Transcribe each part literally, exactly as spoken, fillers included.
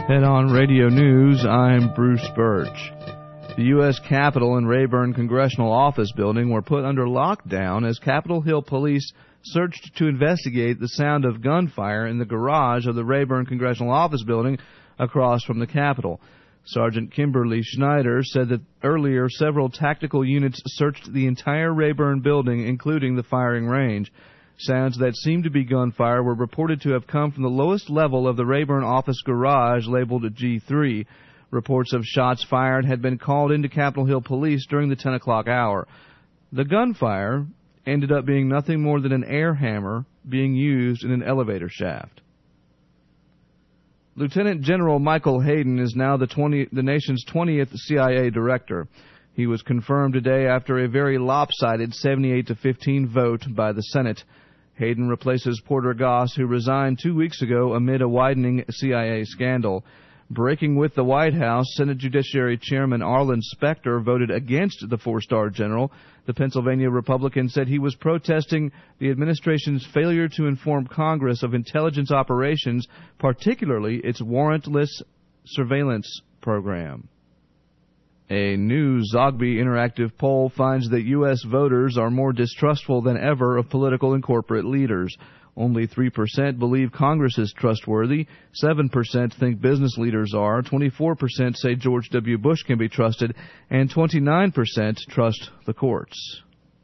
Head on Radio News, I'm Bruce Birch. The U S Capitol and Rayburn Congressional Office Building were put under lockdown as Capitol Hill police searched to investigate the sound of gunfire in the garage of the Rayburn Congressional Office Building across from the Capitol. Sergeant Kimberly Schneider said that earlier several tactical units searched the entire Rayburn building, including the firing range. Sounds that seemed to be gunfire were reported to have come from the lowest level of the Rayburn office garage, labeled G three. Reports of shots fired had been called into Capitol Hill police during the ten o'clock hour. The gunfire ended up being nothing more than an air hammer being used in an elevator shaft. Lieutenant General Michael Hayden is now the, twenty, the nation's twentieth C I A director. He was confirmed today after a very lopsided seventy-eight to fifteen vote by the Senate. Hayden replaces Porter Goss, who resigned two weeks ago amid a widening C I A scandal. Breaking with the White House, Senate Judiciary Chairman Arlen Specter voted against the four-star general. The Pennsylvania Republican said he was protesting the administration's failure to inform Congress of intelligence operations, particularly its warrantless surveillance program. A new Zogby Interactive poll finds that U S voters are more distrustful than ever of political and corporate leaders. Only three percent believe Congress is trustworthy, seven percent think business leaders are, twenty-four percent say George W. Bush can be trusted, and twenty-nine percent trust the courts.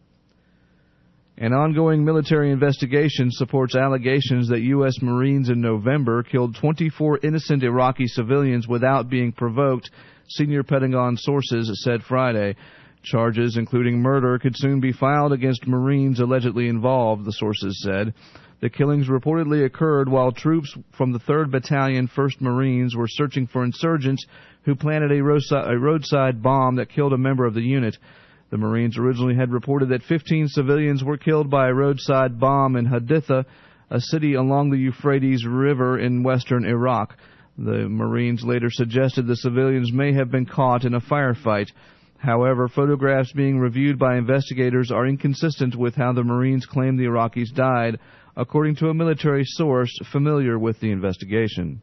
An ongoing military investigation supports allegations that U S Marines in November killed twenty-four innocent Iraqi civilians without being provoked, senior Pentagon sources said Friday. Charges, including murder, could soon be filed against Marines allegedly involved, the sources said. The killings reportedly occurred while troops from the third Battalion, first Marines, were searching for insurgents who planted a roadside bomb that killed a member of the unit. The Marines originally had reported that fifteen civilians were killed by a roadside bomb in Haditha, a city along the Euphrates River in western Iraq. The Marines later suggested the civilians may have been caught in a firefight. However, photographs being reviewed by investigators are inconsistent with how the Marines claim the Iraqis died, according to a military source familiar with the investigation.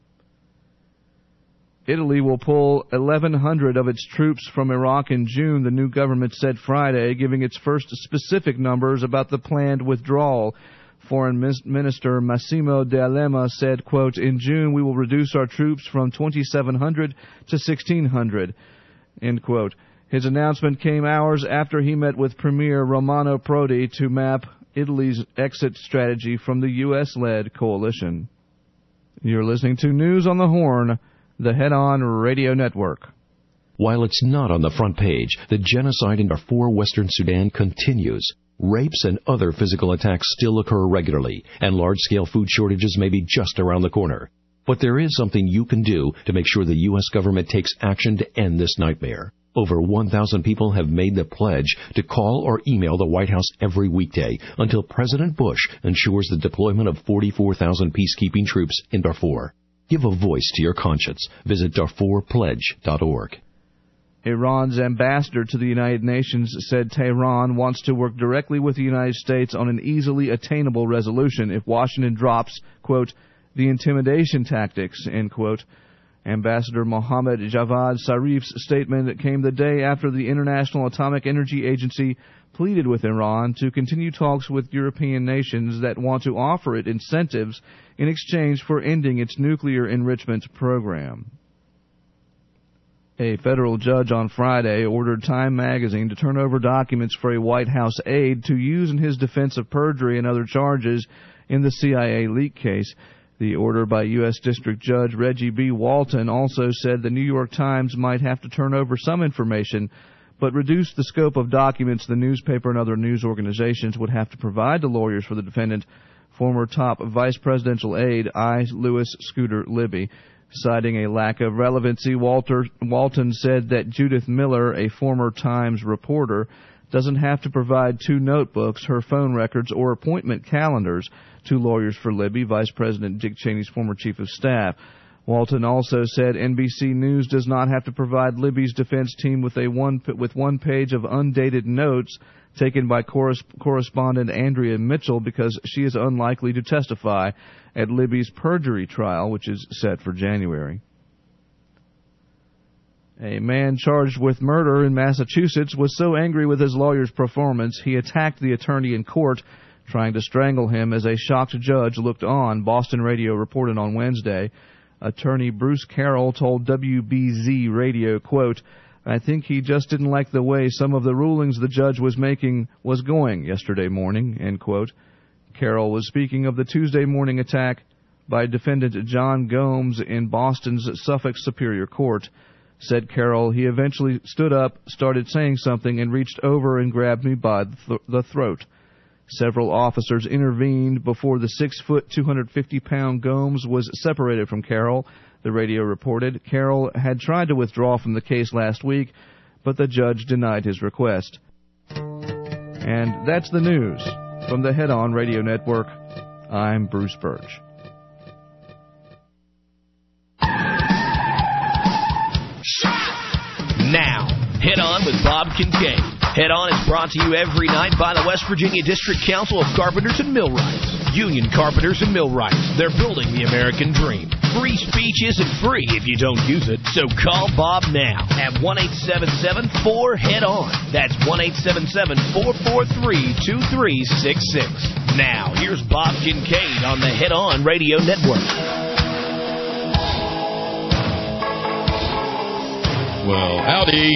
Italy will pull eleven hundred of its troops from Iraq in June, the new government said Friday, giving its first specific numbers about the planned withdrawal. Foreign Minister Massimo D'Alema said, quote, "In June we will reduce our troops from twenty-seven hundred to sixteen hundred, end quote. His announcement came hours after he met with Premier Romano Prodi to map Italy's exit strategy from the U S-led coalition. You're listening to News on the Horn, the Head On Radio Network. While it's not on the front page, the genocide in Darfur, Western Sudan continues. Rapes and other physical attacks still occur regularly, and large-scale food shortages may be just around the corner. But there is something you can do to make sure the U S government takes action to end this nightmare. Over one thousand people have made the pledge to call or email the White House every weekday until President Bush ensures the deployment of forty-four thousand peacekeeping troops in Darfur. Give a voice to your conscience. Visit Darfur Pledge dot org. Iran's ambassador to the United Nations said Tehran wants to work directly with the United States on an easily attainable resolution if Washington drops, quote, the intimidation tactics, end quote. Ambassador Mohammad Javad Zarif's statement came the day after the International Atomic Energy Agency pleaded with Iran to continue talks with European nations that want to offer it incentives in exchange for ending its nuclear enrichment program. A federal judge on Friday ordered Time magazine to turn over documents for a White House aide to use in his defense of perjury and other charges in the C I A leak case. The order by U S District Judge Reggie B. Walton also said the New York Times might have to turn over some information, but reduce the scope of documents the newspaper and other news organizations would have to provide to lawyers for the defendant, former top vice presidential aide I. Lewis Scooter Libby. Citing a lack of relevancy, Walter, Walton said that Judith Miller, a former Times reporter, doesn't have to provide two notebooks, her phone records, or appointment calendars to lawyers for Libby, Vice President Dick Cheney's former chief of staff. Walton also said N B C News does not have to provide Libby's defense team with a one with one page of undated notes taken by corres- correspondent Andrea Mitchell because she is unlikely to testify at Libby's perjury trial, which is set for January. A man charged with murder in Massachusetts was so angry with his lawyer's performance, he attacked the attorney in court, trying to strangle him as a shocked judge looked on, Boston Radio reported on Wednesday. Attorney Bruce Carroll told W B Z Radio, quote, "I think he just didn't like the way some of the rulings the judge was making was going yesterday morning," end quote. Carroll was speaking of the Tuesday morning attack by defendant John Gomes in Boston's Suffolk Superior Court. Said Carroll, "He eventually stood up, started saying something, and reached over and grabbed me by the, th- the throat." Several officers intervened before the six-foot, two hundred fifty pound Gomes was separated from Carroll, the radio reported. Carroll had tried to withdraw from the case last week, but the judge denied his request. And that's the news. From the Head On Radio Network, I'm Bruce Birch. Now, Head On with Bob Kincaid. Head On is brought to you every night by the West Virginia District Council of Carpenters and Millwrights. Union Carpenters and Millwrights. They're building the American dream. Free speech isn't free if you don't use it, so call Bob now at one eight seven seven four head on. That's one eight seven seven four four three two three six six. Now, here's Bob Kincaid on the Head On Radio Network. Well, howdy.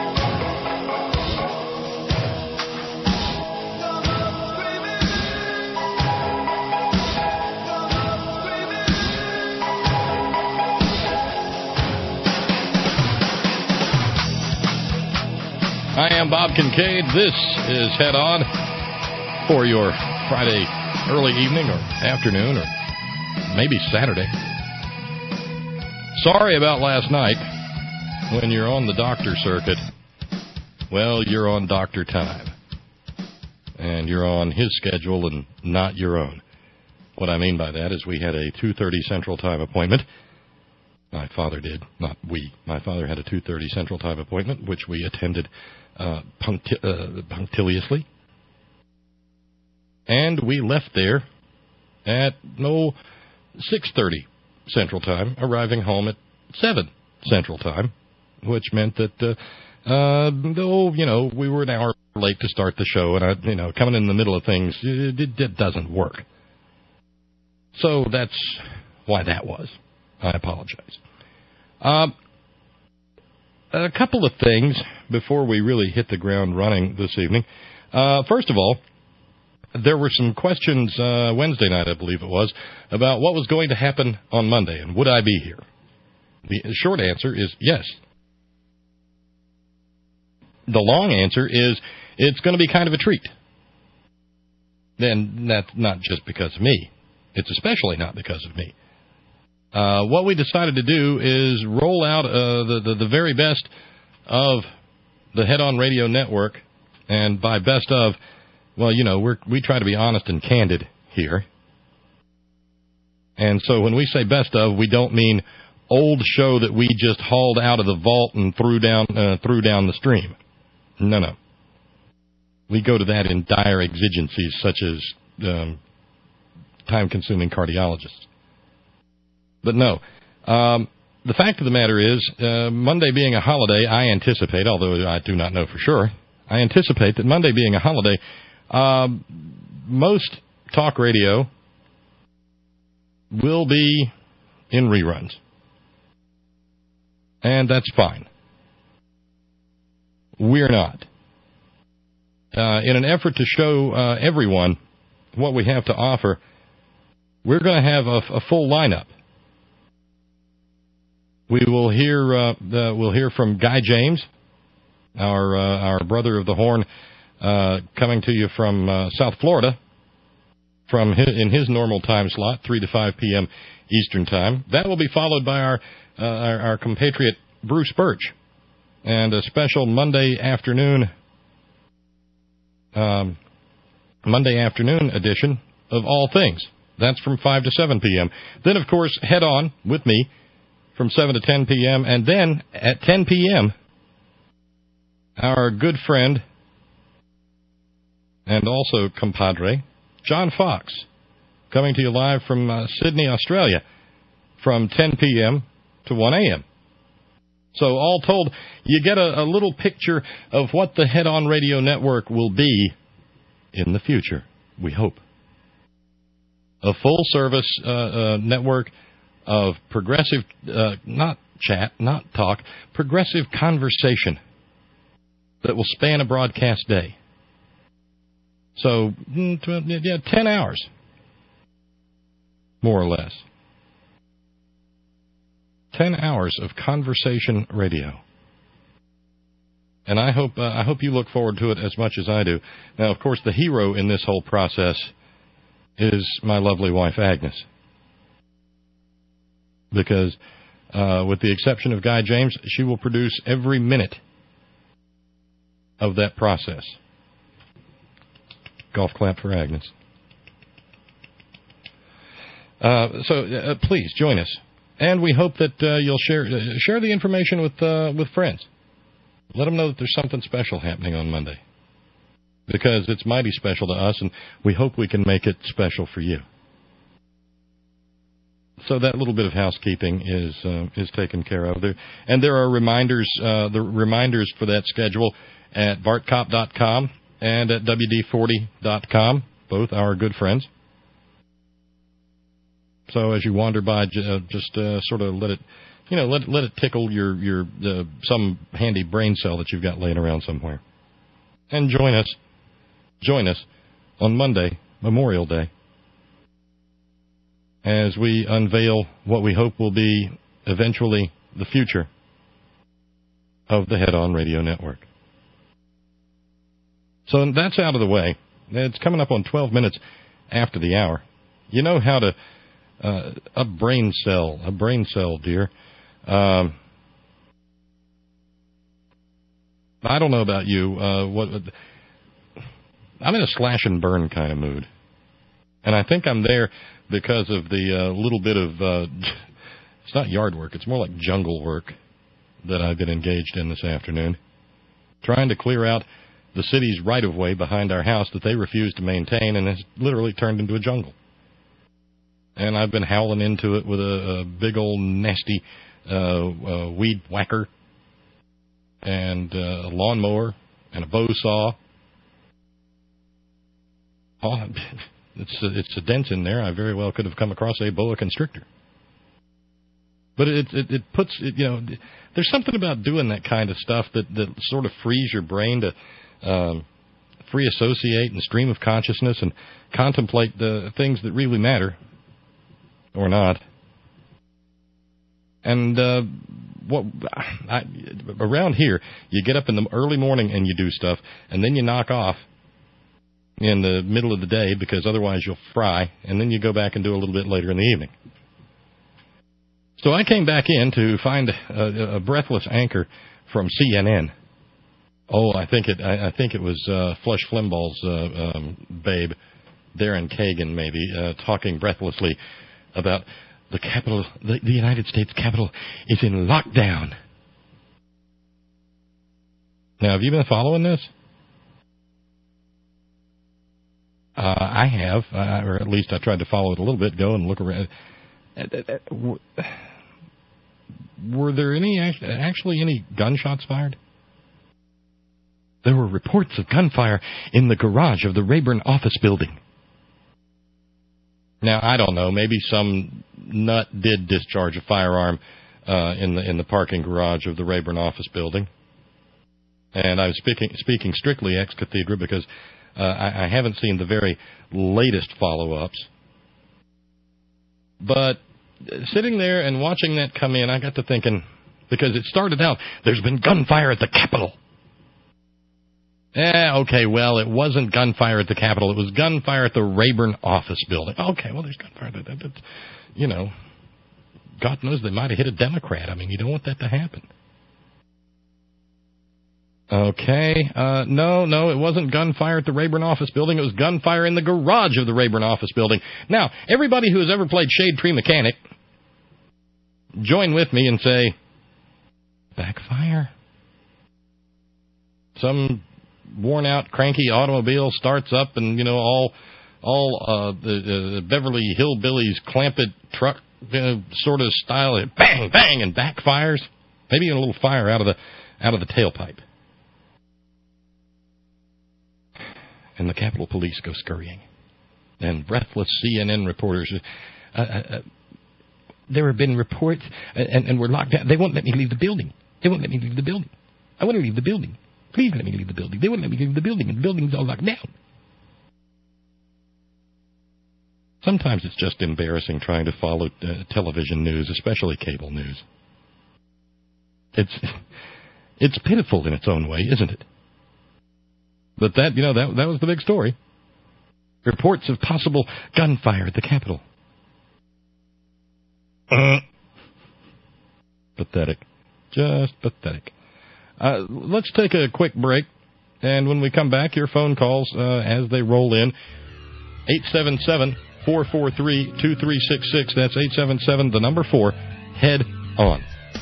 I am Bob Kincaid. This is Head On for your Friday early evening or afternoon or maybe Saturday. Sorry about last night. When you're on the doctor circuit, well, you're on doctor time. And you're on his schedule and not your own. What I mean by that is we had a two thirty Central Time appointment. My father did, not we. My father had a two thirty Central Time appointment, which we attended uh, puncti- uh, punctiliously. And we left there at, no, six thirty Central Time, arriving home at seven Central Time. Which meant that, uh, uh, though, you know, we were an hour late to start the show, and, I, you know, coming in the middle of things, it, it, it doesn't work. So that's why that was. I apologize. Uh, a couple of things before we really hit the ground running this evening. Uh, first of all, there were some questions uh, Wednesday night, I believe it was, about what was going to happen on Monday, and would I be here? The short answer is yes. The long answer is it's going to be kind of a treat. And that's not just because of me. It's especially not because of me. Uh, what we decided to do is roll out uh, the, the, the very best of the Head On Radio Network. And by best of, well, you know, we're, we try to be honest and candid here. And so when we say best of, we don't mean old show that we just hauled out of the vault and threw down uh, threw down the stream. No, no. We go to that in dire exigencies such as um, time-consuming cardiologists. But no. Um, the fact of the matter is, uh, Monday being a holiday, I anticipate, although I do not know for sure, I anticipate that Monday being a holiday, uh, most talk radio will be in reruns. And that's fine. We're not. Uh, in an effort to show uh, everyone what we have to offer, we're going to have a, a full lineup. We will hear uh, the, we'll hear from Guy James, our uh, our brother of the Horn, uh, coming to you from uh, South Florida, from his, in his normal time slot, three to five p.m. Eastern Time. That will be followed by our uh, our, our compatriot Bruce Birch. And a special Monday afternoon, um, Monday afternoon edition of All Things. That's from five to seven p.m. Then, of course, Head On with me from seven to ten p.m. And then at ten p.m., our good friend and also compadre, John Fox, coming to you live from uh, Sydney, Australia, from ten p.m. to one a.m. So all told, you get a, a little picture of what the Head On Radio Network will be in the future, we hope. A full-service uh, uh, network of progressive, uh, not chat, not talk, progressive conversation that will span a broadcast day. So, yeah, ten hours, more or less. ten hours of conversation radio. And I hope uh, I hope you look forward to it as much as I do. Now, of course, the hero in this whole process is my lovely wife, Agnes. Because, uh, with the exception of Guy James, she will produce every minute of that process. Golf clap for Agnes. Uh, so, uh, please, join us. And we hope that uh, you'll share uh, share the information with uh, with friends. Let them know that there's something special happening on Monday. Because it's mighty special to us, and we hope we can make it special for you. So that little bit of housekeeping is uh, is taken care of there, and there are reminders uh, the reminders for that schedule at bart cop dot com and at w d forty dot com, both our good friends. So as you wander by, uh, just uh, sort of let it, you know, let let it tickle your your uh, some handy brain cell that you've got laying around somewhere, and join us, join us on Monday, Memorial Day, as we unveil what we hope will be eventually the future of the Head On Radio Network. So that's out of the way. It's coming up on twelve minutes after the hour. You know how to. Uh, a brain cell, a brain cell, dear. Um, I don't know about you. Uh, what I'm in a slash and burn kind of mood, and I think I'm there because of the uh, little bit of uh, it's not yard work; it's more like jungle work that I've been engaged in this afternoon, trying to clear out the city's right of way behind our house that they refuse to maintain, and it's literally turned into a jungle. And I've been howling into it with a, a big old nasty uh, uh, weed whacker and uh, a lawnmower and a bow saw. Oh, it's a, it's a dent in there. I very well could have come across a boa constrictor. But it it, it puts it, you know, there's something about doing that kind of stuff that, that sort of frees your brain to um, free associate and stream of consciousness and contemplate the things that really matter. Or not. And uh, what I, around here, you get up in the early morning and you do stuff, and then you knock off in the middle of the day because otherwise you'll fry, and then you go back and do a little bit later in the evening. So I came back in to find a, a breathless anchor from C N N. Oh, I think it. I, I think it was uh, Flush Flimball's uh, um, babe, Darren Kagan, maybe, uh, talking breathlessly about the capital, the, the United States Capitol is in lockdown. Now, have you been following this? Uh, I have, uh, or at least I tried to follow it a little bit, go and look around. Were there any actually any gunshots fired? There were reports of gunfire in the garage of the Rayburn office building. Now, I don't know. Maybe some nut did discharge a firearm uh, in the in the parking garage of the Rayburn office building. And I'm speaking speaking strictly ex cathedra because uh, I, I haven't seen the very latest follow-ups. But sitting there and watching that come in, I got to thinking, because it started out, there's been gunfire at the Capitol. Eh, okay, well, it wasn't gunfire at the Capitol. It was gunfire at the Rayburn office building. Okay, well, there's gunfire. That, that, that, you know, God knows they might have hit a Democrat. I mean, you don't want that to happen. Okay, uh, no, no, it wasn't gunfire at the Rayburn office building. It was gunfire in the garage of the Rayburn office building. Now, everybody who has ever played Shade Tree Mechanic, join with me and say, backfire. Some worn-out, cranky automobile starts up, and you know all, all uh, the uh, Beverly Hillbillies clamped truck uh, sort of style, bang, bang, and backfires. Maybe a little fire out of the out of the tailpipe. And the Capitol Police go scurrying. And breathless C N N reporters, uh, uh, there have been reports, uh, and, and we're locked down. They won't let me leave the building. They won't let me leave the building. I want to leave the building. Please let me leave the building. They won't let me leave the building, and the building's all locked down. Sometimes it's just embarrassing trying to follow uh, television news, especially cable news. It's it's pitiful in its own way, isn't it? But that, you know, that that was the big story. Reports of possible gunfire at the Capitol. Uh, pathetic. Just pathetic. Uh, let's take a quick break, and when we come back, your phone calls uh, as they roll in. eight seven seven, four four three, two three six six. That's eight seven seven, the number four. Head on.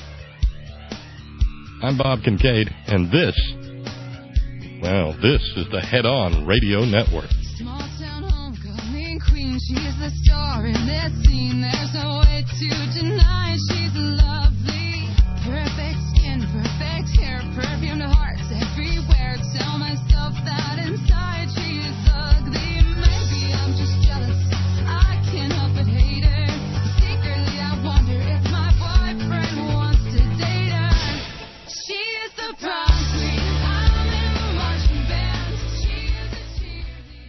I'm Bob Kincaid, and this, well, this is the Head On Radio Network. Small town homecoming queen, she's the star in this scene. There's no way to deny she's lovely. Perfect skin, perfect hair, perfumed hearts everywhere. Tell myself that inside she is ugly. Maybe I'm just jealous, I can't help but hate her. Secretly I wonder if my boyfriend wants to date her. She is the prom queen, I'm in the marching band. She is a cheerleader.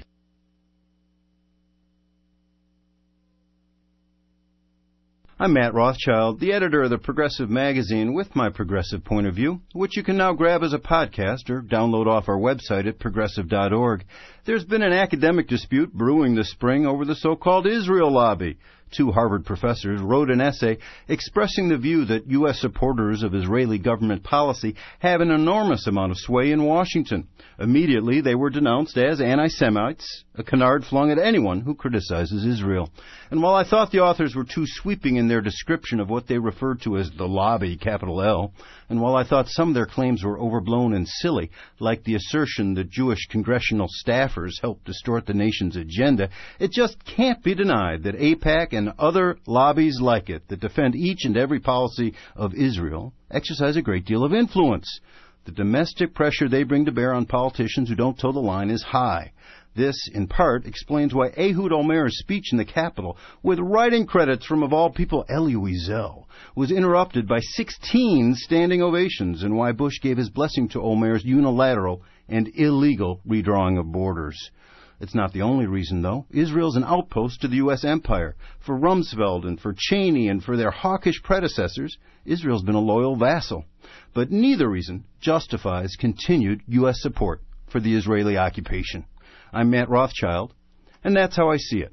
I'm Matt Rothschild, the editor of the Progressive Magazine, with my progressive point of view, which you can now grab as a podcast or download off our website at progressive dot org. There's been an academic dispute brewing this spring over the so-called Israel lobby. Two Harvard professors wrote an essay expressing the view that U S supporters of Israeli government policy have an enormous amount of sway in Washington. Immediately, they were denounced as anti-Semites, a canard flung at anyone who criticizes Israel. And while I thought the authors were too sweeping in their description of what they referred to as the lobby, capital L, and while I thought some of their claims were overblown and silly, like the assertion that Jewish congressional staffers helped distort the nation's agenda, it just can't be denied that AIPAC and other lobbies like it that defend each and every policy of Israel exercise a great deal of influence. The domestic pressure they bring to bear on politicians who don't toe the line is high. This, in part, explains why Ehud Olmert's speech in the Capitol, with writing credits from, of all people, Elie Wiesel, was interrupted by sixteen standing ovations, and why Bush gave his blessing to Olmert's unilateral and illegal redrawing of borders. It's not the only reason, though. Israel's an outpost to the U S empire. For Rumsfeld and for Cheney and for their hawkish predecessors, Israel's been a loyal vassal. But neither reason justifies continued U S support for the Israeli occupation. I'm Matt Rothschild, and that's how I see it.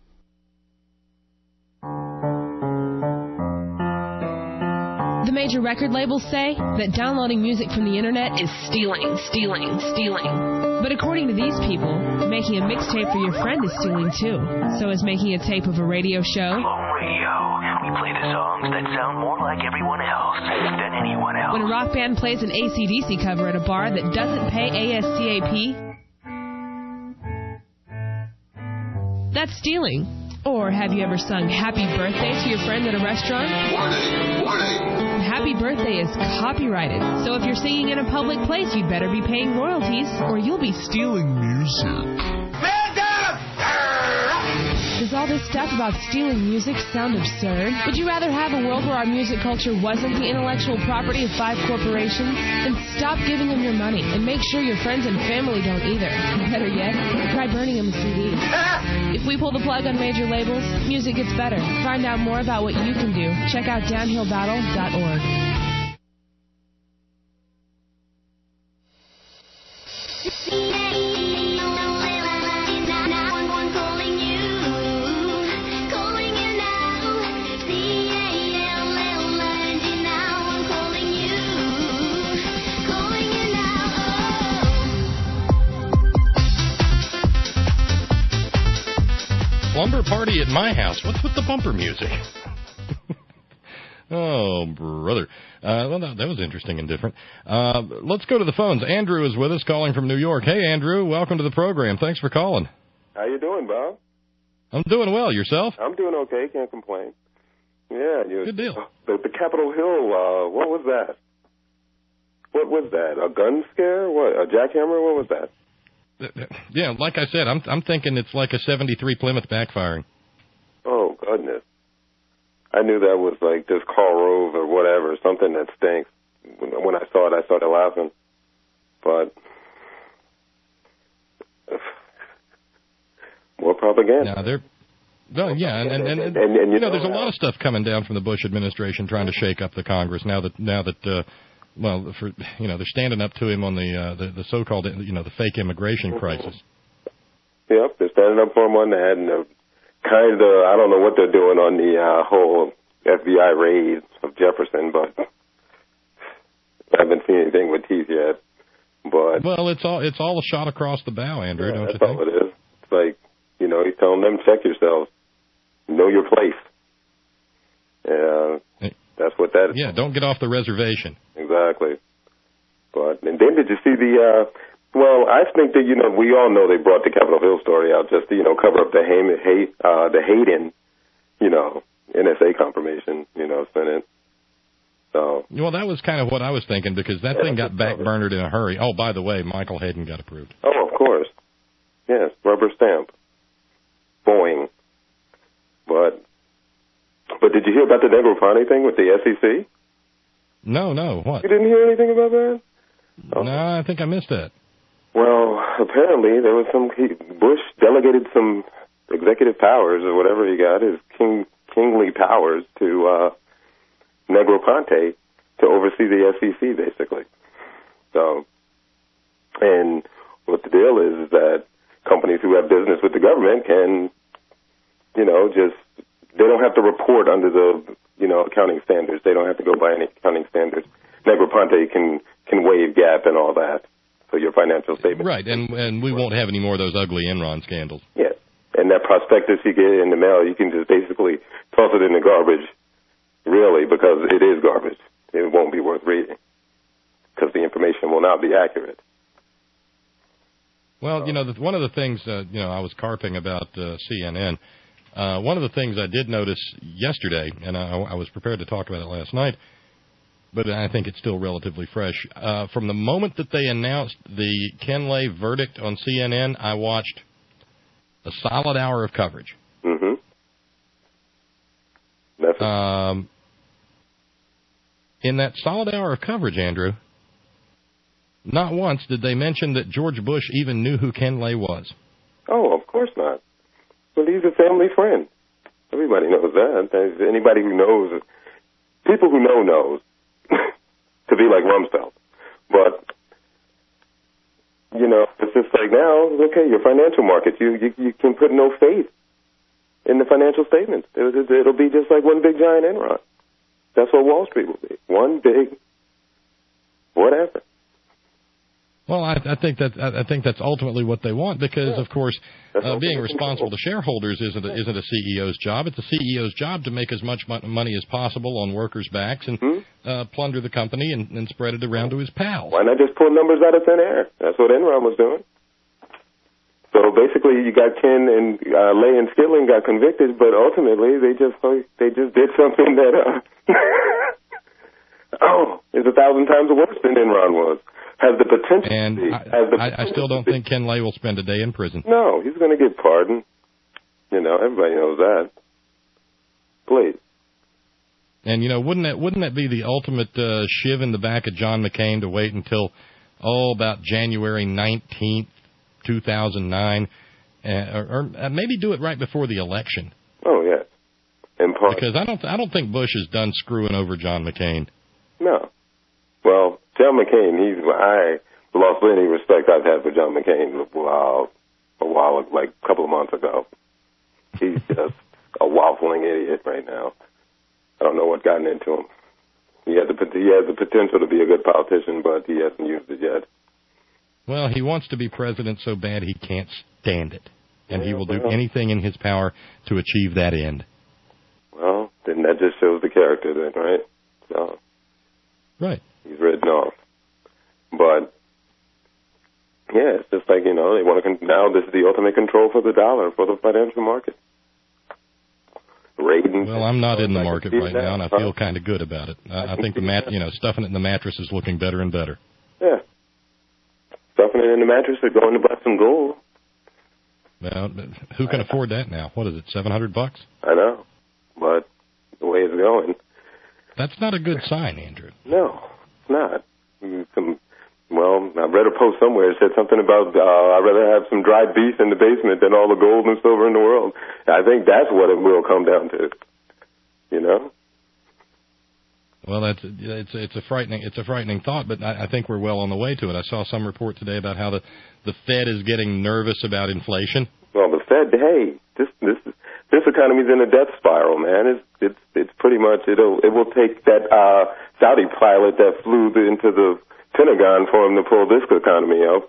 The major record labels say that downloading music from the internet is stealing, stealing, stealing. But according to these people, making a mixtape for your friend is stealing too. So is making a tape of a radio show. Clone Radio. We play the songs that sound more like everyone else than anyone else. When a rock band plays an A C D C cover at a bar that doesn't pay A S C A P, that's stealing. Or have you ever sung Happy Birthday to your friend at a restaurant? Warning! Warning! Happy Birthday is copyrighted, so if you're singing in a public place, you'd better be paying royalties, or you'll be stealing music. Does all this stuff about stealing music sound absurd? Would you rather have a world where our music culture wasn't the intellectual property of five corporations? Then stop giving them your money, and make sure your friends and family don't either. Better yet, try burning them with C Ds. If we pull the plug on major labels, music gets better. Find out more about what you can do. Check out downhill battle dot org. Slumber party at my house. What's with the bumper music? Oh, brother. Uh, well, that, that was interesting and different. Uh, let's go to the phones. Andrew is with us, calling from New York. Hey, Andrew, welcome to the program. Thanks for calling. How you doing, Bob? I'm doing well. Yourself? I'm doing okay. Can't complain. Yeah. You, Good deal. The, the Capitol Hill, uh, what was that? What was that? A gun scare? What? A jackhammer? What was that? Yeah, like I said, I'm I'm thinking it's like a seventy-three Plymouth backfiring. Oh, goodness. I knew that was like this Karl Rove or whatever, something that stinks. When, when I saw it, I started laughing. But more propaganda. Now, they're... Well, yeah, and, and, and, and, and, and you, you know, know, there's a lot of stuff coming down from the Bush administration trying to shake up the Congress now that, now that uh, well, for you know, they're standing up to him on the, uh, the, the so-called, you know, the fake immigration crisis. Yep, they're standing up for him on that, and they're kind of, I don't know what they're doing on the uh, whole F B I raid of Jefferson, but I haven't seen anything with teeth yet. But well, it's all it's all a shot across the bow, Andrew. Yeah, don't that's you think? all it is. It's like, you know, he's telling them, check yourselves, know your place. Yeah, that's what that is. Yeah, don't get off the reservation. Exactly. But and then did you see the? Uh, well, I think that you know we all know they brought the Capitol Hill story out just to you know cover up the Hayden, uh, the Hayden, you know, N S A confirmation, you know, Senate. So. Well, that was kind of what I was thinking because that yeah, thing got backburnered in a hurry. Oh, by the way, Michael Hayden got approved. Oh, of course. Yes, rubber stamp. Boing. But but did you hear about the Negroponte thing with the S E C? No, no. What? You didn't hear anything about that? Oh. No, I think I missed that. Well, apparently there was some he, Bush delegated some executive powers or whatever he got, his king kingly powers to uh, Negroponte to oversee the S E C, basically. So, and what the deal is is that companies who have business with the government can, you know, just they don't have to report under the, you know, accounting standards. They don't have to go by any accounting standards. Negroponte can can waive gap and all that. So your financial statement. Right, and and we won't have any more of those ugly Enron scandals. Yes. And that prospectus you get in the mail, you can just basically toss it in the garbage, really, because it is garbage. It won't be worth reading because the information will not be accurate. Well, you know, the, one of the things, uh, you know, I was carping about uh, C N N. Uh, one of the things I did notice yesterday, and I, I was prepared to talk about it last night, but I think it's still relatively fresh. Uh, from the moment that they announced the Ken Lay verdict on C N N, I watched a solid hour of coverage. Mm-hmm. That's um, in that solid hour of coverage, Andrew, not once did they mention that George Bush even knew who Ken Lay was. Oh, of course not. Well, he's a family friend. Everybody knows that. There's anybody who knows, people who know knows, to be like Rumsfeld. But, you know, it's just like now, okay, your financial markets, you, you, you can put no faith in the financial statements. It, it, it'll be just like one big giant Enron. That's what Wall Street will be. One big whatever. Well, I, I think that I think that's ultimately what they want because, yeah. of course, uh, being responsible to shareholders isn't a, isn't a C E O's job. It's a C E O's job to make as much money as possible on workers' backs and mm-hmm. uh, plunder the company and, and spread it around to his pals. Why not just pull numbers out of thin air? That's what Enron was doing. So basically, you got Ken and uh, Lay and Skilling got convicted, but ultimately they just they just did something that uh, oh is a thousand times worse than Enron was. Has the potential and to be. I, Has the I, I still don't think Ken Lay will spend a day in prison. No, he's going to get pardoned. You know, everybody knows that. Please. And you know, wouldn't that wouldn't that be the ultimate uh, shiv in the back of John McCain to wait until oh about January nineteenth, two thousand nine, uh, or, or uh, maybe do it right before the election? Oh yes, in part because I don't I don't think Bush is done screwing over John McCain. No. Well, John McCain, he's I lost any respect I've had for John McCain a while, a while, like a couple of months ago. He's just a waffling idiot right now. I don't know what gotten into him. He has the he has the potential to be a good politician, but he hasn't used it yet. Well, he wants to be president so bad he can't stand it, and yeah, he will well, do anything in his power to achieve that end. Well, then that just shows the character, then, right? So. Right. He's written off. But, yeah, it's just like, you know, they want to, con- now this is the ultimate control for the dollar, for the financial market. Raiding Well, I'm not in the market right now, and I feel kind of good about it. I, I think the mat, you know, stuffing it in the mattress is looking better and better. Yeah. Stuffing it in the mattress or going to buy some gold. Well, who can afford that now? What is it, seven hundred bucks? I know, but the way it's going. That's not a good sign, Andrew. No, it's not. Some, well, I read a post somewhere that said something about uh, I'd rather have some dried beef in the basement than all the gold and silver in the world. I think that's what it will come down to. You know? Well, that's it's it's a frightening it's a frightening thought, but I, I think we're well on the way to it. I saw some report today about how the the Fed is getting nervous about inflation. Well, the Fed, hey, this this this economy's in a death spiral, man. It's it's it's pretty much it'll it will take that uh, Saudi pilot that flew into the Pentagon for him to pull this economy out.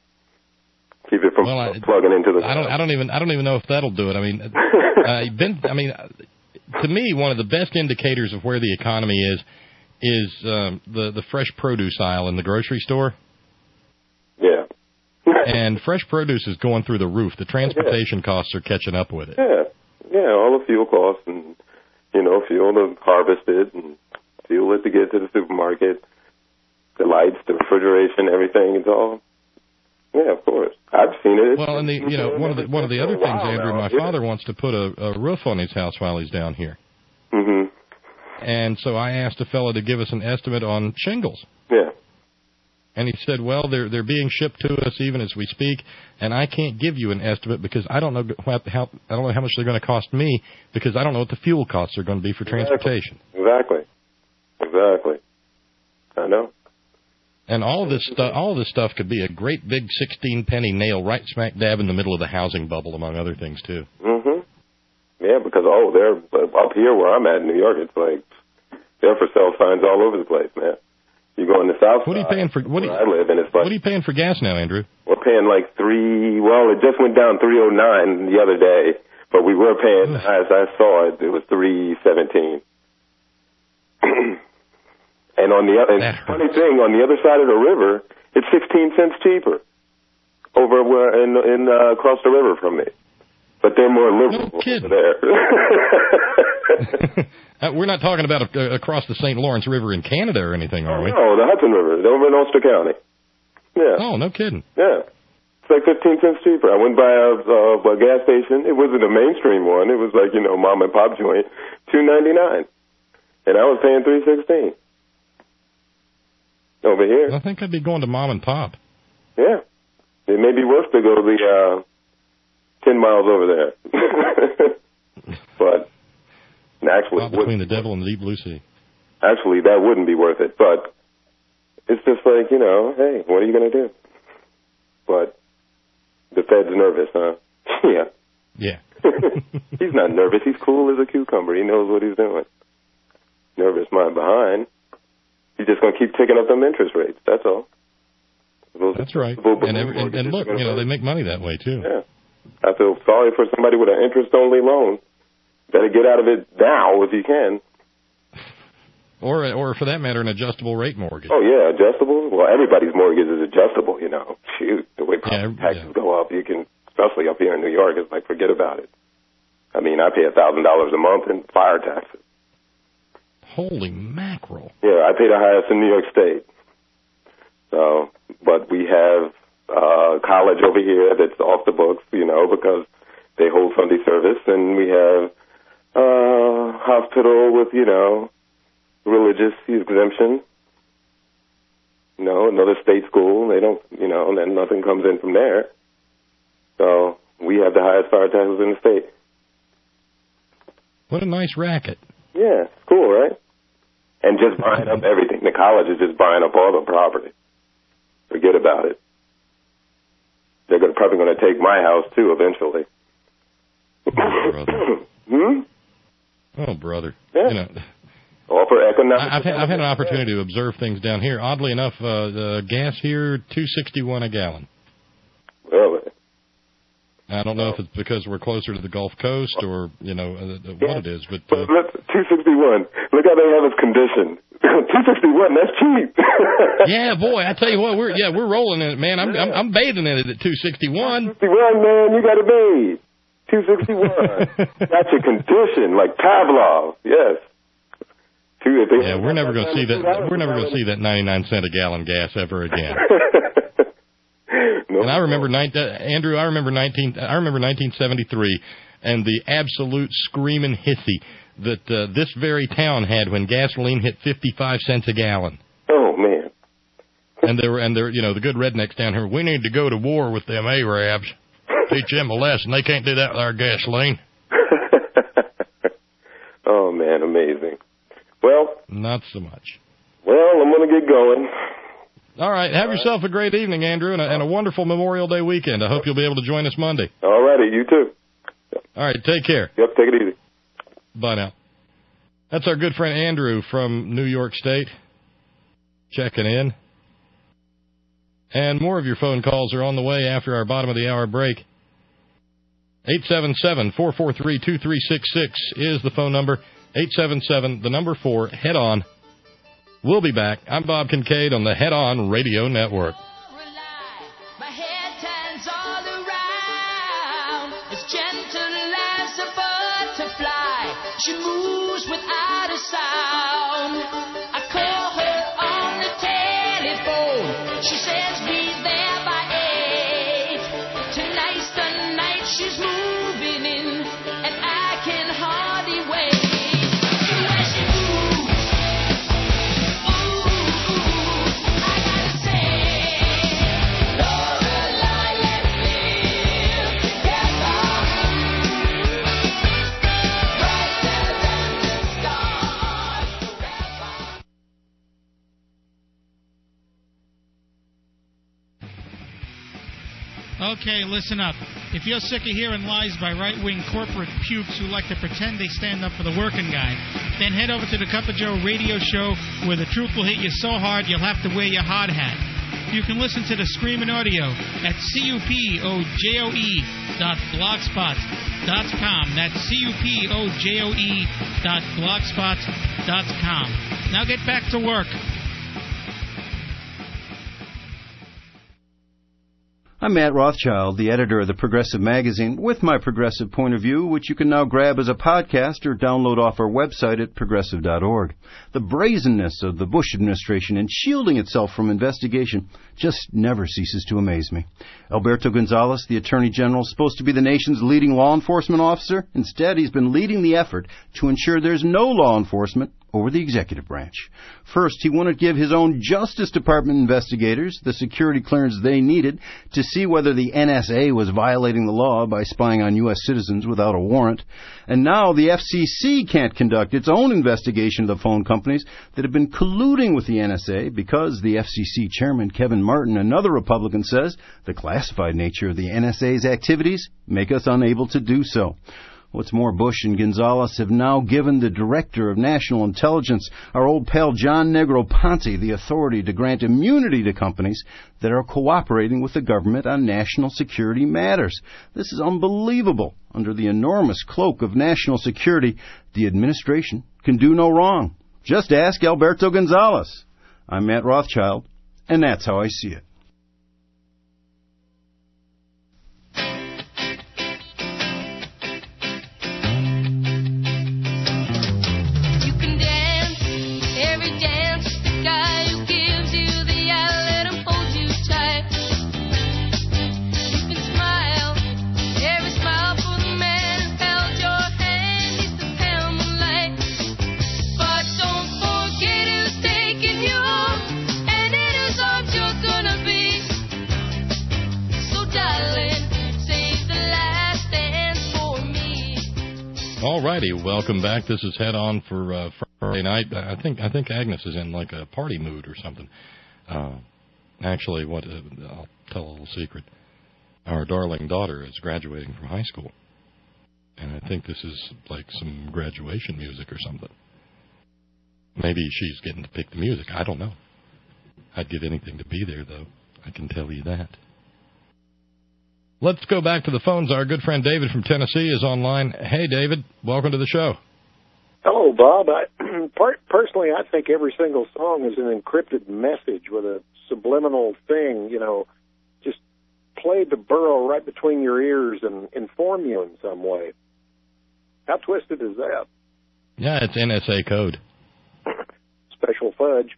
Keep it from well, I, plugging into the. I don't I don't even I don't even know if that'll do it. I mean, uh, been I mean. To me, one of the best indicators of where the economy is is um, the the fresh produce aisle in the grocery store. Yeah. And fresh produce is going through the roof. The transportation yeah. costs are catching up with it. Yeah, yeah, all the fuel costs and you know fuel to harvest it and fuel it to get to the supermarket, the lights, the refrigeration, everything. It's all. Yeah, of course. I've seen it. Well, and the you know one of the one of the other things, Andrew, my father wants to put a, a roof on his house while he's down here. Mm-hmm. And so I asked a fellow to give us an estimate on shingles. Yeah. And he said, well, they're they're being shipped to us even as we speak, and I can't give you an estimate because I don't know what, how I don't know how much they're going to cost me because I don't know what the fuel costs are going to be for transportation. Exactly. Exactly. I know. And all of this stuff, all of this stuff could be a great big sixteen penny nail right smack dab in the middle of the housing bubble, among other things too. Mhm. Yeah, because oh, they're up here where I'm at in New York. It's like they're for sale signs all over the place, man. You go in the south. What are you paying for? What do you, I live in? It's like, what are you paying for gas now, Andrew? We're paying like three. Well, it just went down three oh nine the other day, but we were paying. Ugh. As I saw it, it was three seventeen. And on the other, funny thing, on the other side of the river, it's sixteen cents cheaper over where in in uh, across the river from me. But they're more liberal no kidding. over there. uh, we're not talking about uh, across the Saint Lawrence River in Canada or anything, are we? No, the Hudson River, over in Ulster County. Yeah. Oh, no kidding. Yeah. It's like fifteen cents cheaper. I went by a, uh, a gas station. It wasn't a mainstream one. It was like, you know, mom and pop joint, two ninety-nine, and I was paying three sixteen. Over here. I think I'd be going to mom and pop. Yeah. It may be worth to go to the uh, ten miles over there. But actually, Not between the devil and the deep blue sea. Actually, that wouldn't be worth it. But it's just like, you know, hey, what are you going to do? But the Fed's nervous, huh? Yeah. Yeah. He's not nervous. He's cool as a cucumber. He knows what he's doing. Nervous mind behind. He's just going to keep taking up them interest rates. That's all. Those That's right. And, every, and, and look, you know, they make money that way, too. Yeah. I feel sorry for somebody with an interest-only loan. Better get out of it now if you can. Or, or for that matter, an adjustable rate mortgage. Oh, yeah, adjustable. Well, everybody's mortgage is adjustable, you know. Shoot, the way property yeah, taxes yeah. go up, you can, especially up here in New York, it's like, forget about it. I mean, I pay one thousand dollars a month in fire taxes. Holy mackerel. Yeah, I pay the highest in New York State. So, but we have uh, college over here that's off the books, you know, because they hold Sunday service, and we have uh, hospital with, you know, religious exemption. You know, another state school. They don't, you know, and then nothing comes in from there. So we have the highest fire taxes in the state. What a nice racket. Yeah, it's cool, right? And just buying up everything. The college is just buying up all the property. Forget about it. They're gonna, probably going to take my house, too, eventually. Oh, brother. hmm? Oh, brother. Yeah. You know, offer economic... I've had, I've had an opportunity to observe things down here. Oddly enough, uh, the gas here, two sixty-one a gallon. Really? I don't know if it's because we're closer to the Gulf Coast or, you know, uh, what yeah. it is. But, uh, but two sixty-one. Look how they have us conditioned. two sixty-one, that's cheap. Yeah, boy, I tell you what, we're yeah, we're rolling in it, man. I'm I'm, I'm bathing in it at two sixty-one. two sixty-one, man, you got to bathe. two sixty-one. That's a condition, like Pavlov. Yes. Two, yeah, we're never going to see that. We're never going to see that ninety-nine cent a gallon gas ever again. no, and I remember, uh, Andrew. I remember nineteen. I remember nineteen seventy-three, and the absolute screaming hissy that uh, this very town had when gasoline hit fifty-five cents a gallon. Oh man. And there were, and there, you know, the good rednecks down here. We need to go to war with them Arabs. Teach them a lesson. They can't do that with our gasoline. Oh man, amazing. Well, not so much. Well, I'm going to get going. All right. Have All yourself right. a great evening, Andrew, and a, and a wonderful Memorial Day weekend. I hope you'll be able to join us Monday. All righty. You too. All right. Take care. Yep. Take it easy. Bye now. That's our good friend Andrew from New York State checking in. And more of your phone calls are on the way after our bottom of the hour break. eight seven seven, four four three, two three six six is the phone number. eight seven seven, the number four, Head On. We'll be back. I'm Bob Kincaid on the Head On Radio Network. My head turns all around, as gentle as a butterfly. She moves without a sound. I call her on the telephone. She says be there by eight. Tonight's the night she's moving in, and I can hardly wait. Okay, listen up. If you're sick of hearing lies by right-wing corporate pukes who like to pretend they stand up for the working guy, then head over to the Cup of Joe radio show where the truth will hit you so hard you'll have to wear your hard hat. You can listen to the screaming audio at cupojoe dot blogspot dot com. That's cupojoe dot blogspot dot com. Now get back to work. I'm Matt Rothschild, the editor of the Progressive Magazine, with my progressive point of view, which you can now grab as a podcast or download off our website at progressive dot org. The brazenness of the Bush administration in shielding itself from investigation just never ceases to amaze me. Alberto Gonzales, the Attorney General, is supposed to be the nation's leading law enforcement officer. Instead, he's been leading the effort to ensure there's no law enforcement over the executive branch. First, he wanted to give his own Justice Department investigators the security clearance they needed to see whether the N S A was violating the law by spying on U S citizens without a warrant. And now the F C C can't conduct its own investigation of the phone companies that have been colluding with the N S A because the F C C chairman, Kevin Martin, another Republican, says the classified nature of the N S A's activities make us unable to do so. What's more, Bush and Gonzales have now given the Director of National Intelligence, our old pal John Negroponte, the authority to grant immunity to companies that are cooperating with the government on national security matters. This is unbelievable. Under the enormous cloak of national security, the administration can do no wrong. Just ask Alberto Gonzales. I'm Matt Rothschild, and that's how I see it. All righty, welcome back. This is Head On for uh, Friday night. I think I think Agnes is in like a party mood or something. Uh, actually, what uh, I'll tell a little secret. Our darling daughter is graduating from high school, and I think this is like some graduation music or something. Maybe she's getting to pick the music. I don't know. I'd give anything to be there, though. I can tell you that. Let's go back to the phones. Our good friend David from Tennessee is online. Hey, David, welcome to the show. Hello, Bob. I, per- personally, I think every single song is an encrypted message with a subliminal thing, you know, just play to burrow right between your ears and inform you in some way. How twisted is that? Yeah, it's N S A code. Special fudge.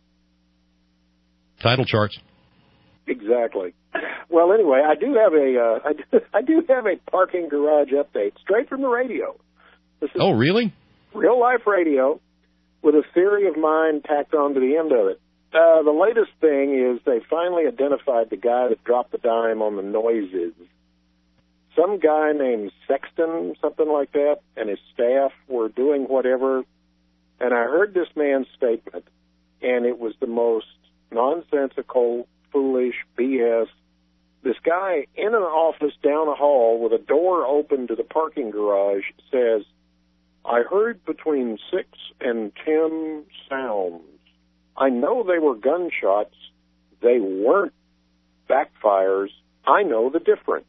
Title charts. Exactly. Well, anyway, I do have a uh, I, do, I do have a parking garage update straight from the radio. This is oh, really? Real life radio with a theory of mine tacked on to the end of it. Uh, the latest thing is they finally identified the guy that dropped the dime on the noises. Some guy named Sexton, something like that, and his staff were doing whatever, and I heard this man's statement, and it was the most nonsensical, foolish B S. This guy in an office down a hall with a door open to the parking garage says, I heard between six and ten sounds. I know they were gunshots. They weren't backfires. I know the difference.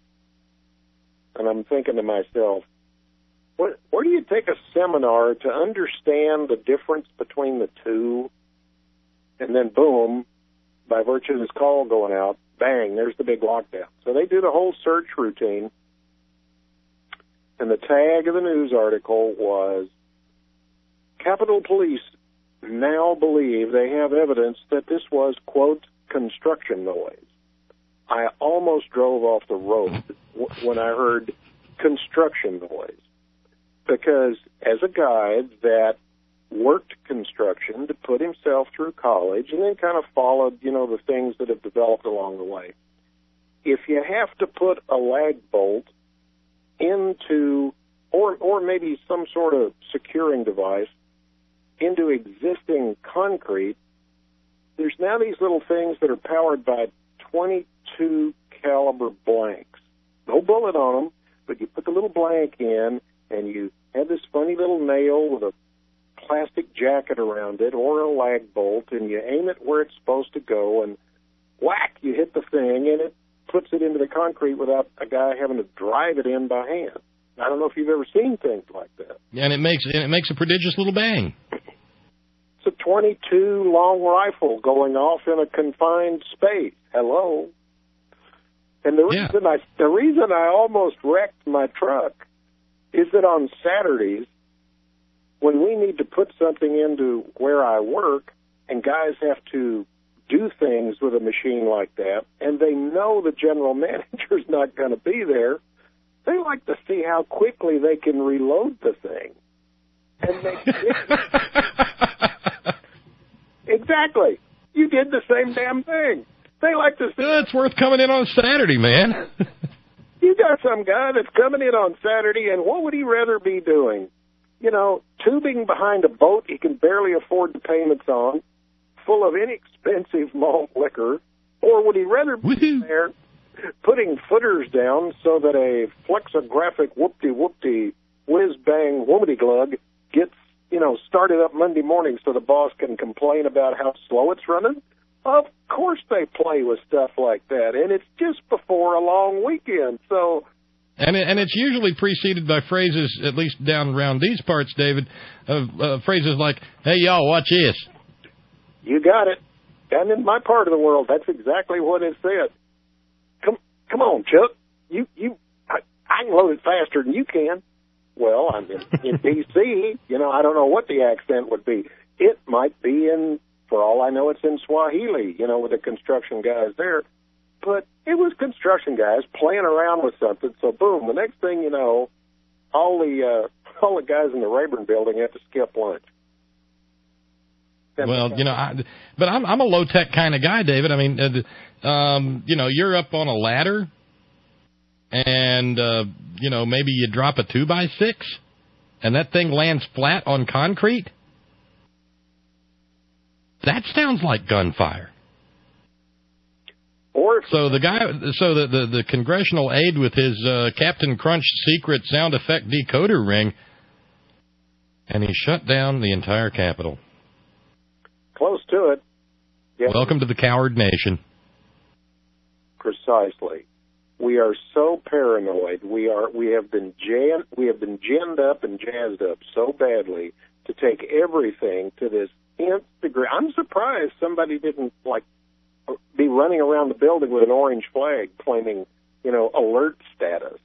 And I'm thinking to myself, what, where do you take a seminar to understand the difference between the two? And then, boom, by virtue of this call going out, bang, there's the big lockdown. So they did a whole search routine. And the tag of the news article was, Capitol Police now believe they have evidence that this was, quote, construction noise. I almost drove off the road when I heard construction noise. Because as a guy that worked construction to put himself through college and then kind of followed, you know, the things that have developed along the way, if you have to put a lag bolt into, or or maybe some sort of securing device into existing concrete, there's now these little things that are powered by twenty-two caliber blanks. No bullet on them, but you put the little blank in, and you have this funny little nail with a plastic jacket around it or a lag bolt, and you aim it where it's supposed to go, and whack, you hit the thing, and it puts it into the concrete without a guy having to drive it in by hand. I don't know if you've ever seen things like that. And it makes and it makes a prodigious little bang. It's a twenty-two long rifle going off in a confined space. Hello. And the yeah. reason I the reason I almost wrecked my truck is that on Saturdays, when we need to put something into where I work, and guys have to do things with a machine like that, and they know the general manager's not going to be there, they like to see how quickly they can reload the thing. And they exactly. You did the same damn thing. They like to see. Well, it's worth coming in on Saturday, man. You got some guy that's coming in on Saturday, and what would he rather be doing? You know, tubing behind a boat he can barely afford the payments on, full of inexpensive malt liquor, or would he rather be Woo-hoo. there putting footers down so that a flexographic whoop-de-whoop-de whiz-bang woomity-glug gets, you know, started up Monday morning so the boss can complain about how slow it's running? Of course they play with stuff like that, and it's just before a long weekend, so... And it, and it's usually preceded by phrases, at least down around these parts, David, of uh, phrases like, hey, y'all, watch this. You got it. And in my part of the world, that's exactly what it said. Come come on, Chuck. You, you, I, I can load it faster than you can. Well, I'm in, in D C, you know, I don't know what the accent would be. It might be in, for all I know, it's in Swahili, you know, with the construction guys there. But it was construction guys playing around with something. So boom, the next thing you know, all the uh, all the guys in the Rayburn building have to skip lunch. Well, you know, I, but I'm I'm a low tech kind of guy, David. I mean, uh, um, you know, you're up on a ladder, and uh, you know, maybe you drop a two by six, and that thing lands flat on concrete. That sounds like gunfire. Or so the guy, so the, the, the congressional aide with his uh, Captain Crunch secret sound effect decoder ring, and he shut down the entire Capitol. Close to it. Yes. Welcome to the coward nation. Precisely. We are so paranoid. We are. We have been jam, We have been ginned up and jazzed up so badly to take everything to this nth degree. I'm surprised somebody didn't like be running around the building with an orange flag claiming, you know, alert status.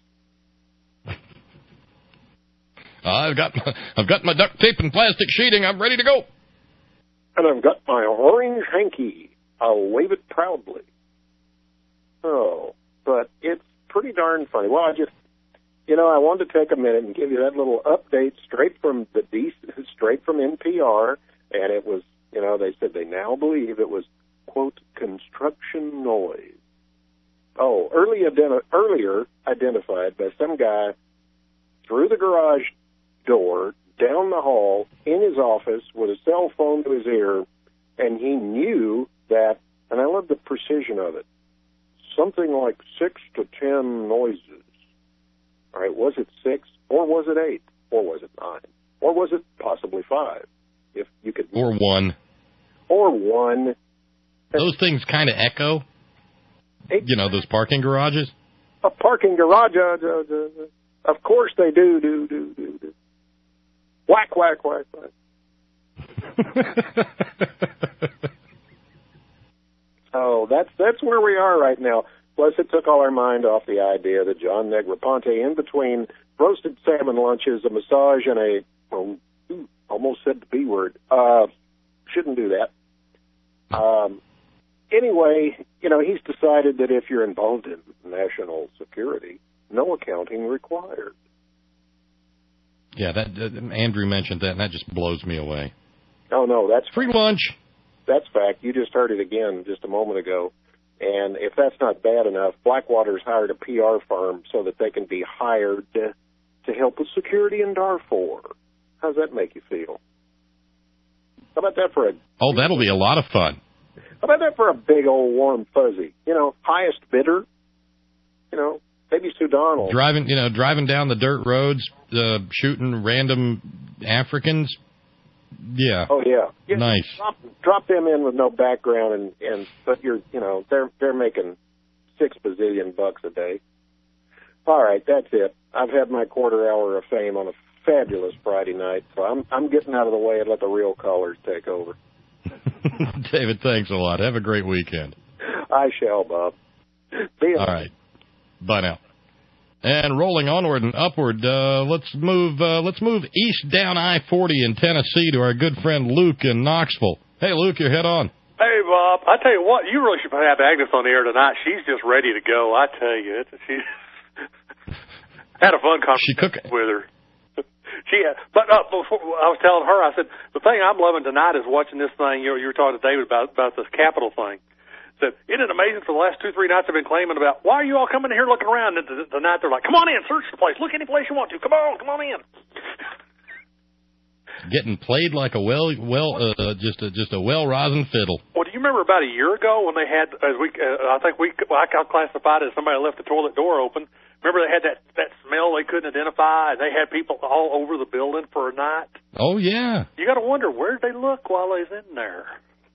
I've got my, I've got my duct tape and plastic sheeting. I'm ready to go. And I've got my orange hanky. I'll wave it proudly. Oh, but it's pretty darn funny. Well, I just, you know, I wanted to take a minute and give you that little update straight from the D, straight from N P R, and it was, you know, they said they now believe it was, quote, construction noise. Oh, early identi- earlier identified by some guy through the garage door, down the hall, in his office, with a cell phone to his ear, and he knew that, and I love the precision of it, something like six to ten noises. All right, was it six, or was it eight, or was it nine, or was it possibly five? If you could, or one, or one. Those things kind of echo. Eight, you know, those parking garages. A parking garage. Uh, uh, uh, of course they do, do, do, do, do. Whack, whack, whack, whack. Oh, that's that's where we are right now. Plus, it took all our mind off the idea that John Negroponte, in between roasted salmon lunches, a massage, and a, well, almost said the B word, uh, shouldn't do that. Um, anyway, you know, he's decided that if you're involved in national security, no accounting required. Yeah, that uh, Andrew mentioned that, and that just blows me away. Oh, no, that's free lunch. That's fact. You just heard it again just a moment ago. And if that's not bad enough, Blackwater's hired a P R firm so that they can be hired to, to help with security in Darfur. How's that make you feel? How about that for a... Oh, that'll be a lot of fun. How about that for a big old warm fuzzy? You know, highest bidder? You know, maybe Sudan will... Driving, you know, driving down the dirt roads, uh, shooting random Africans. Yeah. Oh yeah. yeah nice. Drop, drop them in with no background, and and but you're you know they're they're making six bazillion bucks a day. All right, that's it. I've had my quarter hour of fame on a fabulous Friday night, so I'm I'm getting out of the way and let the real callers take over. David, thanks a lot. Have a great weekend. I shall, Bob. See All right. Bye now. And rolling onward and upward, uh, let's move uh, let's move east down I forty in Tennessee to our good friend Luke in Knoxville. Hey, Luke, you're head on. Hey, Bob. I tell you what, you really should have Agnes on the air tonight. She's just ready to go. I tell you, it's, she had a fun conversation she cook- with her. She, had, but uh, before, I was telling her, I said the thing I'm loving tonight is watching this thing. You know, you were talking to David about about this Capitol thing. Said, isn't it amazing for the last two, three nights I've been claiming about, why are you all coming in here looking around? And tonight they're like, come on in, search the place. Look any place you want to. Come on, come on in. Getting played like a well, well, uh, just a, just a well-rosin fiddle. Well, do you remember about a year ago when they had, as we, uh, I think we, well, I classified it as somebody left the toilet door open. Remember they had that, that smell they couldn't identify, and they had people all over the building for a night? Oh, yeah. You got to wonder, where did they look while they was in there?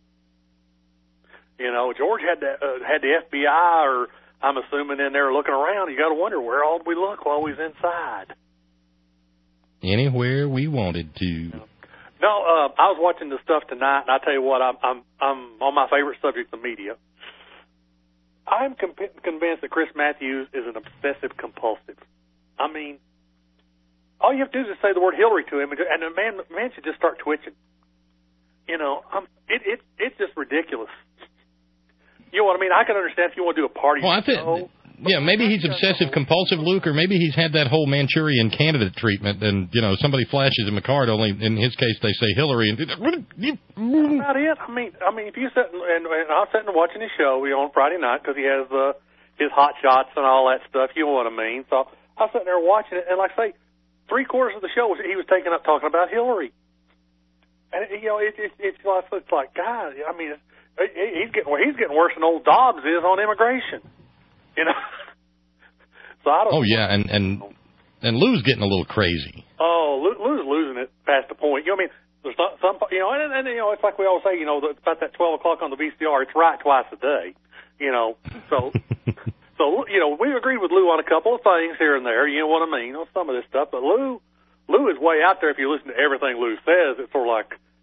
You know, George had the, uh, had the F B I, or I'm assuming in there looking around. You got to wonder, where all did we look while we was inside? Anywhere we wanted to. No, uh, I was watching the stuff tonight, and I tell you what, I'm I'm, I'm on my favorite subject, the media. I'm com- convinced that Chris Matthews is an obsessive compulsive. I mean, all you have to do is just say the word Hillary to him, and the man man should just start twitching. You know, I'm, it it it's just ridiculous. You know what I mean? I can understand if you want to do a party well, I think, show. Yeah, maybe he's obsessive compulsive, Luke, or maybe he's had that whole Manchurian candidate treatment, and, you know, somebody flashes him a card, only in his case they say Hillary. And That's not it. I mean, I mean, if you sit and, and, and I'm sitting and watching his show, you know, on Friday night, because he has uh, his hot shots and all that stuff, you know what I mean? So I was sitting there watching it, and like I say, three quarters of the show was, he was taking up talking about Hillary. And, you know, it, it, it's, like, it's like, God, I mean, he's getting he's getting worse than old Dobbs is on immigration, you know. So I don't. Oh yeah, and and and Lou's getting a little crazy. Oh, Lou, Lou's losing it past the point. You know, what I mean, there's not some, you know, and, and you know, it's like we always say, you know, about that twelve o'clock on the V C R. It's right twice a day, you know. So, so you know, we agreed with Lou on a couple of things here and there. You know what I mean? On some of this stuff, but Lou, Lou is way out there. If you listen to everything Lou says, it's sort of like,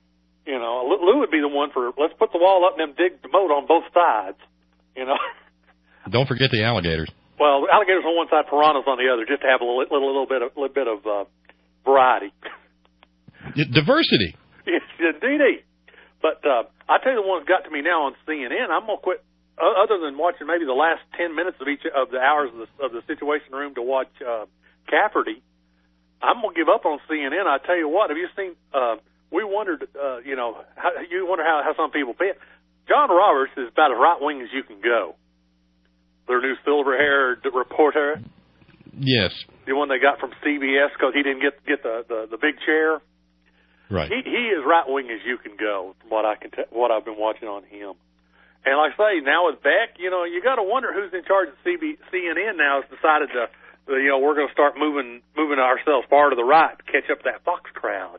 You know, Lou would be the one for, let's put the wall up and then dig the moat on both sides, you know. Don't forget the alligators. Well, alligators on one side, piranhas on the other, just to have a little, little, little bit of, little bit of uh, variety. Diversity. Yes, indeed. But uh, I tell you the one that got to me now on C N N, I'm going to quit, uh, other than watching maybe the last ten minutes of each of the hours of the, of the Situation Room to watch uh, Cafferty, I'm going to give up on C N N. I tell you what, have you seen... Uh, We wondered, uh, you know, how, you wonder how, how some people feel. John Roberts is about as right-wing as you can go. Their new silver-haired reporter. Yes. The one they got from C B S because he didn't get get the, the, the big chair. Right. He, he is right-wing as you can go, from what, I can t- what I've been watching on him. And like I say, now with Beck, you know, you got to wonder who's in charge of C B, C N N now has decided to, uh, you know, we're going to start moving moving ourselves far to the right to catch up that Fox crowd.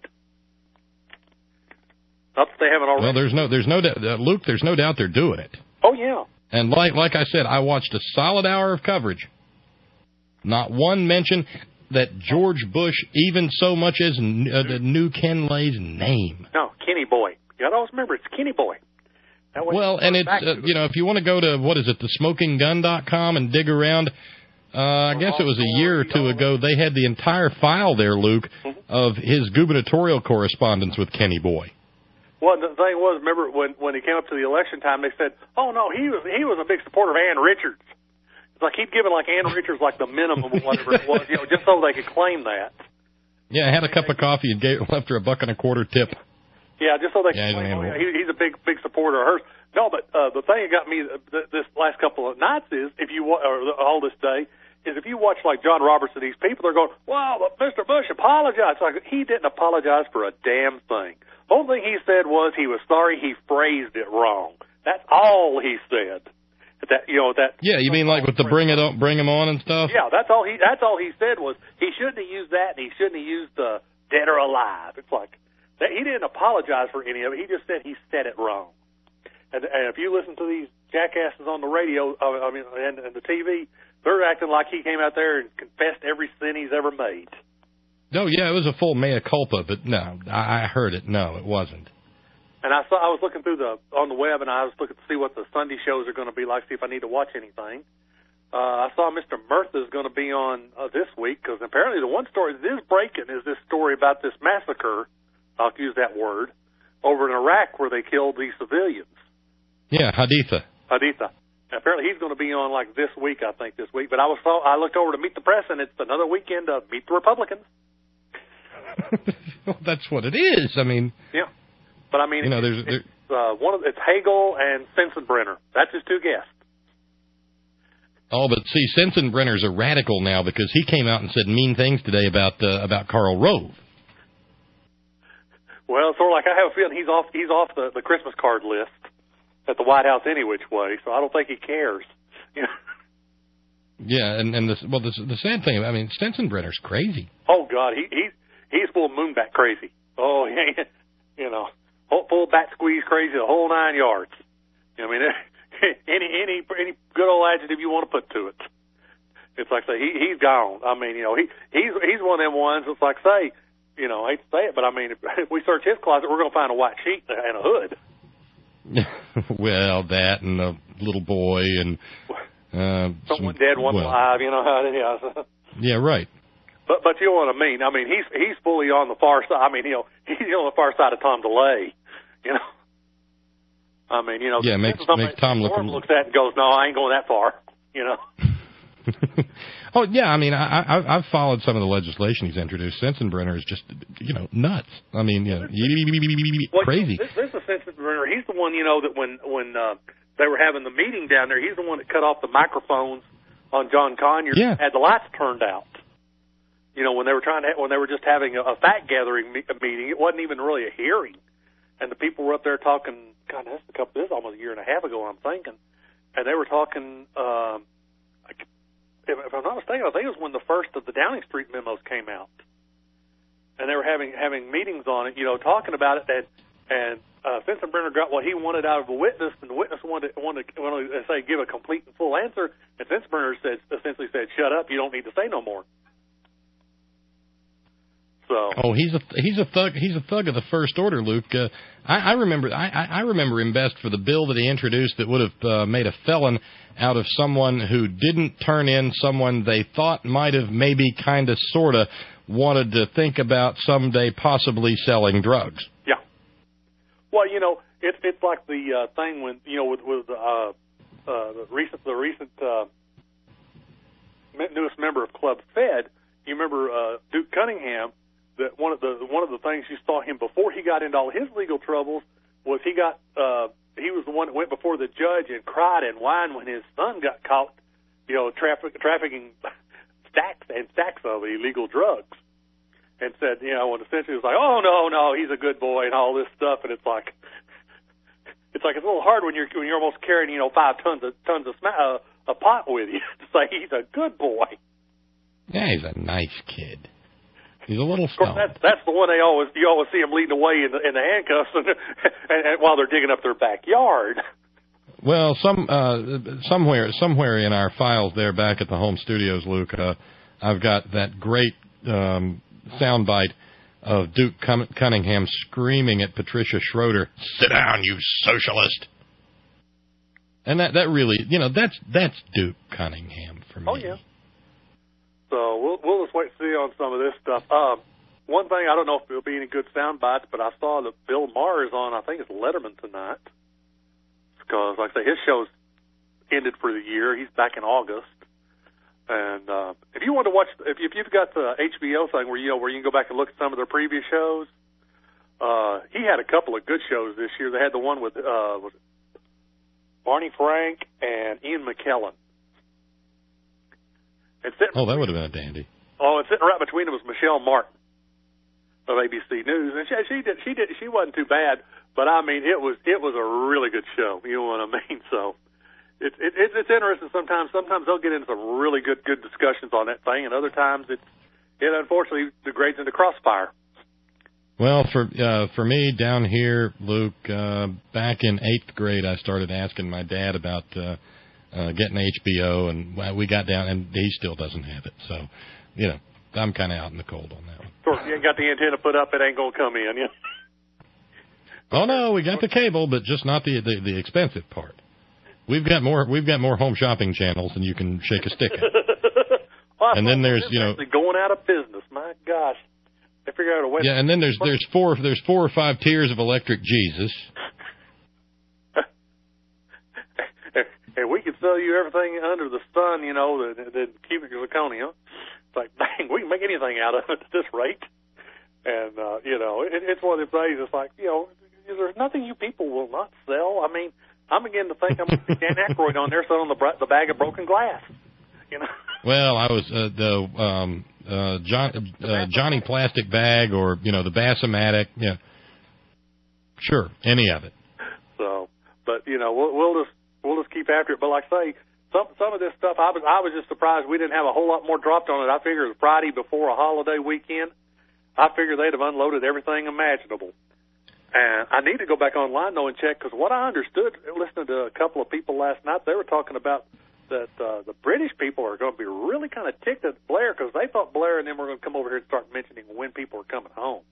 Not that they haven't already. Well, there's no, there's no, uh, Luke, there's no doubt they're doing it. Oh, yeah. And like, like I said, I watched a solid hour of coverage. Not one mention that George Bush even so much as uh, knew Ken Lay's name. No, Kenny Boy. You got to always remember, it's Kenny Boy. That way well, and it's, uh, you know, if you want to go to, what is it, the smoking gun dot com and dig around, uh, I guess it was a year or two ago, they had the entire file there, Luke, mm-hmm. of his gubernatorial correspondence with Kenny Boy. Well, the thing was, remember when when he came up to the election time, they said, "Oh no, he was he was a big supporter of Ann Richards." It's like he'd given like Ann Richards like the minimum of whatever it was, you know, just so they could claim that. Yeah, I had a cup of coffee and gave, left her a buck and a quarter tip. Yeah, just so they yeah, could claim, oh, yeah, he, he's a big big supporter of hers. No, but uh, the thing that got me th- this last couple of nights is if you wa- or all this day is if you watch like John Roberts and these people, they're going, "Wow, but Mister Bush apologized." It's like he didn't apologize for a damn thing. The only thing he said was he was sorry he phrased it wrong. That's all he said. That you know that. Yeah, you mean like with the bring it up, bring him on and stuff? Yeah, that's all he. That's all he said was he shouldn't have used that and he shouldn't have used the dead or alive. It's like that he didn't apologize for any of it. He just said he said it wrong. And, and if you listen to these jackasses on the radio, uh, I mean, and, and the T V, they're acting like he came out there and confessed every sin he's ever made. No, yeah, it was a full mea culpa, but no, I heard it. No, it wasn't. And I saw I was looking through the on the web, and I was looking to see what the Sunday shows are going to be like, see if I need to watch anything. Uh, I saw Mister Murtha is going to be on uh, this week because apparently the one story that is breaking is this story about this massacre. I'll use that word over in Iraq where they killed these civilians. Yeah, Haditha. Haditha. Apparently he's going to be on like this week, I think this week. But I was saw, I looked over to Meet the Press, and it's another weekend of Meet the Republicans. Well, that's what it is. I mean, yeah, but I mean, you know, there's, it's, it's, uh, one of it's Hagel and Sensenbrenner. That's his two guests. Oh, but see, Sensenbrenner's a radical now because he came out and said mean things today about uh, about Karl Rove. Well, sort of like I have a feeling he's off he's off the, the Christmas card list at the White House any which way, so I don't think he cares. You know? Yeah, and and the well, the, the sad thing, I mean, Sensenbrenner's crazy. Oh God, he he's he's full of moonbat crazy. Oh, yeah, you know, full bat squeeze crazy, the whole nine yards. I mean, any any any good old adjective you want to put to it. It's like say he he's gone. I mean, you know, he he's he's one of them ones. It's like say, you know, I hate to say it, but I mean, if, if we search his closet, we're going to find a white sheet and a hood. Well, that and a little boy and uh, someone some, dead, one well, alive. You know how it is. Yeah, right. But but you know what I mean. I mean, he's he's fully on the far side. I mean, you know, he's on the far side of Tom DeLay. You know. I mean, you know. Yeah, makes makes Tom look. Looks at it and goes, no, I ain't going that far. You know. Oh yeah, I mean, I, I I've followed some of the legislation he's introduced. Sensenbrenner is just, you know, nuts. I mean, you know, well, crazy. This, this is Sensenbrenner. He's the one, you know, that when when uh, they were having the meeting down there, he's the one that cut off the microphones on John Conyers. Yeah. Had the lights turned out. You know, when they were trying to when they were just having a, a fact gathering me- meeting, it wasn't even really a hearing, and the people were up there talking. God, that's a couple. This is almost a year and a half ago. I'm thinking, and they were talking. Um, If, if I'm not mistaken, I think it was when the first of the Downing Street memos came out, and they were having having meetings on it, you know, talking about it. And and uh, Sensenbrenner got what he wanted out of a witness, and the witness wanted wanted, wanted to say give a complete and full answer, and Sensenbrenner said essentially said, "Shut up, you don't need to say no more." So. Oh, he's a he's a thug. He's a thug of the first order, Luke. Uh, I, I remember I, I remember him best for the bill that he introduced that would have uh, made a felon out of someone who didn't turn in someone they thought might have maybe kind of sort of wanted to think about someday possibly selling drugs. Yeah. Well, you know, it's it's like the uh, thing when you know with with uh, uh, the recent the recent uh, newest member of Club Fed. You remember uh, Duke Cunningham. That one of the one of the things you saw him before he got into all his legal troubles was he got uh, he was the one that went before the judge and cried and whined when his son got caught, you know, traffic, trafficking stacks and stacks of illegal drugs, and said, you know, and essentially was like, oh no no he's a good boy and all this stuff, and it's like it's like it's a little hard when you're when you're almost carrying you know five tons of tons of sma- uh, a pot with you to say he's a good boy. Yeah, he's a nice kid. He's a little stoned. Of course, that's, that's the one they always you always see him leading away in the, in the handcuffs and, and, and while they're digging up their backyard. Well, some uh, somewhere somewhere in our files there back at the home studios, Luke, uh, I've got that great um, soundbite of Duke Cunningham screaming at Patricia Schroeder, "Sit down, you socialist!" And that that really, you know, that's that's Duke Cunningham for me. Oh yeah. So we'll we'll just wait and see on some of this stuff. Um, one thing, I don't know if there'll be any good sound bites, but I saw that Bill Maher is on, I think it's Letterman tonight. Because, like I say, his show's ended for the year. He's back in August. And uh, if you want to watch, if, if you've got the H B O thing where you know where you can go back and look at some of their previous shows, uh, he had a couple of good shows this year. They had the one with uh, was it Barney Frank and Ian McKellen. And oh, that would have been a dandy. Oh, and sitting right between them was Michelle Martin of A B C News, and she, she did she did she wasn't too bad, but I mean it was it was a really good show. You know what I mean? So it's it, it, it's interesting. Sometimes sometimes they'll get into some really good good discussions on that thing, and other times it's it unfortunately degrades into crossfire. Well, for uh, for me down here, Luke, uh, back in eighth grade, I started asking my dad about. Uh, Uh, getting H B O, and we got down, and he still doesn't have it. So, you know, I'm kind of out in the cold on that one. Of course, you ain't got the antenna put up, it ain't going to come in, yeah. Oh no, we got the cable, but just not the, the the expensive part. We've got more we've got more home shopping channels than you can shake a stick at. Well, and then there's you know going out of business. My gosh, they figure out a way. Yeah, and then there's there's four there's four or five tiers of electric Jesus. And we could sell you everything under the sun, you know, the, the cubic zirconia. It's like, dang, we can make anything out of it at this rate. And, uh, you know, it, it's one of the things, it's like, you know, there's nothing you people will not sell. I mean, I'm beginning to think I'm going to see Dan Aykroyd on there selling the, the bag of broken glass, you know. Well, I was, uh, the, um, uh, John, uh, Johnny Plastic Bag or, you know, the Bassomatic, yeah. Sure, any of it. So, but, you know, we'll, we'll just, We'll just keep after it. But like I say, some some of this stuff, I was I was just surprised we didn't have a whole lot more dropped on it. I figured it was Friday before a holiday weekend. I figured they'd have unloaded everything imaginable. And I need to go back online, though, and check, because what I understood, listening to a couple of people last night, they were talking about that uh, the British people are going to be really kind of ticked at Blair because they thought Blair and them were going to come over here and start mentioning when people are coming home.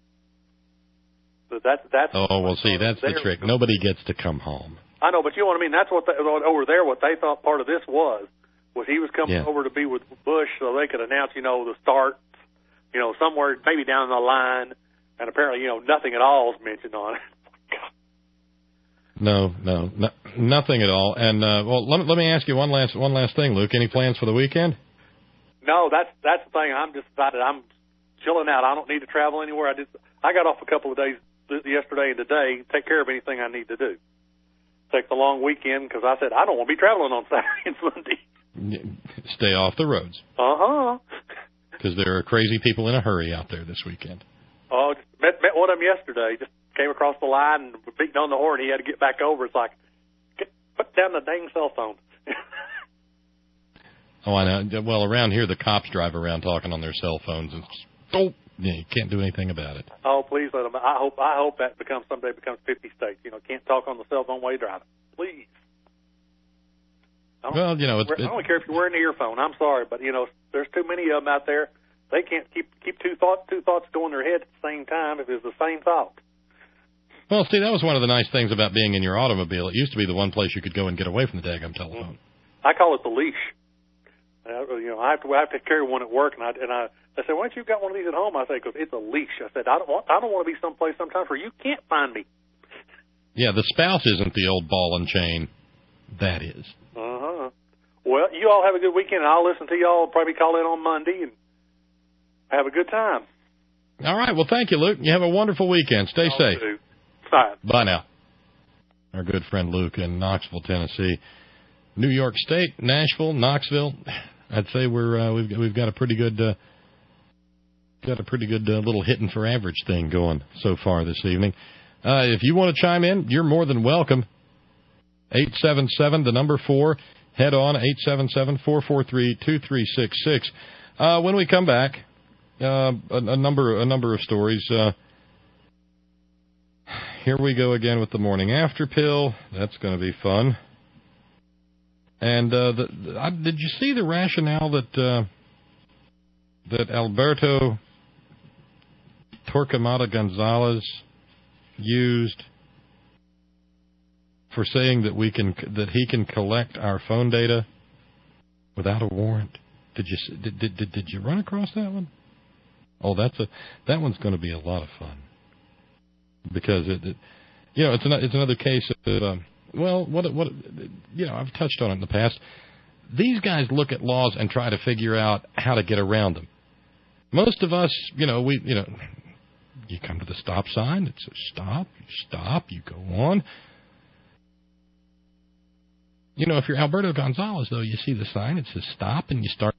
So that's, that's oh, well, see, that's the trick. Nobody gets to come home. I know, but you know what I mean? That's what they, over there, what they thought part of this was, was he was coming yeah. over to be with Bush so they could announce, you know, the start, you know, somewhere maybe down the line, and apparently, you know, nothing at all is mentioned on it. No, no, no, nothing at all. And, uh, well, let, let me ask you one last one last thing, Luke. Any plans for the weekend? No, that's that's the thing. I'm just decided I'm chilling out. I don't need to travel anywhere. I just I got off a couple of days yesterday and today, take care of anything I need to do. Take the long weekend because I said I don't want to be traveling on Saturday and Sunday. Stay off the roads. Uh-huh. Because there are crazy people in a hurry out there this weekend. Oh, just met, met one of them yesterday. Just came across the line and beating on the horn. He had to get back over. It's like, get, put down the dang cell phone. Oh, I know. Well, around here, the cops drive around talking on their cell phones. And oh, yeah, you can't do anything about it. Oh, please let them. I hope I hope that becomes someday becomes fifty states. You know, can't talk on the cell phone while you're driving. Please. Well, you know, it's, I don't care if you're wearing an earphone. I'm sorry, but, you know, there's too many of them out there. they can't keep keep two thoughts two thoughts going in their head at the same time if it's the same thought. Well, see, that was one of the nice things about being in your automobile. It used to be the one place you could go and get away from the daggum telephone. I call it the leash. Uh, you know, I have to I have to carry one at work, and I and I, I said, why don't you got one of these at home? I say, because it's a leash. I said, I don't want I don't want to be someplace sometimes where you can't find me. Yeah, the spouse isn't the old ball and chain. That is. Uh huh. Well, you all have a good weekend. I'll listen to y'all. Probably call in on Monday and have a good time. All right. Well, thank you, Luke. You have a wonderful weekend. Stay Y'all safe. too. Bye. Bye now. Our good friend Luke in Knoxville, Tennessee, New York State, Nashville, Knoxville. I'd say we're uh, we've we've got a pretty good uh, got a pretty good uh, little hitting for average thing going so far this evening. Uh, if you want to chime in, you're more than welcome. eight seven seven, the number four. Head on, eight seven seven, four four three, two three six six. Uh, when we come back, uh, a, a number a number of stories. Uh, here we go again with the morning after pill. That's going to be fun. And uh, the, the, I, did you see the rationale that uh, that Alberto Torquemada Gonzalez used for saying that we can that he can collect our phone data without a warrant? Did you did did did, did you run across that one? Oh, that's a that one's going to be a lot of fun because it, it you know it's an, it's another case of um, well what what you know I've touched on it in the past. These guys look at laws and try to figure out how to get around them. Most of us, you know, we you know you come to the stop sign. It says stop. You stop. You go on. You know, if you're Alberto Gonzalez, though, you see the sign, it says stop, and you start.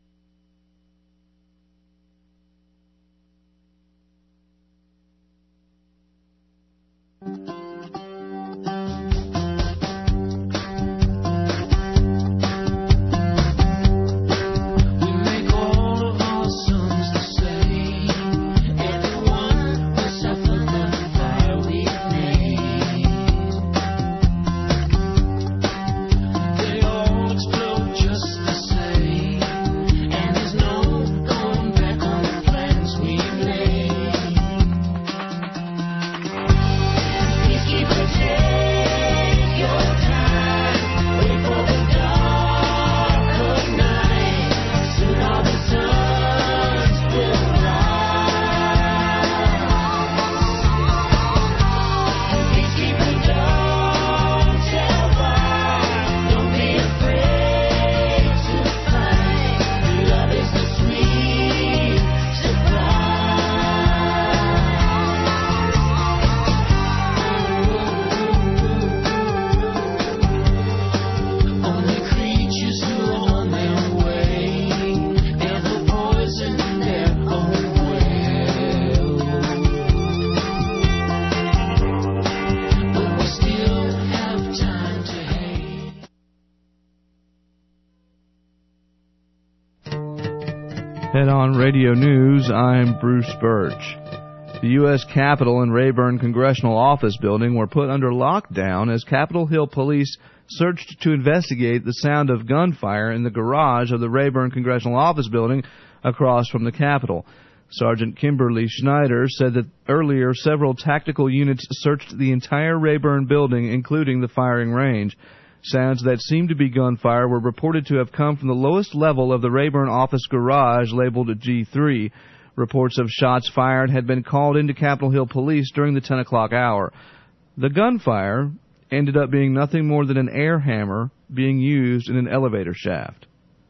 Head on Radio News, I'm Bruce Birch. The U S Capitol and Rayburn Congressional Office Building were put under lockdown as Capitol Hill police searched to investigate the sound of gunfire in the garage of the Rayburn Congressional Office Building across from the Capitol. Sergeant Kimberly Schneider said that earlier several tactical units searched the entire Rayburn building, including the firing range. Sounds that seemed to be gunfire were reported to have come from the lowest level of the Rayburn office garage, labeled G three. Reports of shots fired had been called into Capitol Hill police during the ten o'clock hour. The gunfire ended up being nothing more than an air hammer being used in an elevator shaft.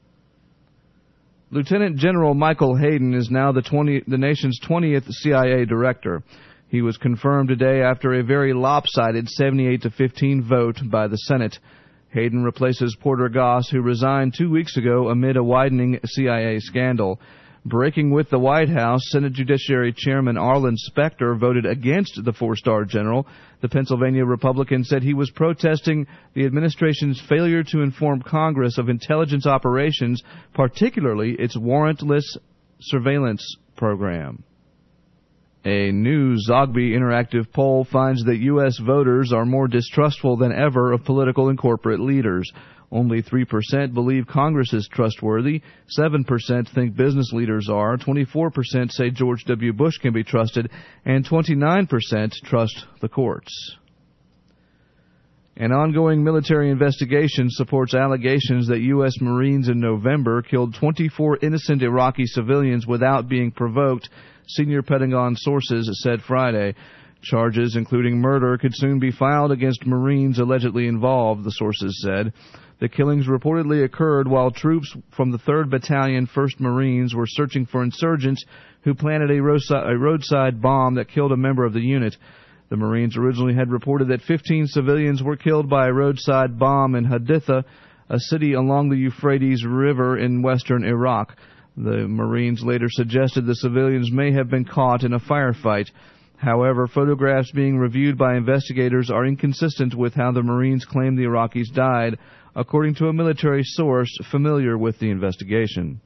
Lieutenant General Michael Hayden is now the, twenty, the nation's twentieth C I A director. He was confirmed today after a very lopsided seventy-eight to fifteen vote by the Senate. Hayden replaces Porter Goss, who resigned two weeks ago amid a widening C I A scandal. Breaking with the White House, Senate Judiciary Chairman Arlen Specter voted against the four-star general. The Pennsylvania Republican said he was protesting the administration's failure to inform Congress of intelligence operations, particularly its warrantless surveillance program. A new Zogby Interactive poll finds that U S voters are more distrustful than ever of political and corporate leaders. Only three percent believe Congress is trustworthy, seven percent think business leaders are, twenty-four percent say George W. Bush can be trusted, and twenty-nine percent trust the courts. An ongoing military investigation supports allegations that U S Marines in November killed twenty-four innocent Iraqi civilians without being provoked, senior Pentagon sources said Friday. Charges, including murder, could soon be filed against Marines allegedly involved, the sources said. The killings reportedly occurred while troops from the third Battalion, first Marines, were searching for insurgents who planted a roadside bomb that killed a member of the unit. The Marines originally had reported that fifteen civilians were killed by a roadside bomb in Haditha, a city along the Euphrates River in western Iraq. The Marines later suggested the civilians may have been caught in a firefight. However, photographs being reviewed by investigators are inconsistent with how the Marines claim the Iraqis died, according to a military source familiar with the investigation.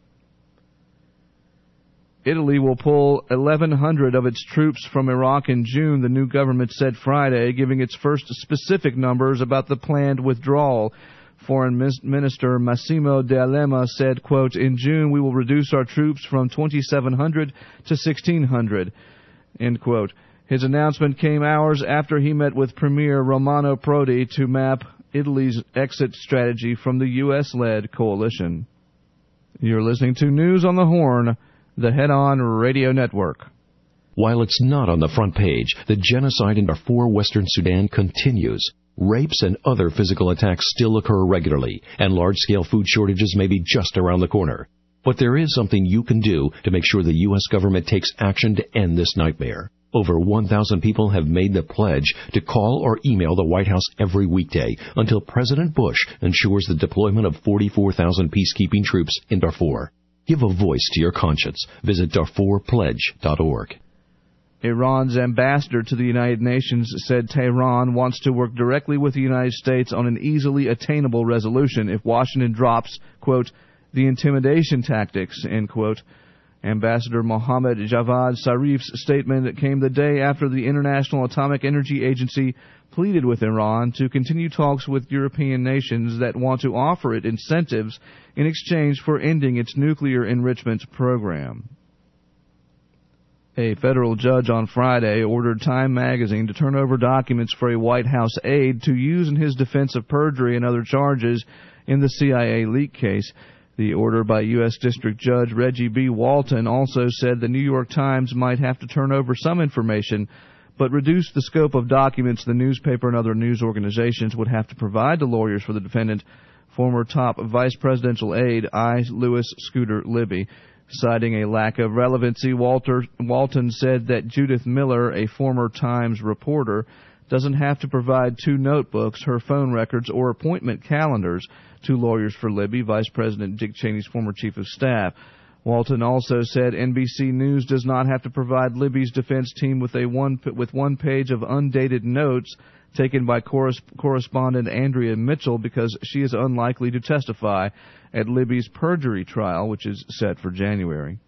Italy will pull eleven hundred of its troops from Iraq in June, the new government said Friday, giving its first specific numbers about the planned withdrawal. Foreign Minister Massimo D'Alema said, quote, "In June we will reduce our troops from twenty-seven hundred to sixteen hundred, end quote. His announcement came hours after he met with Premier Romano Prodi to map Italy's exit strategy from the U S-led coalition. You're listening to News on the Horn, the Head-On Radio Network. While it's not on the front page, the genocide in Darfur, Western Sudan continues. Rapes and other physical attacks still occur regularly, and large-scale food shortages may be just around the corner. But there is something you can do to make sure the U S government takes action to end this nightmare. Over one thousand people have made the pledge to call or email the White House every weekday until President Bush ensures the deployment of forty-four thousand peacekeeping troops in Darfur. Give a voice to your conscience. Visit Darfur Pledge dot org. Iran's ambassador to the United Nations said Tehran wants to work directly with the United States on an easily attainable resolution if Washington drops, quote, the intimidation tactics, end quote. Ambassador Mohammad Javad Zarif's statement came the day after the International Atomic Energy Agency pleaded with Iran to continue talks with European nations that want to offer it incentives in exchange for ending its nuclear enrichment program. A federal judge on Friday ordered Time magazine to turn over documents for a White House aide to use in his defense of perjury and other charges in the C I A leak case. The order by U S District Judge Reggie B. Walton also said the New York Times might have to turn over some information, but reduce the scope of documents the newspaper and other news organizations would have to provide to lawyers for the defendant, former top vice presidential aide I. Lewis Scooter Libby. Citing a lack of relevancy, Walter, Walton said that Judith Miller, a former Times reporter, doesn't have to provide two notebooks, her phone records, or appointment calendars to lawyers for Libby, Vice President Dick Cheney's former chief of staff. Walton also said N B C News does not have to provide Libby's defense team with a one with one page of undated notes taken by corres- correspondent Andrea Mitchell because she is unlikely to testify at Libby's perjury trial, which is set for January.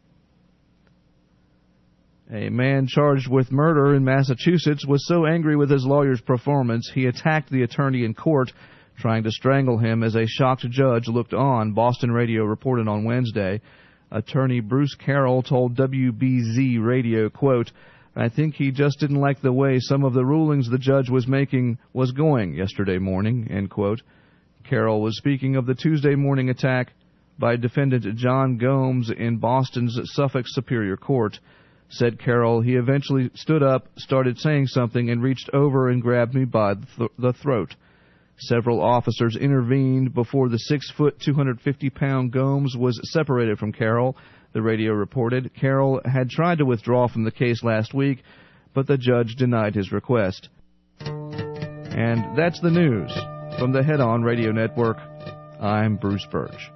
A man charged with murder in Massachusetts was so angry with his lawyer's performance he attacked the attorney in court, trying to strangle him as a shocked judge looked on, Boston Radio reported on Wednesday. Attorney Bruce Carroll told W B Z Radio, quote, I think he just didn't like the way some of the rulings the judge was making was going yesterday morning, end quote. Carroll was speaking of the Tuesday morning attack by defendant John Gomes in Boston's Suffolk Superior Court. Said Carroll, he eventually stood up, started saying something, and reached over and grabbed me by the, th- the throat. Several officers intervened before the six-foot, two hundred fifty pound Gomes was separated from Carroll, the radio reported. Carroll had tried to withdraw from the case last week, but the judge denied his request. And that's the news. From the Head-On Radio Network, I'm Bruce Birch.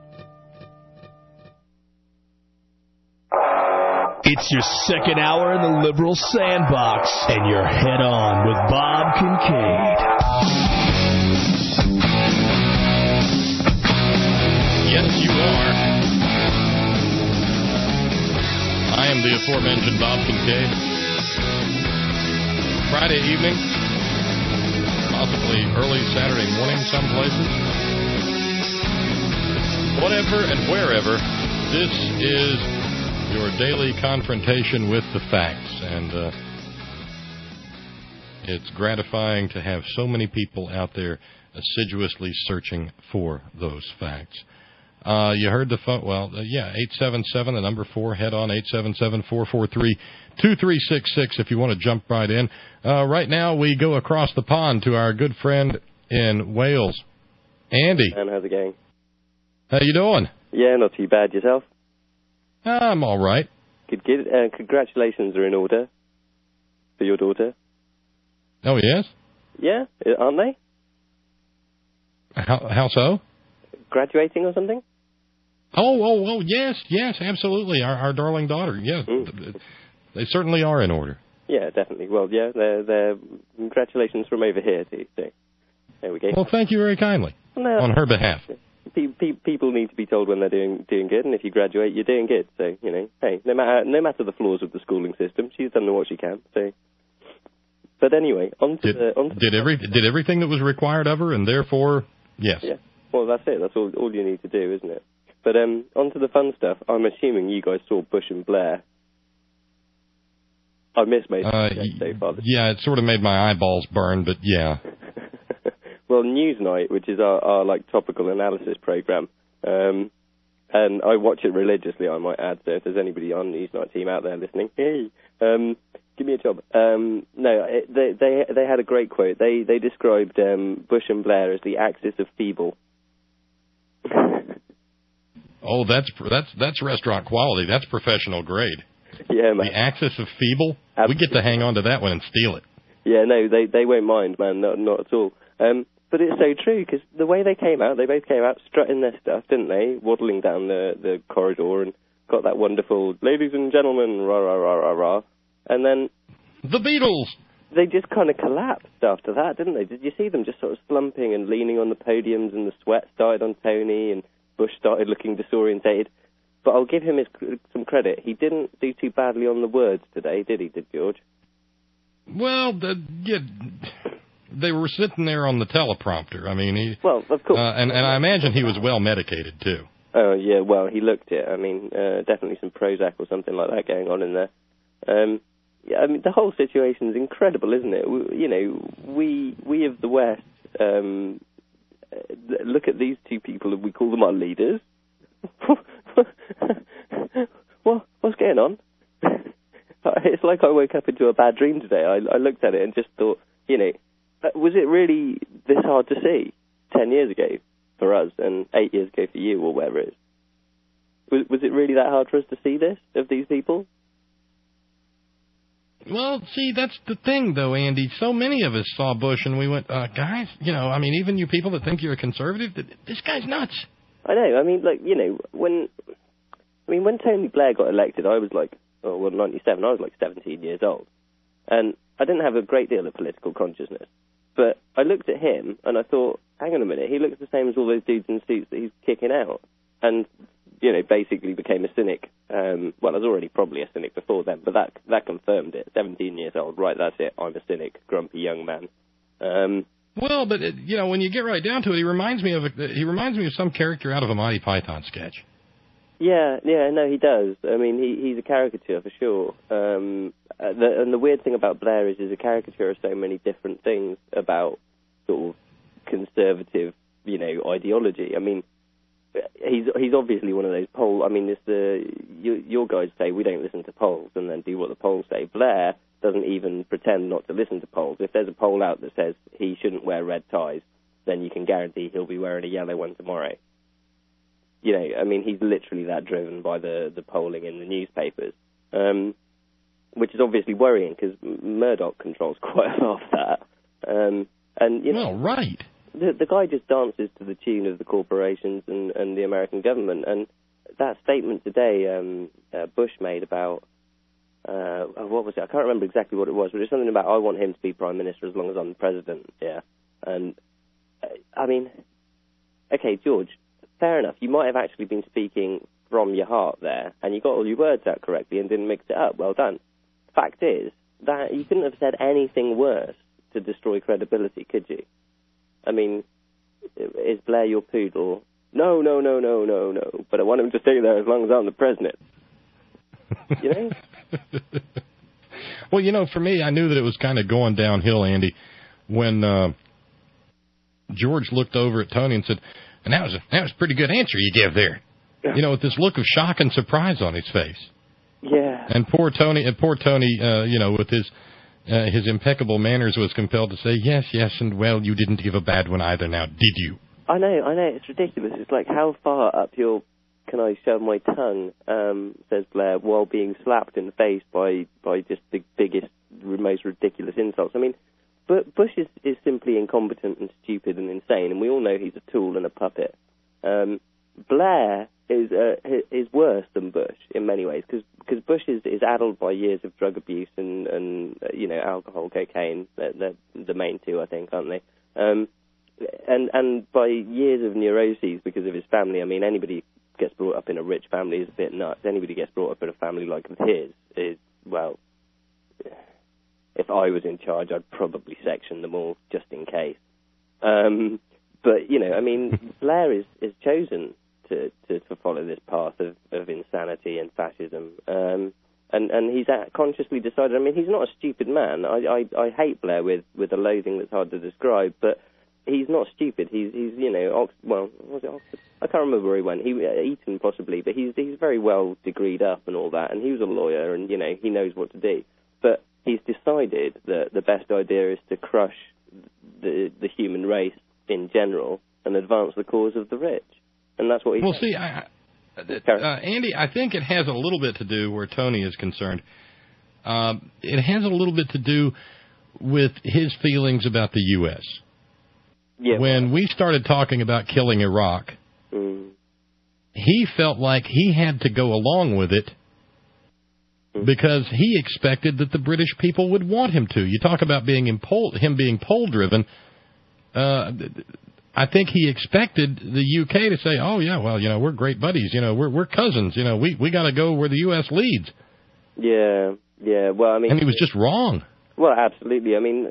It's your second hour in the liberal sandbox, and you're Head On with Bob Kincaid. Yes, you are. I am the aforementioned Bob Kincaid. Friday evening, possibly early Saturday morning some places. Whatever and wherever, this is your daily confrontation with the facts. And uh, it's gratifying to have so many people out there assiduously searching for those facts. Uh, you heard the phone, well, uh, yeah, eight seven seven, the number four, head on, eight seven seven, four four three, two three six six if you want to jump right in. Uh, right now we go across the pond to our good friend in Wales, Andy. And how's it going? How you doing? Yeah, not too bad. Yourself? I'm all right. Good, good. Uh, congratulations are in order for your daughter. Oh, yes? Yeah, aren't they? How, how so? Graduating or something? Oh, oh, oh, yes, yes, absolutely. Our, our darling daughter, yes. Mm. They certainly are in order. Yeah, definitely. Well, yeah, they're, they're, congratulations from over here, too. So, there we go. Well, thank you very kindly no, on her behalf. Pe- pe- people need to be told when they're doing doing good, and if you graduate, you're doing good. So, you know, hey, no matter no matter the flaws of the schooling system, she's done what she can. So, but anyway, on to did, the... On to did, the every, did everything that was required of her, and therefore, yes. Yeah. Well, that's it. That's all all you need to do, isn't it? But um, on to the fun stuff. I'm assuming you guys saw Bush and Blair. I missed most uh, of it so far. Yeah, it sort of made my eyeballs burn, but yeah. Well, Newsnight, which is our, our like topical analysis program, um, and I watch it religiously, I might add. So if there's anybody on the Newsnight team out there listening, hey, um, give me a job. Um, no, it, they they they had a great quote. They they described um, Bush and Blair as the axis of feeble. Oh, that's that's that's restaurant quality. That's professional grade. Yeah, man. The axis of feeble. Absolutely. We get to hang on to that one and steal it. Yeah, no, they they won't mind, man. Not not at all. Um, but it's so true because the way they came out, they both came out strutting their stuff, didn't they? Waddling down the the corridor and got that wonderful "ladies and gentlemen," rah rah rah rah rah, and then the Beatles. They just kind of collapsed after that, didn't they? Did you see them just sort of slumping and leaning on the podiums, and the sweat started on Tony, and Bush started looking disorientated? But I'll give him his, some credit. He didn't do too badly on the words today, did he, did George? Well, the, yeah, they were sitting there on the teleprompter. I mean, he... Well, of course. Uh, and, and I imagine he was well medicated, too. Oh, yeah, well, he looked it. I mean, uh, definitely some Prozac or something like that going on in there. Um... Yeah, I mean, the whole situation is incredible, isn't it? We, you know, we we of the West um, look at these two people and we call them our leaders. What what's going on? It's like I woke up into a bad dream today. I, I looked at it and just thought, you know, was it really this hard to see ten years ago for us and eight years ago for you or whatever it is? Was, was it really that hard for us to see this, of these people? Well, see, that's the thing, though, Andy. So many of us saw Bush, and we went, uh, guys, you know, I mean, even you people that think you're a conservative, this guy's nuts. I know. I mean, like, you know, when, I mean, when Tony Blair got elected, I was like, oh, well, ninety-seven, I was like seventeen years old. And I didn't have a great deal of political consciousness. But I looked at him, and I thought, hang on a minute, he looks the same as all those dudes in suits that he's kicking out. And, you know, basically became a cynic. Um, well, I was already probably a cynic before then, but that that confirmed it. seventeen years old, right, that's it. I'm a cynic, grumpy young man. Um, well, but, it, you know, when you get right down to it, he reminds me of a, he reminds me of some character out of a Monty Python sketch. Yeah, yeah, no, he does. I mean, he, he's a caricature for sure. Um, uh, the, and the weird thing about Blair is he's a caricature of so many different things about sort of conservative, you know, ideology. I mean, He's he's obviously one of those poll. I mean, it's the you, your guys say we don't listen to polls and then do what the polls say. Blair doesn't even pretend not to listen to polls. If there's a poll out that says he shouldn't wear red ties, then you can guarantee he'll be wearing a yellow one tomorrow. You know, I mean, he's literally that driven by the the polling in the newspapers, um, which is obviously worrying because Murdoch controls quite a lot of that. Um, and you know, well, right. The, the guy just dances to the tune of the corporations and, and the American government. And that statement today um, uh, Bush made about, uh, what was it? I can't remember exactly what it was, but it's something about I want him to be prime minister as long as I'm the president. Yeah. And, uh, I mean, okay, George, fair enough. You might have actually been speaking from your heart there, and you got all your words out correctly and didn't mix it up. Well done. Fact is, that you couldn't have said anything worse to destroy credibility, could you? I mean, is Blair your poodle? No, no, no, no, no, no. But I want him to stay there as long as I'm the president. You know? Well, you know, for me, I knew that it was kind of going downhill, Andy, when uh, George looked over at Tony and said, and that was a, that was a pretty good answer you gave there. You know, with this look of shock and surprise on his face. Yeah. And poor Tony, and poor Tony, uh, you know, with his uh, his impeccable manners, was compelled to say, yes, yes, and well, you didn't give a bad one either now, did you? I know, I know, it's ridiculous. It's like, how far up your can I shove my tongue, um, says Blair, while being slapped in the face by, by just the biggest, most ridiculous insults. I mean, but Bush is, is simply incompetent and stupid and insane, and we all know he's a tool and a puppet. Um, Blair is uh, is worse than Bush in many ways, because Bush is, is addled by years of drug abuse and, and uh, you know, alcohol, cocaine. They're, they're the main two, I think, aren't they? Um, and and by years of neuroses because of his family. I mean, anybody gets brought up in a rich family is a bit nuts. Anybody gets brought up in a family like his is, well, if I was in charge, I'd probably section them all just in case. Um, but, you know, I mean, Blair is, is chosen to, to, to follow this path of, of insanity and fascism. Um, and, and he's consciously decided, I mean, he's not a stupid man. I, I, I hate Blair with, with a loathing that's hard to describe, but he's not stupid. He's, he's you know, Ox- well, was it Oxford? I can't remember where he went. He uh, Eton possibly, but he's he's very well degreed up and all that. And he was a lawyer, and you know, he knows what to do. But he's decided that the best idea is to crush the the human race in general and advance the cause of the rich. And that's what he. Well, see, I, uh, Andy, I think it has a little bit to do where Tony is concerned. Uh, it has a little bit to do with his feelings about the U S Yeah. When we started talking about killing Iraq, mm. he felt like he had to go along with it mm. because he expected that the British people would want him to. You talk about being impol- him being poll-driven. Uh, I think he expected the U K to say, "Oh yeah, well, you know, we're great buddies. You know, we're we're cousins. You know, we we got to go where the U S leads." Yeah, yeah. Well, I mean, and he was just wrong. Well, absolutely. I mean,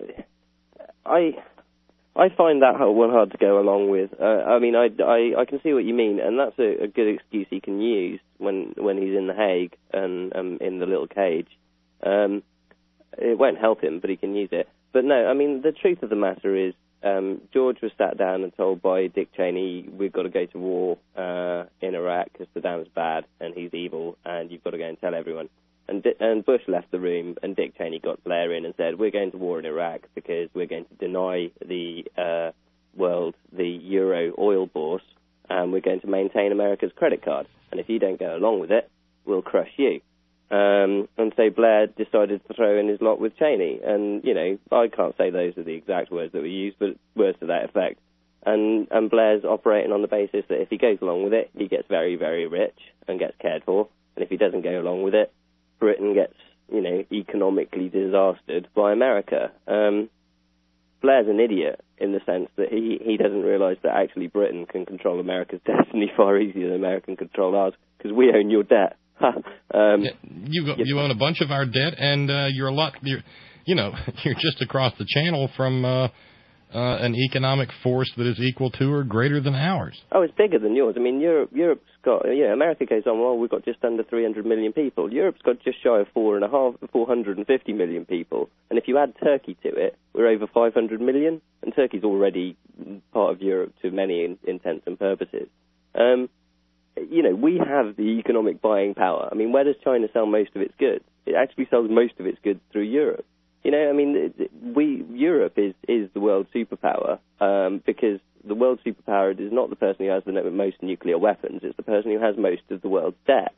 I. I find that one hard to go along with. Uh, I mean, I, I, I can see what you mean, and that's a, a good excuse he can use when, when he's in The Hague and um, in the little cage. Um, it won't help him, but he can use it. But no, I mean, the truth of the matter is um, George was sat down and told by Dick Cheney, we've got to go to war uh, in Iraq because Saddam's bad and he's evil, and you've got to go and tell everyone. And, Di- and Bush left the room, and Dick Cheney got Blair in and said, we're going to war in Iraq because we're going to deny the uh, world the euro oil bourse, and we're going to maintain America's credit card. And if you don't go along with it, we'll crush you. Um, and so Blair decided to throw in his lot with Cheney. And, you know, I can't say those are the exact words that were used, but words to that effect. And, and Blair's operating on the basis that if he goes along with it, he gets very, very rich and gets cared for. And if he doesn't go along with it, Britain gets, you know, economically disastered by America. Um, Blair's an idiot in the sense that he, he doesn't realise that actually Britain can control America's destiny far easier than America can control ours, because we own your debt. um, yeah, you go, you own a bunch of our debt, and uh, you're a lot, you're, you know, you're just across the channel from uh, uh, an economic force that is equal to or greater than ours. Oh, it's bigger than yours. I mean, Europe, Europe's got, yeah, America goes on, well, we've got just under three hundred million people. Europe's got just shy of four and a half, four hundred fifty million people. And if you add Turkey to it, we're over five hundred million. And Turkey's already part of Europe to many in, intents and purposes. Um, you know, we have the economic buying power. I mean, where does China sell most of its goods? It actually sells most of its goods through Europe. You know, I mean, we Europe is, is the world superpower um, because the world superpower is not the person who has the most nuclear weapons. It's the person who has most of the world's debt.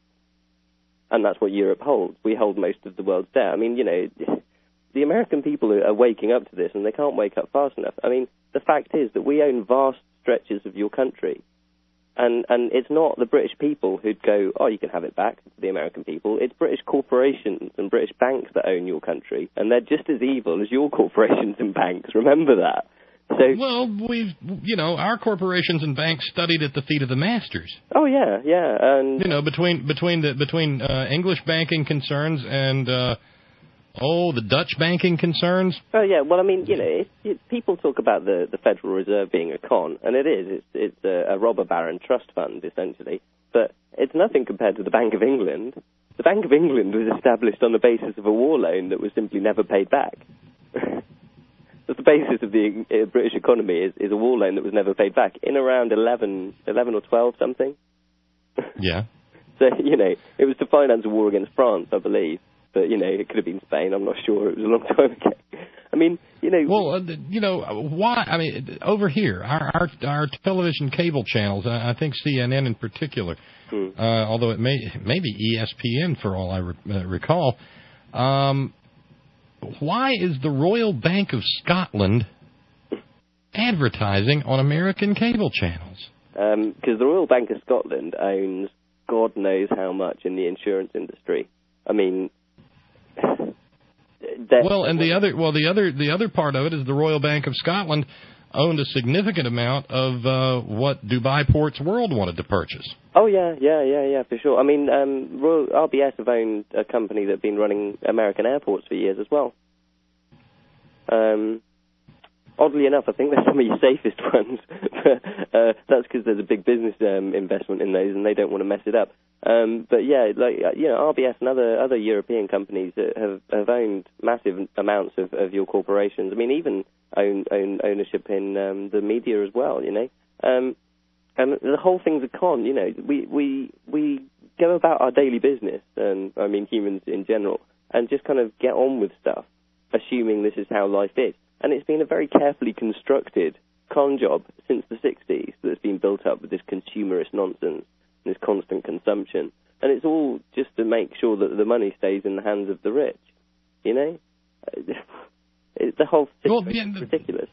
And that's what Europe holds. We hold most of the world's debt. I mean, you know, the American people are waking up to this, and they can't wake up fast enough. I mean, the fact is that we own vast stretches of your country. And and it's not the British people who'd go, oh, you can have it back, the American people. It's British corporations and British banks that own your country. And they're just as evil as your corporations and banks. Remember that. So, well, we've, you know, our corporations and banks studied at the feet of the masters. Oh, yeah, yeah. And you know, between between the between uh, English banking concerns and uh, Oh, the Dutch banking concerns? Oh, yeah. Well, I mean, you know, it, it, people talk about the, the Federal Reserve being a con, and it is. It's, it's a, a robber baron trust fund, essentially. But it's nothing compared to the Bank of England. The Bank of England was established on the basis of a war loan that was simply never paid back. That's the basis of the uh, British economy, is, is a war loan that was never paid back in around eleven, eleven or twelve something. Yeah. So, you know, it was to finance a war against France, I believe. But, you know, it could have been Spain. I'm not sure. It was a long time ago. I mean, you know... Well, uh, you know, why... I mean, over here, our our, our television cable channels, I, I think C N N in particular, hmm. uh, although it may, may be E S P N for all I re, uh, recall, um, why is the Royal Bank of Scotland advertising on American cable channels? Because um, the Royal Bank of Scotland owns God knows how much in the insurance industry. I mean... Well, and the other well, the other the other part of it is the Royal Bank of Scotland owned a significant amount of uh, what Dubai Ports World wanted to purchase. Oh yeah, yeah, yeah, yeah, for sure. I mean, um, Royal, R B S have owned a company that's been running American airports for years as well. Um, oddly enough, I think they're some of your safest ones. uh, that's because there's a big business um, investment in those, and they don't want to mess it up. Um, but yeah, like you know, R B S and other other European companies have have owned massive amounts of, of your corporations. I mean, even own, own ownership in um, the media as well. You know, um, and the whole thing's a con. You know, we we we go about our daily business, and I mean humans in general, and just kind of get on with stuff, assuming this is how life is. And it's been a very carefully constructed con job since the sixties that's been built up with this consumerist nonsense. This constant consumption, and it's all just to make sure that the money stays in the hands of the rich. You know, it, the whole thing well, yeah, is ridiculous.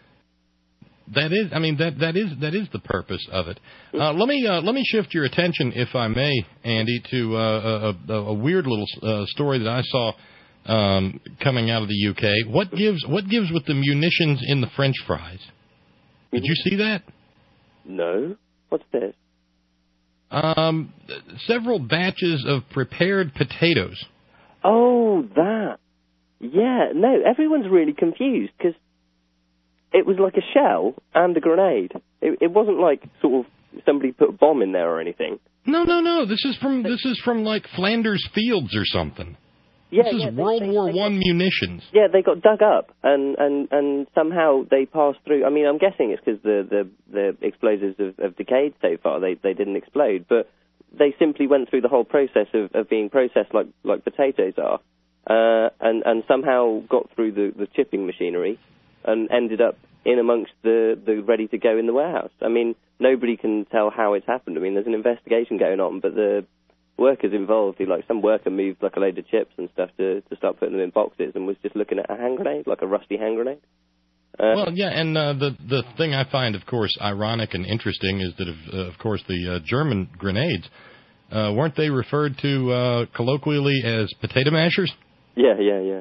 That is, I mean, that that is that is the purpose of it. Uh, let me uh, let me shift your attention, if I may, Andy, to uh, a, a, a weird little uh, story that I saw um, coming out of the U K. What gives what gives with the munitions in the French fries? Did you see that? No. What's this? Um, several batches of prepared potatoes. Oh, that. Yeah, no, everyone's really confused because it was like a shell and a grenade. It, it wasn't like sort of somebody put a bomb in there or anything. No, no, no. This is from this is from like Flanders Fields or something. Yeah, this is yeah, World they, War they, One munitions. Yeah, they got dug up, and, and, and somehow they passed through. I mean, I'm guessing it's because the, the, the explosives have, have decayed so far. They they didn't explode, but they simply went through the whole process of, of being processed like, like potatoes are, uh, and, and somehow got through the, the chipping machinery and ended up in amongst the, the ready to go in the warehouse. I mean, nobody can tell how it's happened. I mean, there's an investigation going on, but the workers involved, who, like some worker moved like a load of chips and stuff to, to start putting them in boxes and was just looking at a hand grenade, like a rusty hand grenade. Uh, well, yeah, and uh, the the thing I find, of course, ironic and interesting is that, of, uh, of course, the uh, German grenades, uh, weren't they referred to uh, colloquially as potato mashers? Yeah, yeah, yeah.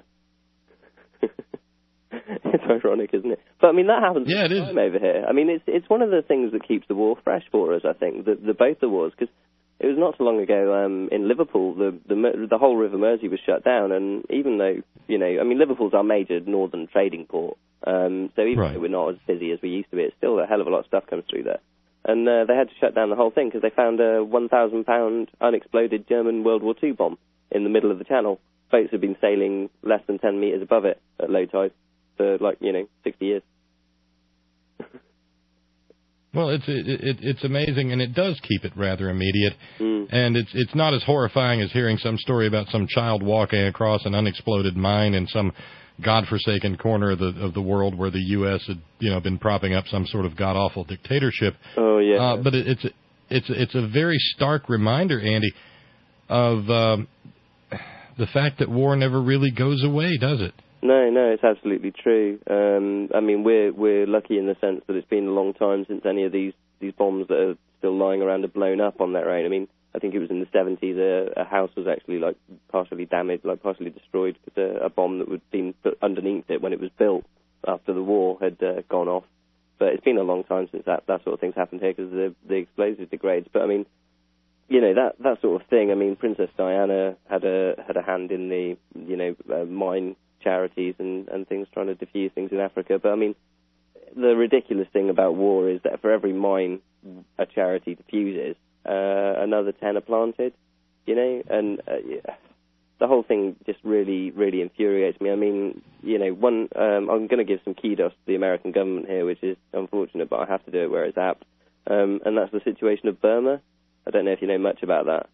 It's ironic, isn't it? But, I mean, that happens yeah, all the it time is. over here. I mean, it's it's one of the things that keeps the war fresh for us, I think, the, the both the wars, because it was not so long ago um, in Liverpool, the, the the whole River Mersey was shut down, and even though, you know, I mean, Liverpool's our major northern trading port, um, so even right. though we're not as busy as we used to be, it's still a hell of a lot of stuff comes through there. And uh, they had to shut down the whole thing because they found a one thousand pound unexploded German World War Two bomb in the middle of the channel. Boats had been sailing less than ten metres above it at low tide for, like, you know, sixty years. Well, it's it, it, it's amazing, and it does keep it rather immediate. Mm. And it's it's not as horrifying as hearing some story about some child walking across an unexploded mine in some godforsaken corner of the of the world where the U S had, you know, been propping up some sort of god awful dictatorship. Oh yeah. Uh, but it, it's it's it's a very stark reminder, Andy, of um, the fact that war never really goes away, does it? No, no, it's absolutely true. Um, I mean, we're we're lucky in the sense that it's been a long time since any of these, these bombs that are still lying around have blown up on their own. I mean, I think it was in the seventies a, a house was actually like partially damaged, like partially destroyed, because a, a bomb that had been put underneath it when it was built after the war had uh, gone off. But it's been a long time since that, that sort of thing's happened here because the, the explosive degrades. But I mean, you know, that that sort of thing. I mean, Princess Diana had a had a hand in the, you know, uh, mine charities and, and things, trying to defuse things in Africa. But I mean, the ridiculous thing about war is that for every mine a charity defuses, uh, another ten are planted. You know, and uh, yeah, the whole thing just really, really infuriates me. I mean, you know, one um, I'm going to give some kudos to the American government here, which is unfortunate, but I have to do it where it's apt. Um, and that's the situation of Burma. I don't know if you know much about that.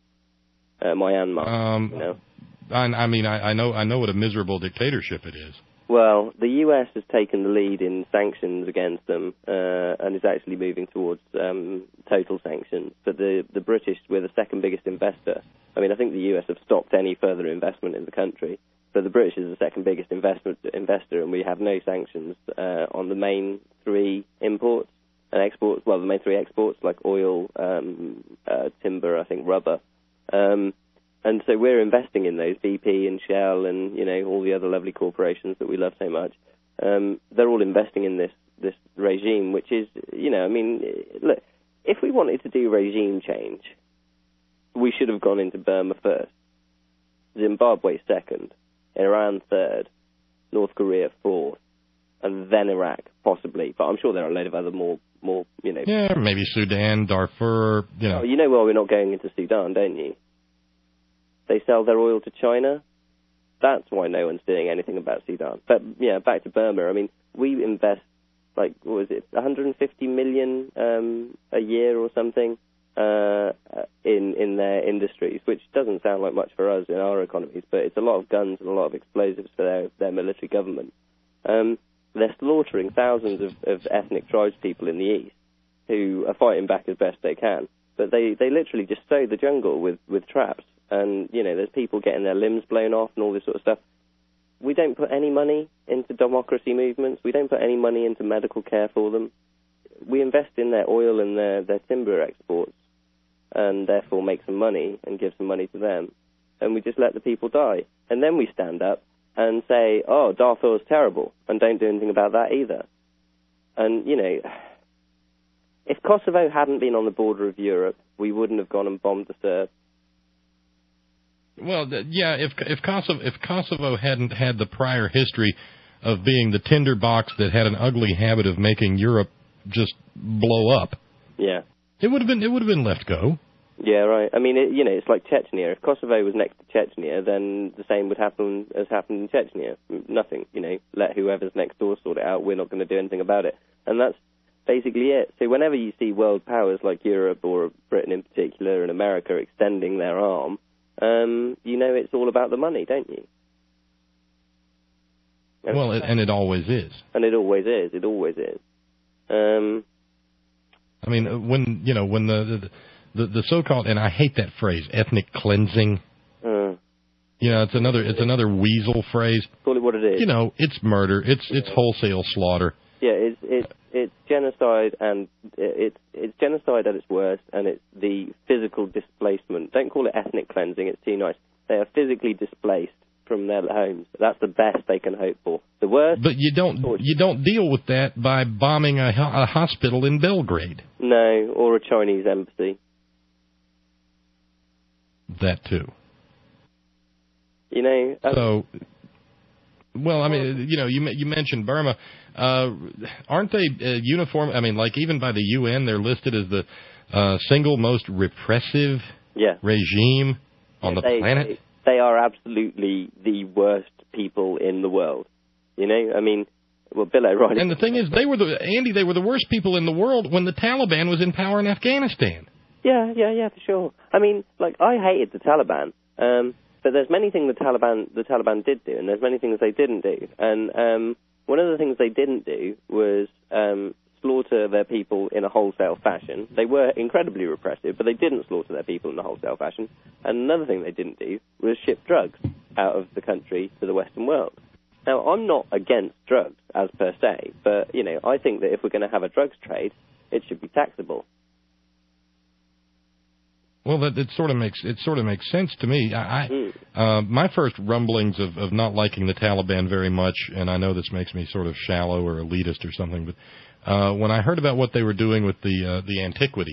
Uh, Myanmar. Um, you know? I, I mean, I, I know, I know what a miserable dictatorship it is. Well, the U S has taken the lead in sanctions against them, uh, and is actually moving towards um, total sanctions. But the the British, we're the second biggest investor. I mean, I think the U S have stopped any further investment in the country. But the British is the second biggest investment investor, and we have no sanctions uh, on the main three imports and exports. Well, the main three exports, like oil, um, uh, timber, I think rubber. Um, and so we're investing in those, B P and Shell and, you know, all the other lovely corporations that we love so much. Um, they're all investing in this, this regime, which is, you know, I mean, look, if we wanted to do regime change, we should have gone into Burma first, Zimbabwe second, Iran third, North Korea fourth, and then Iraq, possibly. But I'm sure there are a load of other more, more you know... Yeah, maybe Sudan, Darfur, you know... Oh, you know why we're not going into Sudan, don't you? They sell their oil to China. That's why no one's doing anything about Sudan. But, yeah, back to Burma. I mean, we invest, like, what was it, one hundred fifty million um, a year or something uh, in in their industries, which doesn't sound like much for us in our economies, but it's a lot of guns and a lot of explosives for their, their military government. Um, they're slaughtering thousands of, of ethnic tribes people in the east who are fighting back as best they can. But they, they literally just sow the jungle with, with traps. And, you know, there's people getting their limbs blown off and all this sort of stuff. We don't put any money into democracy movements. We don't put any money into medical care for them. We invest in their oil and their, their timber exports and therefore make some money and give some money to them. And we just let the people die. And then we stand up and say, oh, Darfur's terrible, and don't do anything about that either. And, you know, if Kosovo hadn't been on the border of Europe, we wouldn't have gone and bombed the Serbs. Well, yeah, if if Kosovo if Kosovo hadn't had the prior history of being the tinderbox that had an ugly habit of making Europe just blow up, yeah, it would have been it would have been left go. Yeah, right. I mean, it, you know, it's like Chechnya. If Kosovo was next to Chechnya, then the same would happen as happened in Chechnya. Nothing, you know, let whoever's next door sort it out. We're not going to do anything about it, and that's basically it. So whenever you see world powers like Europe or Britain in particular and America extending their arm, Um, you know it's all about the money, don't you? And well, it, and it always is. And it always is. It always is. Um, I mean, when you know when the the, the so-called, and I hate that phrase, ethnic cleansing. Uh, you know, it's another it's another weasel phrase. Call it what it is. You know, it's murder. It's yeah. it's wholesale slaughter. Yeah, it's it's it's genocide, and it's it's genocide at its worst, and it's the physical displacement. Don't call it ethnic cleansing; it's too nice. They are physically displaced from their homes. That's the best they can hope for. The worst. But you don't you don't deal with that by bombing a, a hospital in Belgrade. No, or a Chinese embassy. That too. You know. So. Well, I mean, you know, you you mentioned Burma. Uh, aren't they uh, uniform? I mean, like even by the U N, they're listed as the uh, single most repressive yeah. regime on yeah, the they, planet. They, they are absolutely the worst people in the world. You know, I mean, well, Bill O'Reilly. And the thing is, they were the Andy. They were the worst people in the world when the Taliban was in power in Afghanistan. Yeah, yeah, yeah, for sure. I mean, like I hated the Taliban. Um, But there's many things the Taliban the Taliban did do, and there's many things they didn't do. And um, one of the things they didn't do was um, slaughter their people in a wholesale fashion. They were incredibly repressive, but they didn't slaughter their people in a wholesale fashion. And another thing they didn't do was ship drugs out of the country to the Western world. Now, I'm not against drugs as per se, but you know, I think that if we're going to have a drugs trade, it should be taxable. Well, that it sort of makes it sort of makes sense to me. I, mm. uh, my first rumblings of, of not liking the Taliban very much, and I know this makes me sort of shallow or elitist or something, but uh, when I heard about what they were doing with the uh, the antiquities,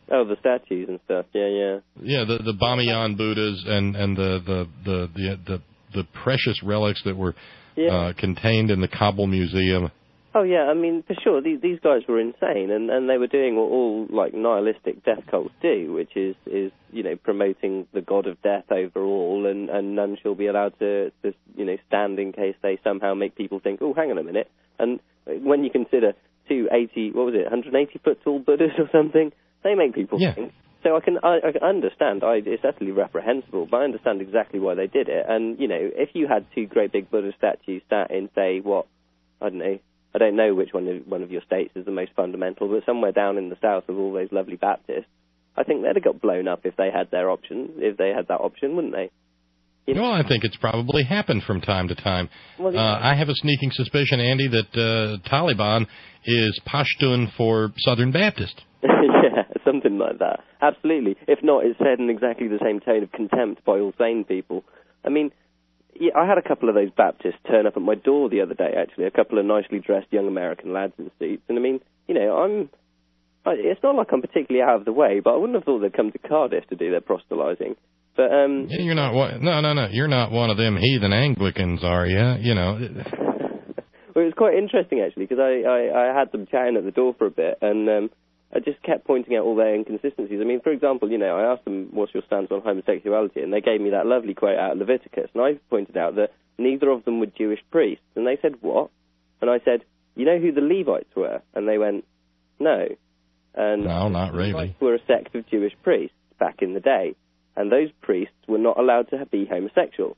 Oh, the statues and stuff. Yeah, yeah. Yeah, the the Bamiyan Buddhas and and the the the the the, the precious relics that were Yeah. uh, contained in the Kabul Museum. Oh yeah, I mean for sure these these guys were insane, and, and they were doing what all like nihilistic death cults do, which is, is you know promoting the god of death over all, and, and none shall be allowed to, to you know stand in case they somehow make people think, oh hang on a minute. And when you consider two eighty what was it one hundred eighty foot tall Buddhas or something, they make people yeah. think. So I can I, I can understand. I, it's utterly reprehensible, but I understand exactly why they did it. And you know if you had two great big Buddha statues sat in say what I don't know. I don't know which one of, one of your states is the most fundamental, but somewhere down in the south with all those lovely Baptists, I think they'd have got blown up if they had their option, if they had that option, wouldn't they? You know? Well, I think it's probably happened from time to time. Well, yeah. uh, I have a sneaking suspicion, Andy, that uh, Taliban is Pashtun for Southern Baptist. Yeah, something like that. Absolutely. If not, it's said in exactly the same tone of contempt by all sane people. I mean... Yeah, I had a couple of those Baptists turn up at my door the other day, actually, a couple of nicely dressed young American lads in suits. And, I mean, you know, I'm... I, it's not like I'm particularly out of the way, but I wouldn't have thought they'd come to Cardiff to do their proselytizing. But, um... Yeah, you're not one... No, no, no. You're not one of them heathen Anglicans, are you? You know... Well, it was quite interesting, actually, because I, I, I had them chatting at the door for a bit, and... um I just kept pointing out all their inconsistencies. I mean, for example, you know, I asked them, what's your stance on homosexuality? And they gave me that lovely quote out of Leviticus. And I pointed out that neither of them were Jewish priests. And they said, what? And I said, you know who the Levites were? And they went, no. And no, not really. The Levites were a sect of Jewish priests back in the day. And those priests were not allowed to be homosexual.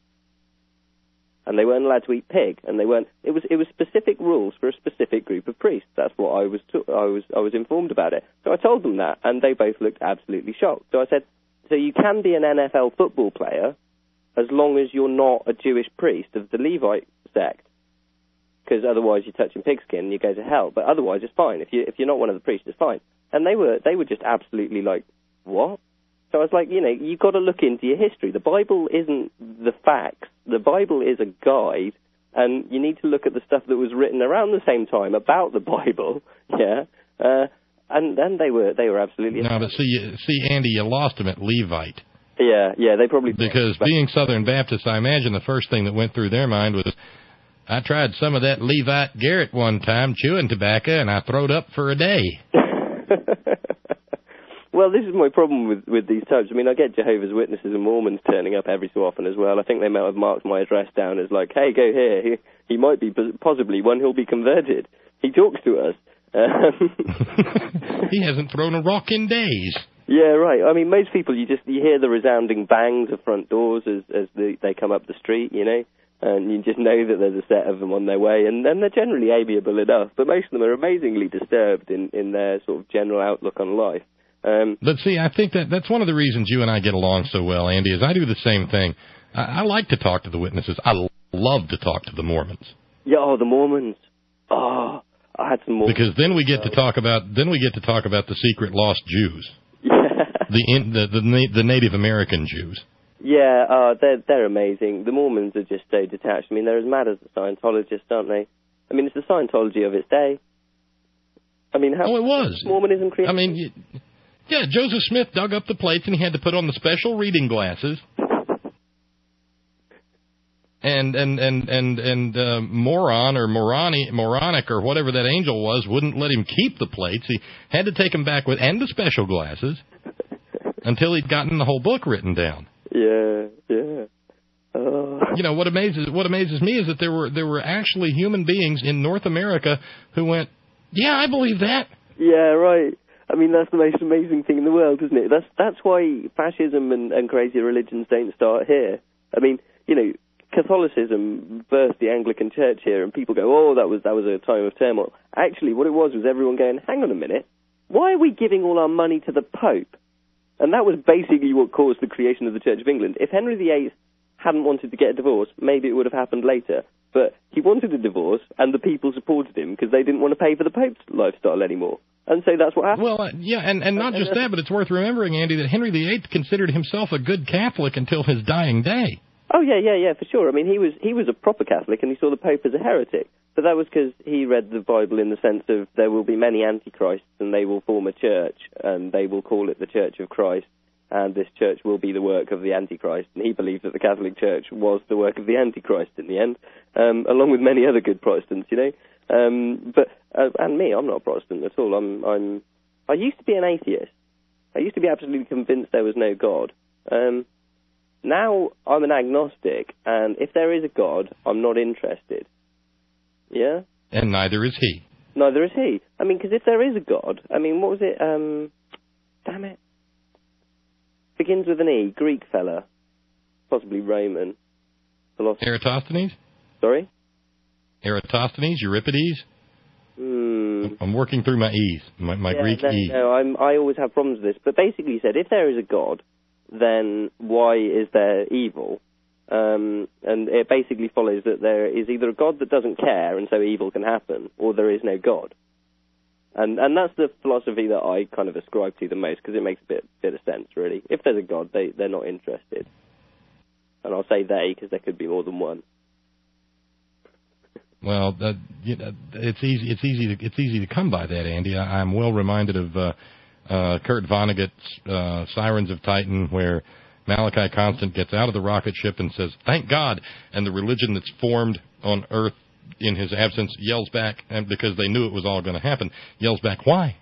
And they weren't allowed to eat pig, and they weren't. It was it was specific rules for a specific group of priests. That's what I was to, I was I was informed about it. So I told them that, and they both looked absolutely shocked. So I said, so you can be an N F L football player as long as you're not a Jewish priest of the Levite sect, because otherwise you're touching pigskin and you go to hell. But otherwise it's fine. If you if you're not one of the priests, it's fine. And they were they were just absolutely like, what? So I was like, you know, you've got to look into your history. The Bible isn't the facts. The Bible is a guide, and you need to look at the stuff that was written around the same time about the Bible, yeah. Uh, and then they were they were absolutely... No, but see, see, Andy, you lost them at Levite. Yeah, yeah, they probably... Because being Southern Baptist, I imagine the first thing that went through their mind was, I tried some of that Levite Garrett one time chewing tobacco, and I throwed up for a day. Well, this is my problem with, with these types. I mean, I get Jehovah's Witnesses and Mormons turning up every so often as well. I think they might have marked my address down as like, hey, go here. He, he might be possibly one who'll be converted. He talks to us. Um, he hasn't thrown a rock in days. Yeah, right. I mean, most people, you just you hear the resounding bangs of front doors as, as the, they come up the street, you know, and you just know that there's a set of them on their way, and, and they're generally amiable enough, but most of them are amazingly disturbed in, in their sort of general outlook on life. Um, but see, I think that that's one of the reasons you and I get along so well, Andy, is I do the same thing. I, I like to talk to the witnesses. I love to talk to the Mormons. Yeah, oh, the Mormons. Oh, I had some Mormons. Because then we get to talk about then we get to talk about the secret lost Jews. Yeah. The in, the, the the Native American Jews. Yeah, uh, they're they're amazing. The Mormons are just so detached. I mean, they're as mad as the Scientologists, aren't they? I mean, it's the Scientology of its day. I mean, how? Oh, it was. Mormonism created. I mean. You, Yeah, Joseph Smith dug up the plates, and he had to put on the special reading glasses. And and and and and uh, moron or moroni, moronic or whatever that angel was wouldn't let him keep the plates. He had to take them back with and the special glasses until he'd gotten the whole book written down. Yeah, yeah. Uh. You know what amazes what amazes me is that there were there were actually human beings in North America who went, yeah, I believe that. Yeah, right. I mean, that's the most amazing thing in the world, isn't it? That's that's why fascism and, and crazy religions don't start here. I mean, you know, Catholicism birthed the Anglican Church here, and people go, oh, that was that was a time of turmoil. Actually, what it was was everyone going, hang on a minute, why are we giving all our money to the Pope? And that was basically what caused the creation of the Church of England. If Henry the Eighth hadn't wanted to get a divorce, maybe it would have happened later. But he wanted a divorce, and the people supported him because they didn't want to pay for the Pope's lifestyle anymore. And so that's what happened. Well, uh, yeah, and, and not just that, but it's worth remembering, Andy, that Henry the Eighth considered himself a good Catholic until his dying day. Oh, yeah, yeah, yeah, for sure. I mean, he was he was a proper Catholic, and he saw the Pope as a heretic. But that was because he read the Bible in the sense of there will be many antichrists and they will form a church and they will call it the Church of Christ, and this church will be the work of the Antichrist. And he believed that the Catholic Church was the work of the Antichrist in the end, um, along with many other good Protestants, you know. Um, but uh, and me, I'm not a Protestant at all. I'm I'm I used to be an atheist. I used to be absolutely convinced there was no God. Um, now I'm an agnostic, and if there is a God, I'm not interested. Yeah? And neither is he. Neither is he. I mean, because if there is a God, I mean, what was it? Um, damn it. Begins with an E, Greek fella. Possibly Roman. Philosopher. Eratosthenes? Sorry? Eratosthenes, Euripides? Hmm. I'm working through my E's, my, my yeah, Greek no, E. No, I'm, I always have problems with this. But basically he said, if there is a God, then why is there evil? Um, and it basically follows that there is either a God that doesn't care and so evil can happen, or there is no God. And and that's the philosophy that I kind of ascribe to the most, because it makes a bit bit of sense, really. If there's a God, they, they're not interested. And I'll say they, because there could be more than one. Well, uh, you know, it's easy. It's easy to it's easy to come by that, Andy. I, I'm well reminded of uh, uh, Kurt Vonnegut's uh, Sirens of Titan, where Malachi Constant gets out of the rocket ship and says, "Thank God," and the religion that's formed on Earth in his absence yells back, and because they knew it was all going to happen, yells back, "Why?"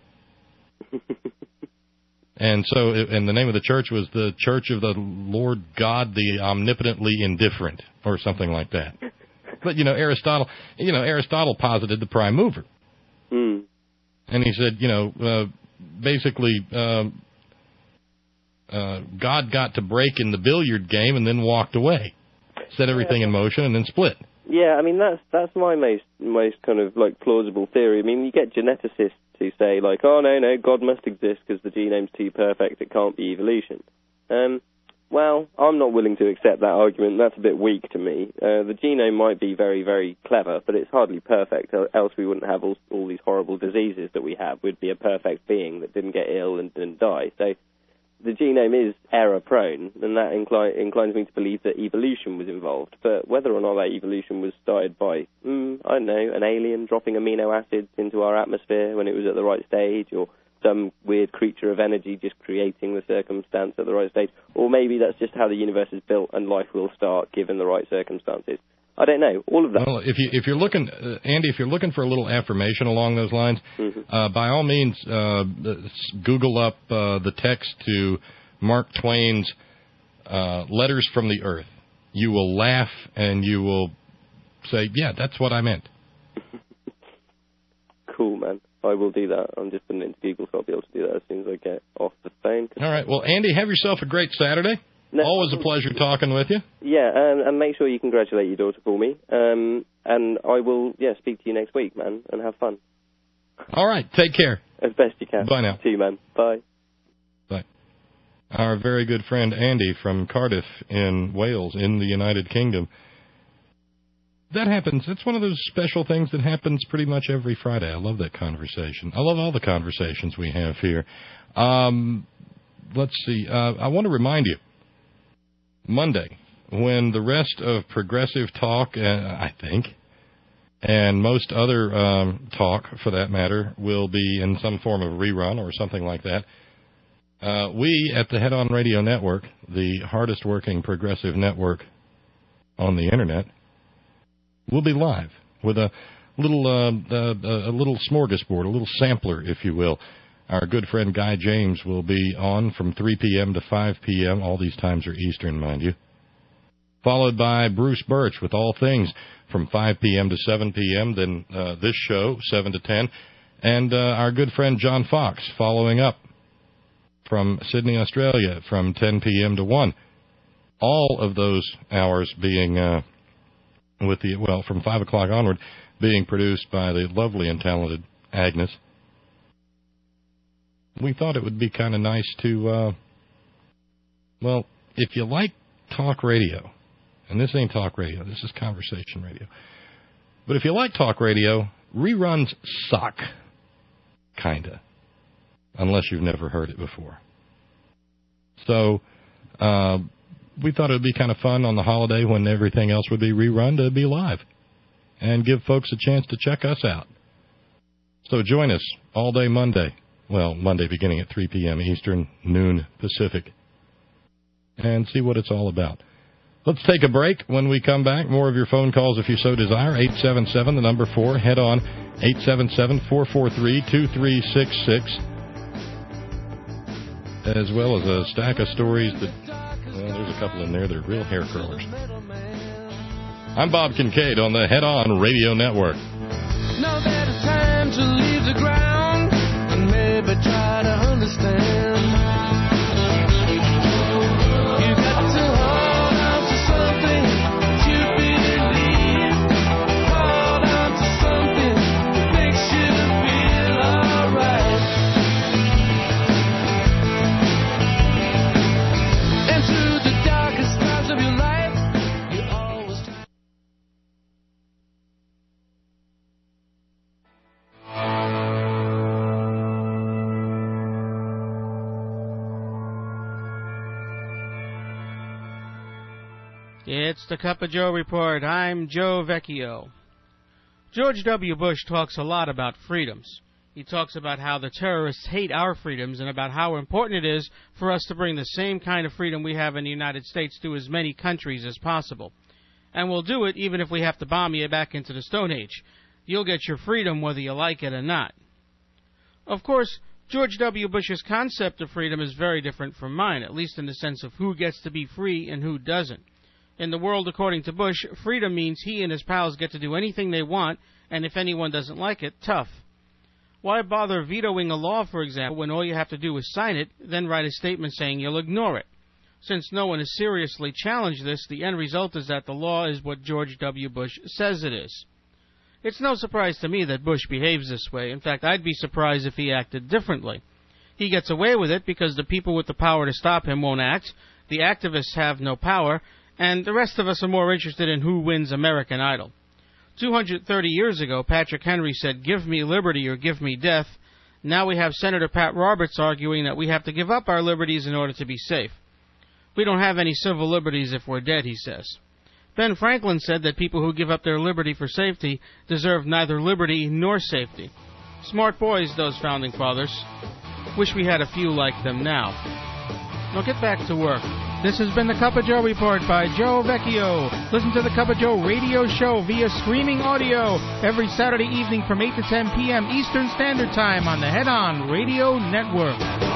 And so, and the name of the church was the Church of the Lord God, the Omnipotently Indifferent, or something like that. But, you know, Aristotle, you know, Aristotle posited the prime mover. Mm. And he said, you know, uh, basically, um, uh, God got to break in the billiard game and then walked away, set everything in motion, and then split. Yeah, I mean, that's that's my most most kind of, like, plausible theory. I mean, you get geneticists who say, like, oh, no, no, God must exist because the genome's too perfect, it can't be evolution. Um, well, I'm not willing to accept that argument. That's a bit weak to me. Uh, the genome might be very, very clever, but it's hardly perfect, else we wouldn't have all, all these horrible diseases that we have. We'd be a perfect being that didn't get ill and didn't die. So the genome is error-prone, and that incli- inclines me to believe that evolution was involved. But whether or not that evolution was started by, mm, I don't know, an alien dropping amino acids into our atmosphere when it was at the right stage, or some weird creature of energy just creating the circumstance at the right stage, or maybe that's just how the universe is built and life will start given the right circumstances. I don't know. All of that. Well, if you if you're looking, uh, Andy, if you're looking for a little affirmation along those lines, mm-hmm. uh, by all means, uh, Google up uh, the text to Mark Twain's uh, Letters from the Earth. You will laugh and you will say, "Yeah, that's what I meant." Cool, man. I will do that. I'm just putting it into Google, so I'll be able to do that as soon as I get off the phone. All right. Well, Andy, have yourself a great Saturday. No, Always a pleasure talking with you. Yeah, um, and make sure you congratulate your daughter for me. Um, and I will, yeah, speak to you next week, man, and have fun. All right. Take care. As best you can. Bye now. See you, man. Bye. Bye. Our very good friend Andy from Cardiff in Wales in the United Kingdom. That happens. It's one of those special things that happens pretty much every Friday. I love that conversation. I love all the conversations we have here. Um, let's see. Uh, I want to remind you, Monday, when the rest of Progressive Talk, uh, I think, and most other um, talk, for that matter, will be in some form of rerun or something like that, uh, we at the Head On Radio Network, the hardest working progressive network on the Internet, will be live with a little uh, uh, a little smorgasbord, a little sampler, if you will. Our good friend Guy James will be on from three p.m. to five p.m. All these times are Eastern, mind you. Followed by Bruce Birch with All Things from five p.m. to seven p.m. Then uh, this show, seven to ten. And uh, our good friend John Fox following up from Sydney, Australia from ten p.m. to one. All of those hours being... Uh, with the, well, from five o'clock onward, being produced by the lovely and talented Agnes. We thought it would be kind of nice to, uh, well, if you like talk radio, and this ain't talk radio, this is conversation radio, but if you like talk radio, reruns suck, kind of, unless you've never heard it before. So, uh, we thought it would be kind of fun on the holiday when everything else would be rerun to be live and give folks a chance to check us out. So join us all day Monday. Well, Monday beginning at three p.m. Eastern, noon Pacific, and see what it's all about. Let's take a break. When we come back, more of your phone calls if you so desire. eight seven seven, the number four. Head on, eight seven seven, four four three, two three six six. As well as a stack of stories that, well, there's a couple in there that are real hair curlers. I'm Bob Kincaid on the Head On Radio Network. Now that it's time to leave the ground and maybe try to understand. You got to hold on to something that you believe. Hold on to something that makes you feel alright. And through the darkest times of your life, you always. It's the Cup of Joe Report. I'm Joe Vecchio. George W. Bush talks a lot about freedoms. He talks about how the terrorists hate our freedoms and about how important it is for us to bring the same kind of freedom we have in the United States to as many countries as possible. And we'll do it even if we have to bomb you back into the Stone Age. You'll get your freedom whether you like it or not. Of course, George W. Bush's concept of freedom is very different from mine, at least in the sense of who gets to be free and who doesn't. In the world, according to Bush, freedom means he and his pals get to do anything they want, and if anyone doesn't like it, tough. Why bother vetoing a law, for example, when all you have to do is sign it, then write a statement saying you'll ignore it? Since no one has seriously challenged this, the end result is that the law is what George W. Bush says it is. It's no surprise to me that Bush behaves this way. In fact, I'd be surprised if he acted differently. He gets away with it because the people with the power to stop him won't act, the activists have no power, and the rest of us are more interested in who wins American Idol. two hundred thirty years ago, Patrick Henry said, "Give me liberty or give me death." Now we have Senator Pat Roberts arguing that we have to give up our liberties in order to be safe. We don't have any civil liberties if we're dead, he says. Ben Franklin said that people who give up their liberty for safety deserve neither liberty nor safety. Smart boys, those founding fathers. Wish we had a few like them now. Now get back to work. This has been the Cup of Joe Report by Joe Vecchio. Listen to the Cup of Joe radio show via streaming audio every Saturday evening from eight to ten p.m. Eastern Standard Time on the Head On Radio Network.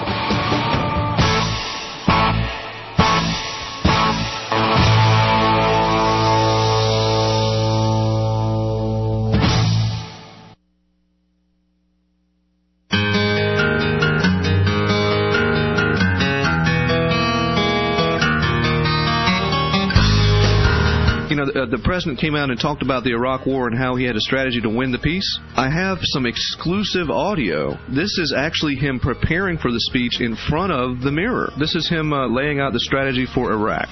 Uh, the president came out and talked about the Iraq War and how he had a strategy to win the peace. I have some exclusive audio. This is actually him preparing for the speech in front of the mirror. This is him uh, laying out the strategy for Iraq.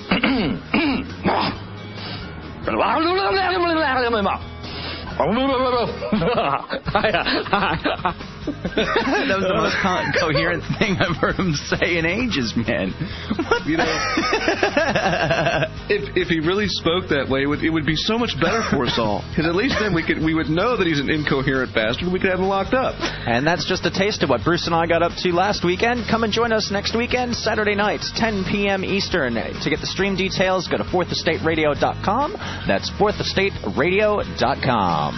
That was the most co- coherent thing I've heard him say in ages, man. What? You know, if if he really spoke that way, it would, it would be so much better for us all. Because at least then we could we would know that he's an incoherent bastard. We could have him locked up. And that's just a taste of what Bruce and I got up to last weekend. Come and join us next weekend, Saturday nights, ten p.m. Eastern. To get the stream details, go to fourth estate radio dot com. That's fourth estate radio dot com.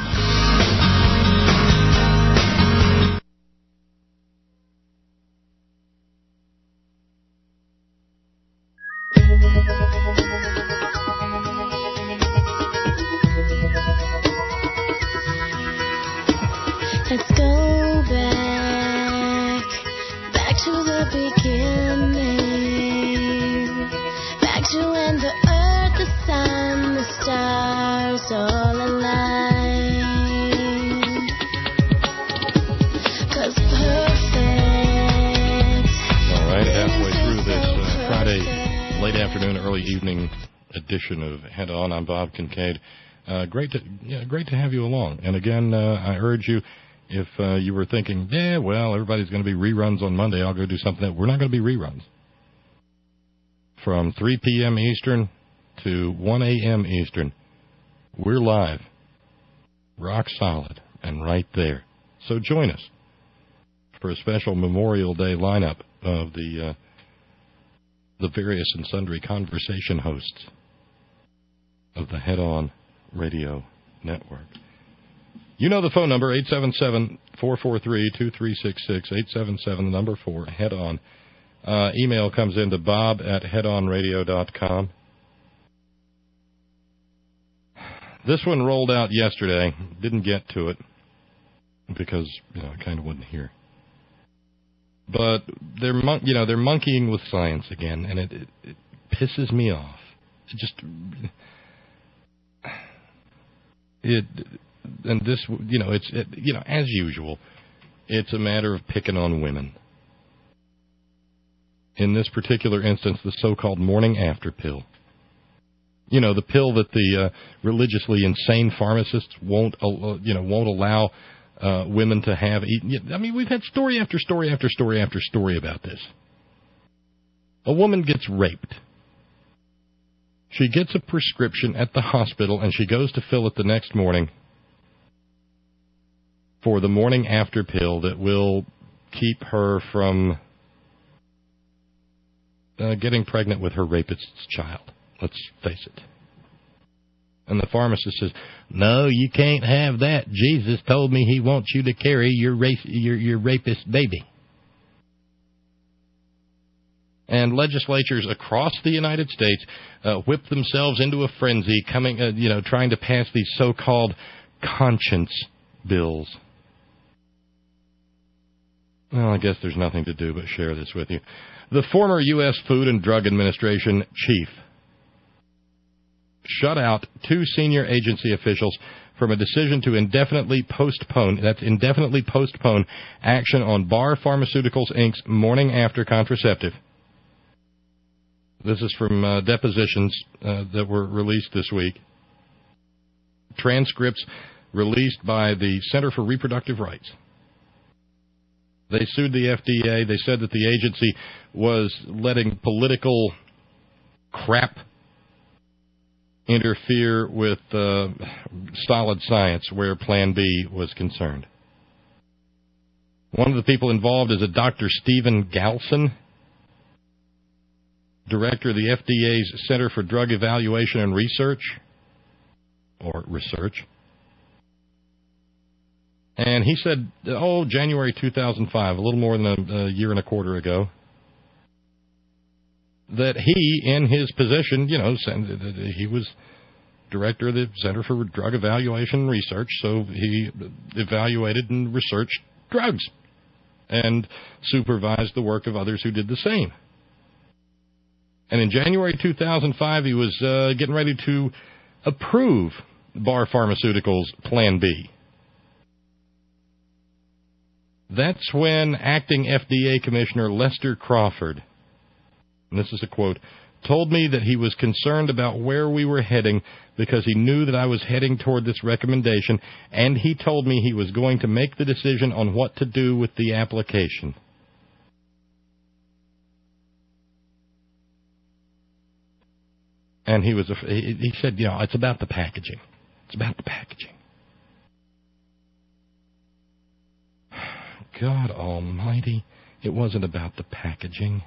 Let's go back, back to the beginning, back to when the earth, the sun, the stars all aligned. 'Cause perfect. All right, halfway through this uh, Friday late afternoon, early evening edition of Head On. I'm Bob Kincaid. Uh, great to yeah, great to have you along. And again, uh, I urge you. If uh, you were thinking, yeah, well, everybody's going to be reruns on Monday, I'll go do something that we're not going to be reruns. From three p.m. Eastern to one a.m. Eastern, we're live rock solid and right there. So join us for a special Memorial Day lineup of the uh, the various and sundry conversation hosts of the Head On Radio Network. You know the phone number, eight seven seven, four four three, two three six six, eight seven seven, the number four, Head On. Uh, email comes in to bob at head on radio dot com. This one rolled out yesterday. Didn't get to it because, you know, I kind of wasn't here. But they're, mon- you know, they're monkeying with science again, and it, it, it pisses me off. It just... It... And this, you know, it's, it, you know, as usual, it's a matter of picking on women. In this particular instance, the so-called morning after pill. You know, the pill that the uh, religiously insane pharmacists won't, uh, you know, won't allow uh, women to have. Eat. I mean, we've had story after story after story after story about this. A woman gets raped. She gets a prescription at the hospital, and she goes to fill it the next morning for the morning after pill that will keep her from uh, getting pregnant with her rapist's child. Let's face it. And the pharmacist says, no, you can't have that. Jesus told me he wants you to carry your, race, your, your rapist baby. And legislatures across the United States uh, whip themselves into a frenzy, coming, uh, you know, trying to pass these so-called conscience bills. Well, I guess there's nothing to do but share this with you. The former U S Food and Drug Administration chief shut out two senior agency officials from a decision to indefinitely postpone, that's indefinitely postpone, action on Bar Pharmaceuticals, Incorporated's morning after contraceptive. This is from uh, depositions uh, that were released this week. Transcripts released by the Center for Reproductive Rights. They sued the F D A. They said that the agency was letting political crap interfere with uh, solid science where Plan B was concerned. One of the people involved is a Doctor Stephen Galson, director of the F D A's Center for Drug Evaluation and Research, or Research. And he said, oh, January two thousand five, a little more than a, a year and a quarter ago, that he, in his position, you know, he was director of the Center for Drug Evaluation and Research, so he evaluated and researched drugs and supervised the work of others who did the same. And in January two thousand five, he was uh, getting ready to approve Bar Pharmaceuticals' Plan B. That's when acting F D A Commissioner Lester Crawford, and this is a quote, told me that he was concerned about where we were heading because he knew that I was heading toward this recommendation, and he told me he was going to make the decision on what to do with the application. And he was, he said, you know, it's about the packaging. It's about the packaging. God almighty, it wasn't about the packaging.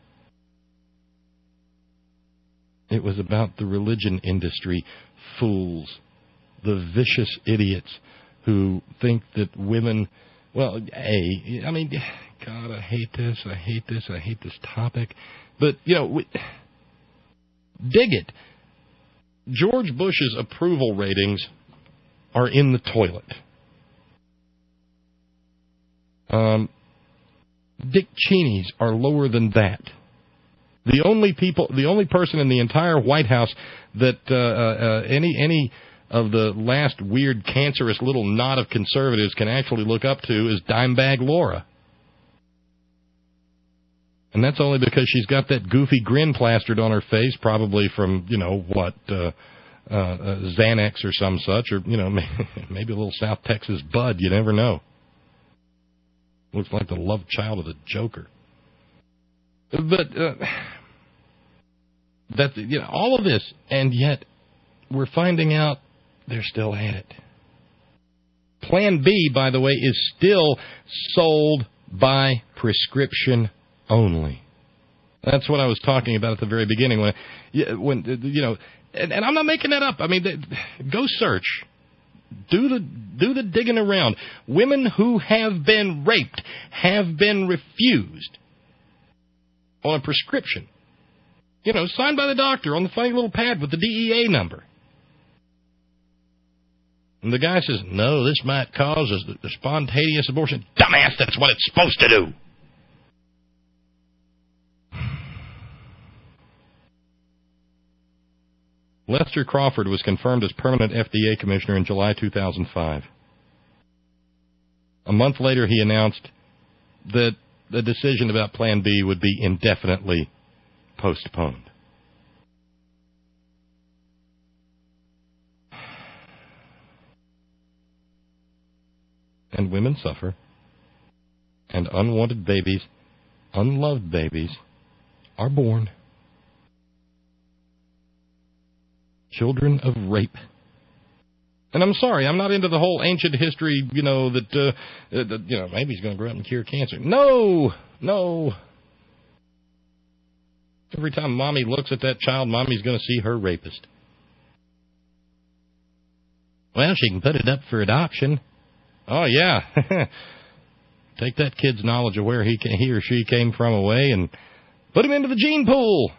It was about the religion industry fools, the vicious idiots who think that women, well, A, I mean, God, I hate this, I hate this, I hate this topic. But, you know, we, dig it. George Bush's approval ratings are in the toilet. Um, Dick Cheney's are lower than that. The only people, the only person in the entire White House that uh, uh, any any of the last weird, cancerous little knot of conservatives can actually look up to is Dimebag Laura. And that's only because she's got that goofy grin plastered on her face, probably from, you know, what, uh, uh, uh, Xanax or some such, or, you know, maybe a little South Texas bud, you never know. Looks like the love child of the Joker. But, uh, that's, you know, all of this, and yet we're finding out they're still at it. Plan B, by the way, is still sold by prescription only. That's what I was talking about at the very beginning. When, when you know, and, and I'm not making that up. I mean, go search. Do the do the digging around. Women who have been raped have been refused on a prescription. You know, signed by the doctor on the funny little pad with the D E A number. And the guy says, no, this might cause a, a spontaneous abortion. Dumbass, that's what it's supposed to do. Lester Crawford was confirmed as permanent F D A commissioner in July two thousand five. A month later, he announced that the decision about Plan B would be indefinitely postponed. And women suffer, and unwanted babies, unloved babies, are born. Children of rape. And I'm sorry, I'm not into the whole ancient history, you know, that, uh, that you know, maybe he's going to grow up and cure cancer. No, no. Every time Mommy looks at that child, Mommy's going to see her rapist. Well, she can put it up for adoption. Oh, yeah. Take that kid's knowledge of where he, can, he or she came from away and put him into the gene pool.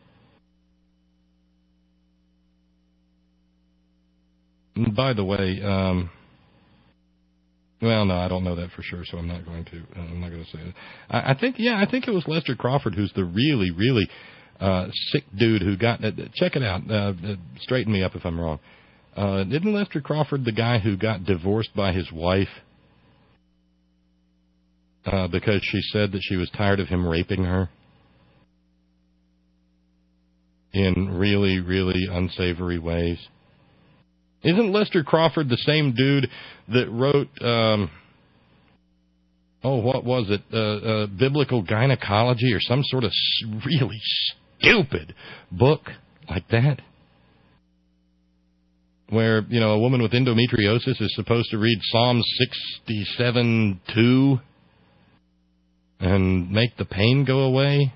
And by the way, um, well, no, I don't know that for sure, so I'm not going to. I'm not going to say it. I, I think, yeah, I think it was Lester Crawford who's the really, really uh, sick dude who got. Uh, check it out. Uh, uh, straighten me up if I'm wrong. Uh, isn't Lester Crawford the guy who got divorced by his wife uh, because she said that she was tired of him raping her in really, really unsavory ways? Isn't Lester Crawford the same dude that wrote, um, oh, what was it, uh, uh, Biblical Gynecology or some sort of really stupid book like that? Where, you know, a woman with endometriosis is supposed to read Psalm sixty-seven two and make the pain go away.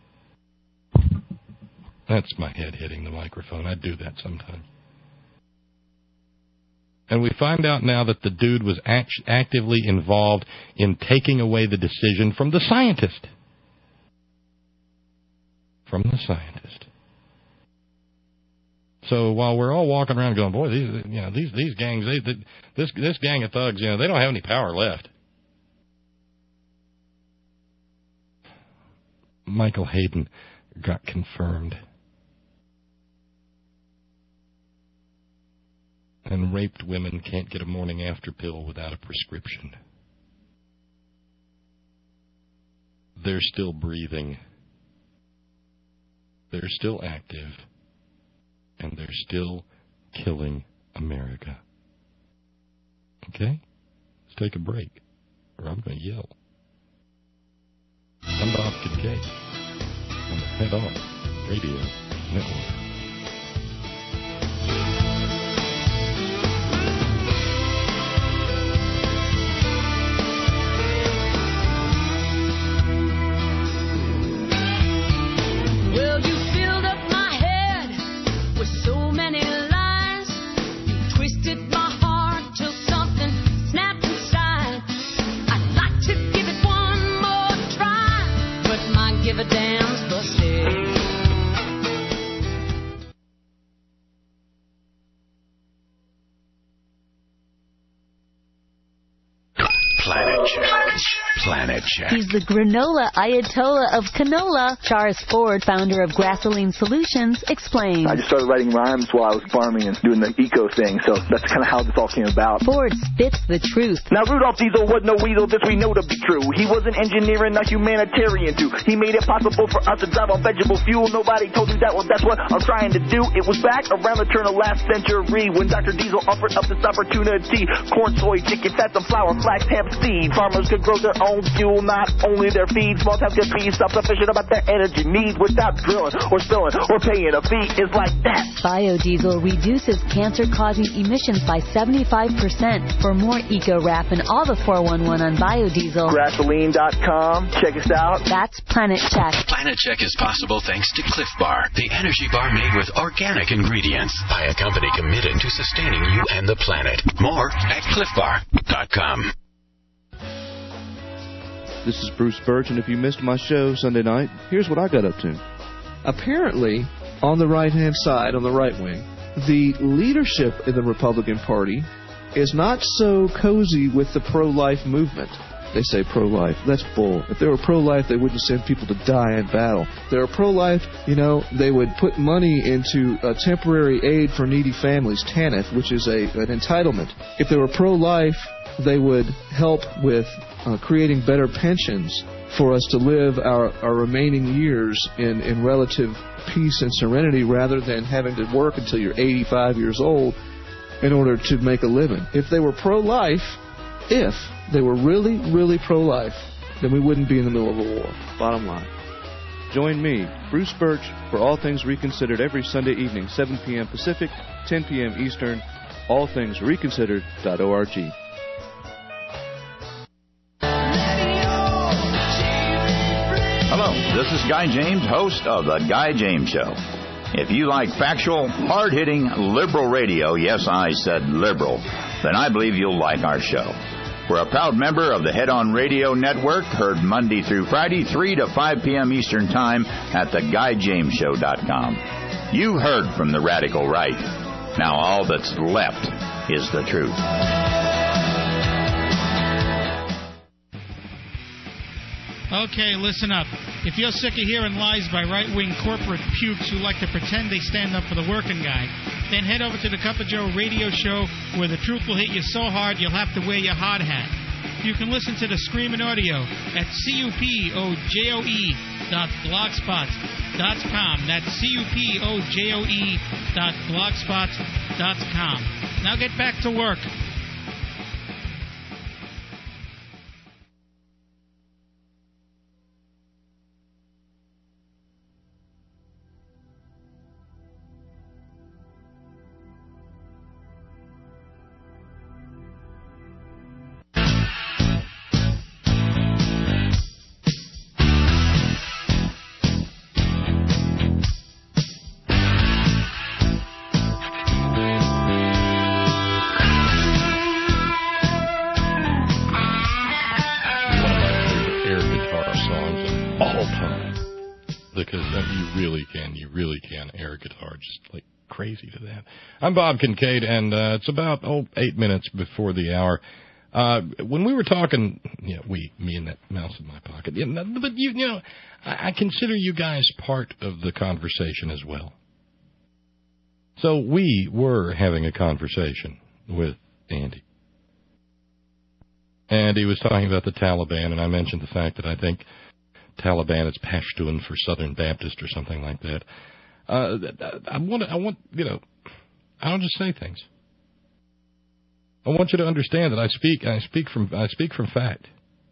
That's my head hitting the microphone. I do that sometimes. And we find out now that the dude was act- actively involved in taking away the decision from the scientist. From the scientist. So while we're all walking around going, boy, these, you know, these these gangs, they, they, this this gang of thugs, you know, they don't have any power left. Michael Hayden got confirmed. And raped women can't get a morning after pill without a prescription. They're still breathing. They're still active. And they're still killing America. Okay? Let's take a break, or I'm going to yell. I'm Bob Kincaid on the Head On Radio Network. Well, you filled up my head with so many lies. You twisted my heart till something snapped inside. I'd like to give it one more try, but my give a damn's busted. Planet Check. Planet Check. He's the granola Ayatollah of canola. Charles Ford, founder of Gasoline Solutions, explains. I just started writing rhymes while I was farming and doing the eco thing, so that's kind of how this all came about. Ford spits the truth. Now, Rudolph Diesel was no weasel, this we know to be true. He was an engineer and a humanitarian, too. He made it possible for us to drive on vegetable fuel. Nobody told you that, well, that's what I'm trying to do. It was back around the turn of last century when Doctor Diesel offered up this opportunity. Corn, soy, chicken, fat, and flour, flax, hemp seed. Farmers could grow their own fuel fuel not only their feed. Small towns can be self-sufficient about their energy needs without drilling or spilling or paying a fee. It's like that. Biodiesel reduces cancer-causing emissions by seventy-five percent. For more eco-rap and all the four one one on biodiesel, Gasoline dot com. Check us out. That's Planet Check. Planet Check is possible thanks to Cliff Bar, the energy bar made with organic ingredients by a company committed to sustaining you and the planet. More at cliff bar dot com. This is Bruce Birch, and if you missed my show Sunday night, here's what I got up to. Apparently, on the right-hand side, on the right wing, the leadership in the Republican Party is not so cozy with the pro-life movement. They say pro-life. That's bull. If they were pro-life, they wouldn't send people to die in battle. If they were pro-life, you know, they would put money into a temporary aid for needy families, TANF, which is a an entitlement. If they were pro-life, they would help with uh, creating better pensions for us to live our, our remaining years in, in relative peace and serenity rather than having to work until you're eighty-five years old in order to make a living. If they were pro-life, if they were really, really pro-life, then we wouldn't be in the middle of a war. Bottom line. Join me, Bruce Birch, for All Things Reconsidered every Sunday evening, seven p.m. Pacific, ten p.m. Eastern, all things reconsidered dot org. Hello, this is Guy James, host of The Guy James Show. If you like factual, hard-hitting, liberal radio, yes, I said liberal, then I believe you'll like our show. We're a proud member of the Head On Radio Network, heard Monday through Friday, three to five p.m. Eastern Time at the guy james show dot com. You heard from the radical right. Now all that's left is the truth. Okay, listen up. If you're sick of hearing lies by right-wing corporate pukes who like to pretend they stand up for the working guy, then head over to the Cup of Joe radio show where the truth will hit you so hard you'll have to wear your hard hat. You can listen to the screaming audio at cupojoe dot blogspot dot com. That's cupojoe dot blogspot dot com. Now get back to work. Just like crazy to that. I'm Bob Kincaid, and uh, it's about oh eight minutes before the hour. Uh, when we were talking, you know, we, me and that mouse in my pocket, yeah, but you, you know, I, I consider you guys part of the conversation as well. So we were having a conversation with Andy, and he was talking about the Taliban, and I mentioned the fact that I think Taliban is Pashtun for Southern Baptist or something like that. Uh, I want, I want, you know, I don't just say things. I want you to understand that I speak, I speak from, I speak from fact.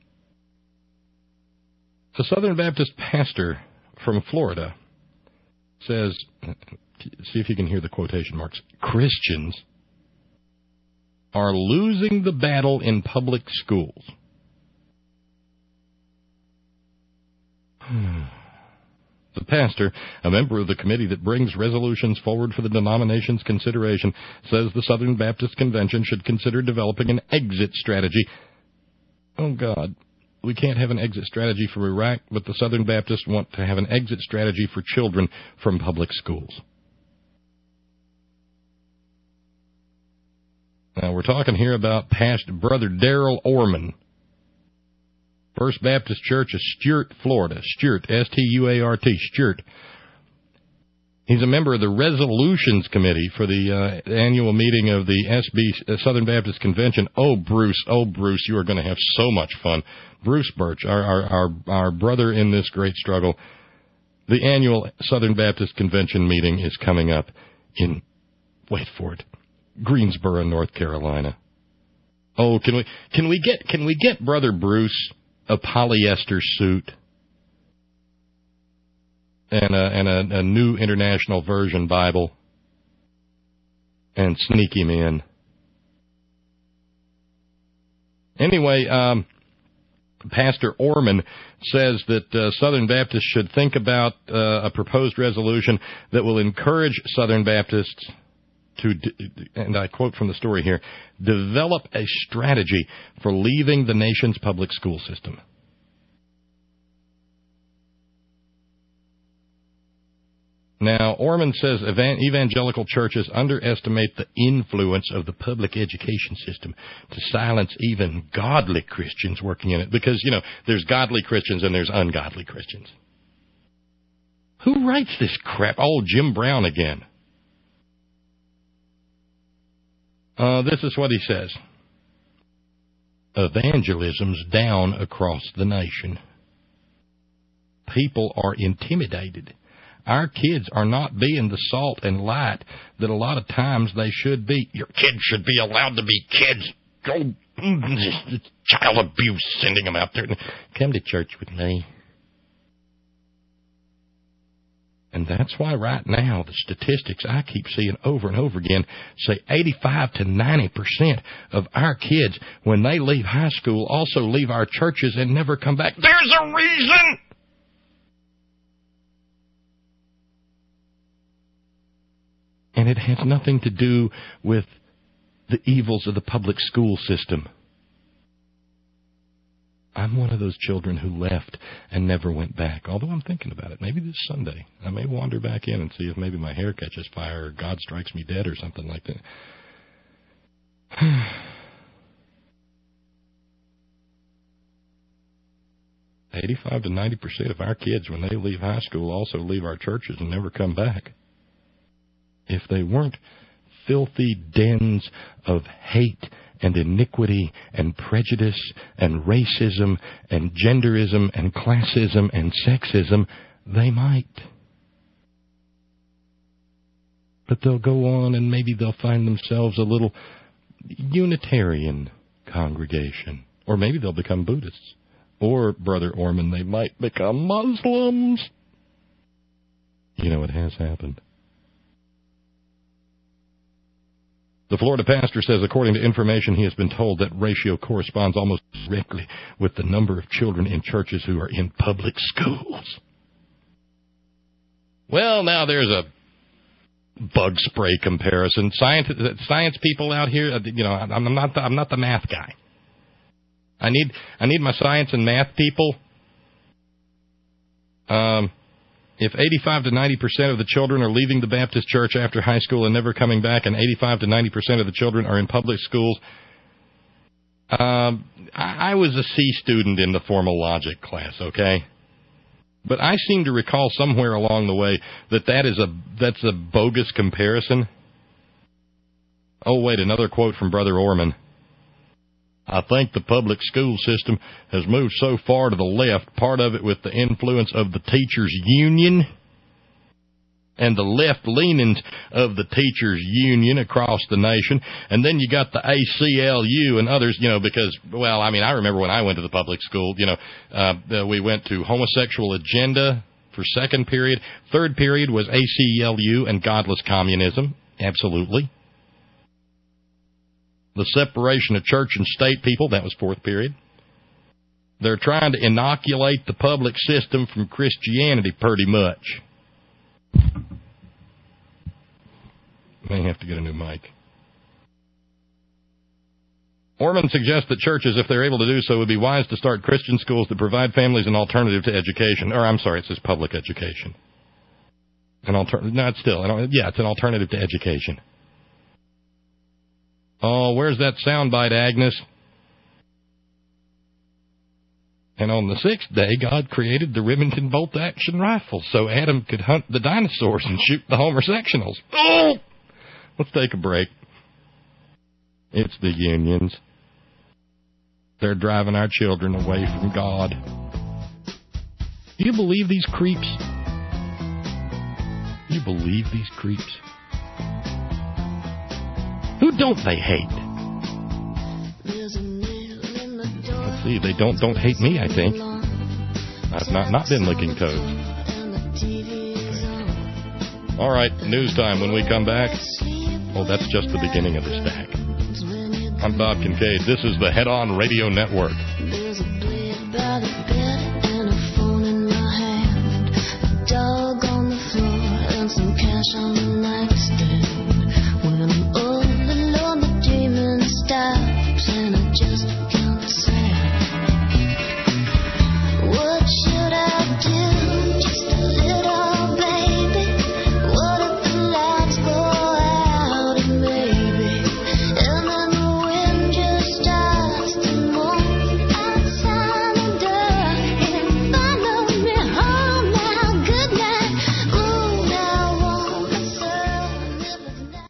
A Southern Baptist pastor from Florida says, see if you can hear the quotation marks, Christians are losing the battle in public schools. The pastor, a member of the committee that brings resolutions forward for the denomination's consideration, says the Southern Baptist Convention should consider developing an exit strategy. Oh, God. We can't have an exit strategy for Iraq, but the Southern Baptists want to have an exit strategy for children from public schools. Now, we're talking here about Pastor Brother Darrell Orman, First Baptist Church of Stuart, Florida. Stuart, S T U A R T, Stuart. He's a member of the Resolutions Committee for the uh, annual meeting of the S B uh, Southern Baptist Convention. Oh, Bruce, oh, Bruce, you are going to have so much fun. Bruce Birch, our, our, our, our brother in this great struggle. The annual Southern Baptist Convention meeting is coming up in, wait for it, Greensboro, North Carolina. Oh, can we can we get can we get Brother Bruce a polyester suit and a, and a, a New International Version Bible and sneak him in. Anyway, um, Pastor Orman says that uh, Southern Baptists should think about uh, a proposed resolution that will encourage Southern Baptists to, and I quote from the story here, develop a strategy for leaving the nation's public school system. Now, Orman says evangelical churches underestimate the influence of the public education system to silence even godly Christians working in it. Because, you know, there's godly Christians and there's ungodly Christians. Who writes this crap? Oh, Jim Brown again. Uh, this is what he says. Evangelism's down across the nation. People are intimidated. Our kids are not being the salt and light that a lot of times they should be. Your kids should be allowed to be kids. Go, child abuse, sending them out there. Come to church with me. And that's why right now the statistics I keep seeing over and over again say eighty-five to ninety percent of our kids, when they leave high school, also leave our churches and never come back. There's a reason! And it has nothing to do with the evils of the public school system. I'm one of those children who left and never went back, although I'm thinking about it. Maybe this Sunday I may wander back in and see if maybe my hair catches fire or God strikes me dead or something like that. eighty-five to ninety percent of our kids, when they leave high school, also leave our churches and never come back. If they weren't filthy dens of hate and iniquity and prejudice and racism and genderism and classism and sexism, they might. But they'll go on and maybe they'll find themselves a little Unitarian congregation. Or maybe they'll become Buddhists. Or, Brother Orman, they might become Muslims. You know, it has happened. The Florida pastor says, according to information he has been told, that ratio corresponds almost directly with the number of children in churches who are in public schools. Well, now there's a bug spray comparison. Science, science people out here, you know, I'm not the, I'm not the math guy. I need I need my science and math people. Um. If eighty-five to ninety percent of the children are leaving the Baptist church after high school and never coming back, and eighty-five to ninety percent of the children are in public schools, um, I was a C student in the formal logic class, okay? But I seem to recall somewhere along the way that that is a that's a bogus comparison. Oh, wait, another quote from Brother Orman. I think the public school system has moved so far to the left, part of it with the influence of the teachers' union and the left leanings of the teachers' union across the nation. And then you got the A C L U and others, you know, because, well, I mean, I remember when I went to the public school, you know, uh, we went to homosexual agenda for second period. Third period was A C L U and godless communism. Absolutely. The separation of church and state people, that was fourth period. They're trying to inoculate the public system from Christianity pretty much. May have to get a new mic. Orman suggests that churches, if they're able to do so, would be wise to start Christian schools that provide families an alternative to education. Or, I'm sorry, it says public education. An alter- no, it's still, yeah, it's an alternative to education. Oh, where's that soundbite, Agnes? And on the sixth day, God created the Remington bolt-action rifle so Adam could hunt the dinosaurs and shoot the homosexuals. Oh! Let's take a break. It's the unions. They're driving our children away from God. Do you believe these creeps? Do you believe these creeps? Who don't they hate? Let's see, they don't don't hate me, I think. I've not, not been licking toads. Okay. All right, news time when we come back. Oh, that's just the beginning of the stack. I'm Bob Kincaid. This is the Head On Radio Network. There's a blade by the bed and a phone in my hand. A dog on the floor and some cash on the nightstand. When I'm all alone, the dreaming stops and I just count the sand. What should I do? Just a little baby. What if the lights go out and maybe, and then the wind just starts to moan outside the door and follow me home now. Good night. Ooh, now I want myself a little night.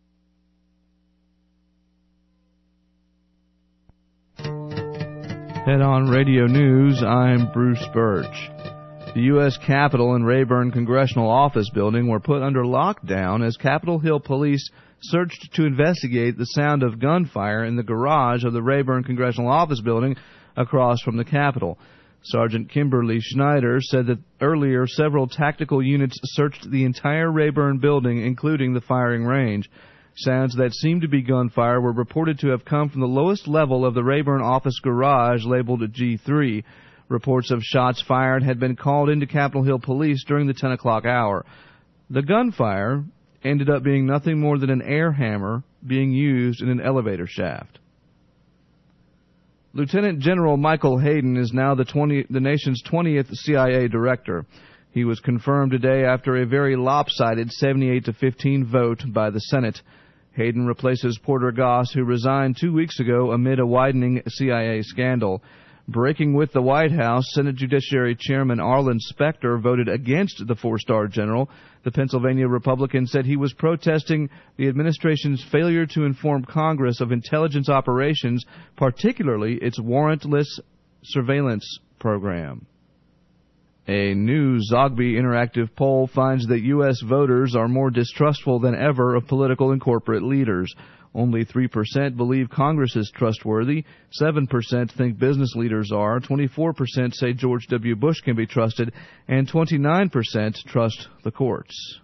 Head On Radio News, I'm Bruce Birch. The U S Capitol and Rayburn Congressional Office Building were put under lockdown as Capitol Hill police searched to investigate the sound of gunfire in the garage of the Rayburn Congressional Office Building across from the Capitol. Sergeant Kimberly Schneider said that earlier several tactical units searched the entire Rayburn building, including the firing range. Sounds that seemed to be gunfire were reported to have come from the lowest level of the Rayburn office garage, labeled G three. Reports of shots fired had been called into Capitol Hill police during the ten o'clock hour. The gunfire ended up being nothing more than an air hammer being used in an elevator shaft. Lieutenant General Michael Hayden is now the, twenty, the nation's twentieth C I A director. He was confirmed today after a very lopsided seventy-eight to fifteen vote by the Senate. Hayden replaces Porter Goss, who resigned two weeks ago amid a widening C I A scandal. Breaking with the White House, Senate Judiciary Chairman Arlen Specter voted against the four-star general. The Pennsylvania Republican said he was protesting the administration's failure to inform Congress of intelligence operations, particularly its warrantless surveillance program. A new Zogby Interactive poll finds that U S voters are more distrustful than ever of political and corporate leaders. Only three percent believe Congress is trustworthy, seven percent think business leaders are, twenty-four percent say George W. Bush can be trusted, and twenty-nine percent trust the courts.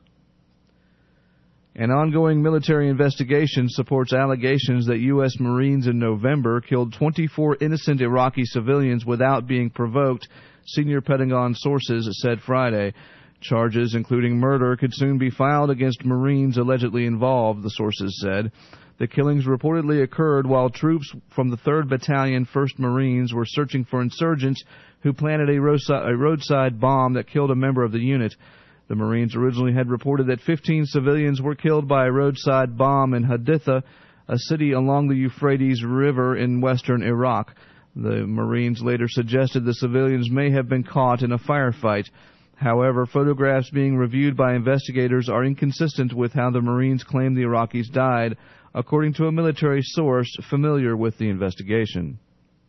An ongoing military investigation supports allegations that U S Marines in November killed twenty-four innocent Iraqi civilians without being provoked, senior Pentagon sources said Friday. Charges, including murder, could soon be filed against Marines allegedly involved, the sources said. The killings reportedly occurred while troops from the third Battalion, first Marines, were searching for insurgents who planted a roadside, a roadside bomb that killed a member of the unit. The Marines originally had reported that fifteen civilians were killed by a roadside bomb in Haditha, a city along the Euphrates River in western Iraq. The Marines later suggested the civilians may have been caught in a firefight. However, photographs being reviewed by investigators are inconsistent with how the Marines claim the Iraqis died, according to a military source familiar with the investigation.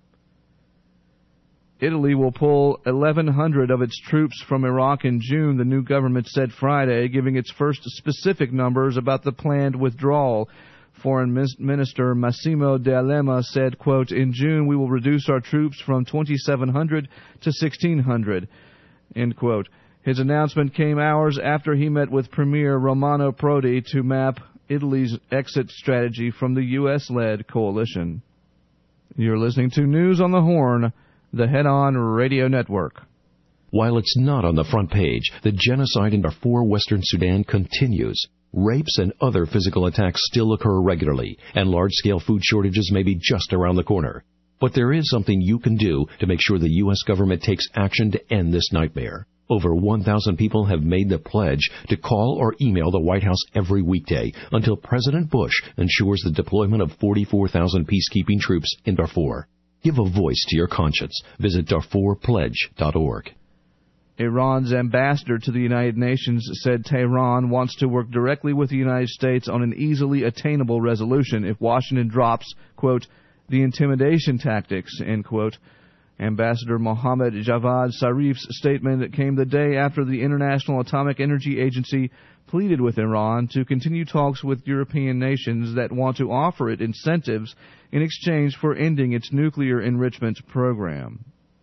Italy will pull eleven hundred of its troops from Iraq in June, the new government said Friday, giving its first specific numbers about the planned withdrawal. Foreign Minister Massimo D'Alema said, quote, "In June we will reduce our troops from twenty-seven hundred to sixteen hundred, end quote. His announcement came hours after he met with Premier Romano Prodi to map Italy's exit strategy from the U S-led coalition. You're listening to News on the Horn, the Head On Radio Network. While it's not on the front page, the genocide in Darfur, Western Sudan continues. Rapes and other physical attacks still occur regularly, and large-scale food shortages may be just around the corner. But there is something you can do to make sure the U S government takes action to end this nightmare. Over one thousand people have made the pledge to call or email the White House every weekday until President Bush ensures the deployment of forty-four thousand peacekeeping troops in Darfur. Give a voice to your conscience. Visit Darfur Pledge dot org. Iran's ambassador to the United Nations said Tehran wants to work directly with the United States on an easily attainable resolution if Washington drops, quote, the intimidation tactics, end quote. Ambassador Mohammad Javad Zarif's statement came the day after the International Atomic Energy Agency pleaded with Iran to continue talks with European nations that want to offer it incentives in exchange for ending its nuclear enrichment program.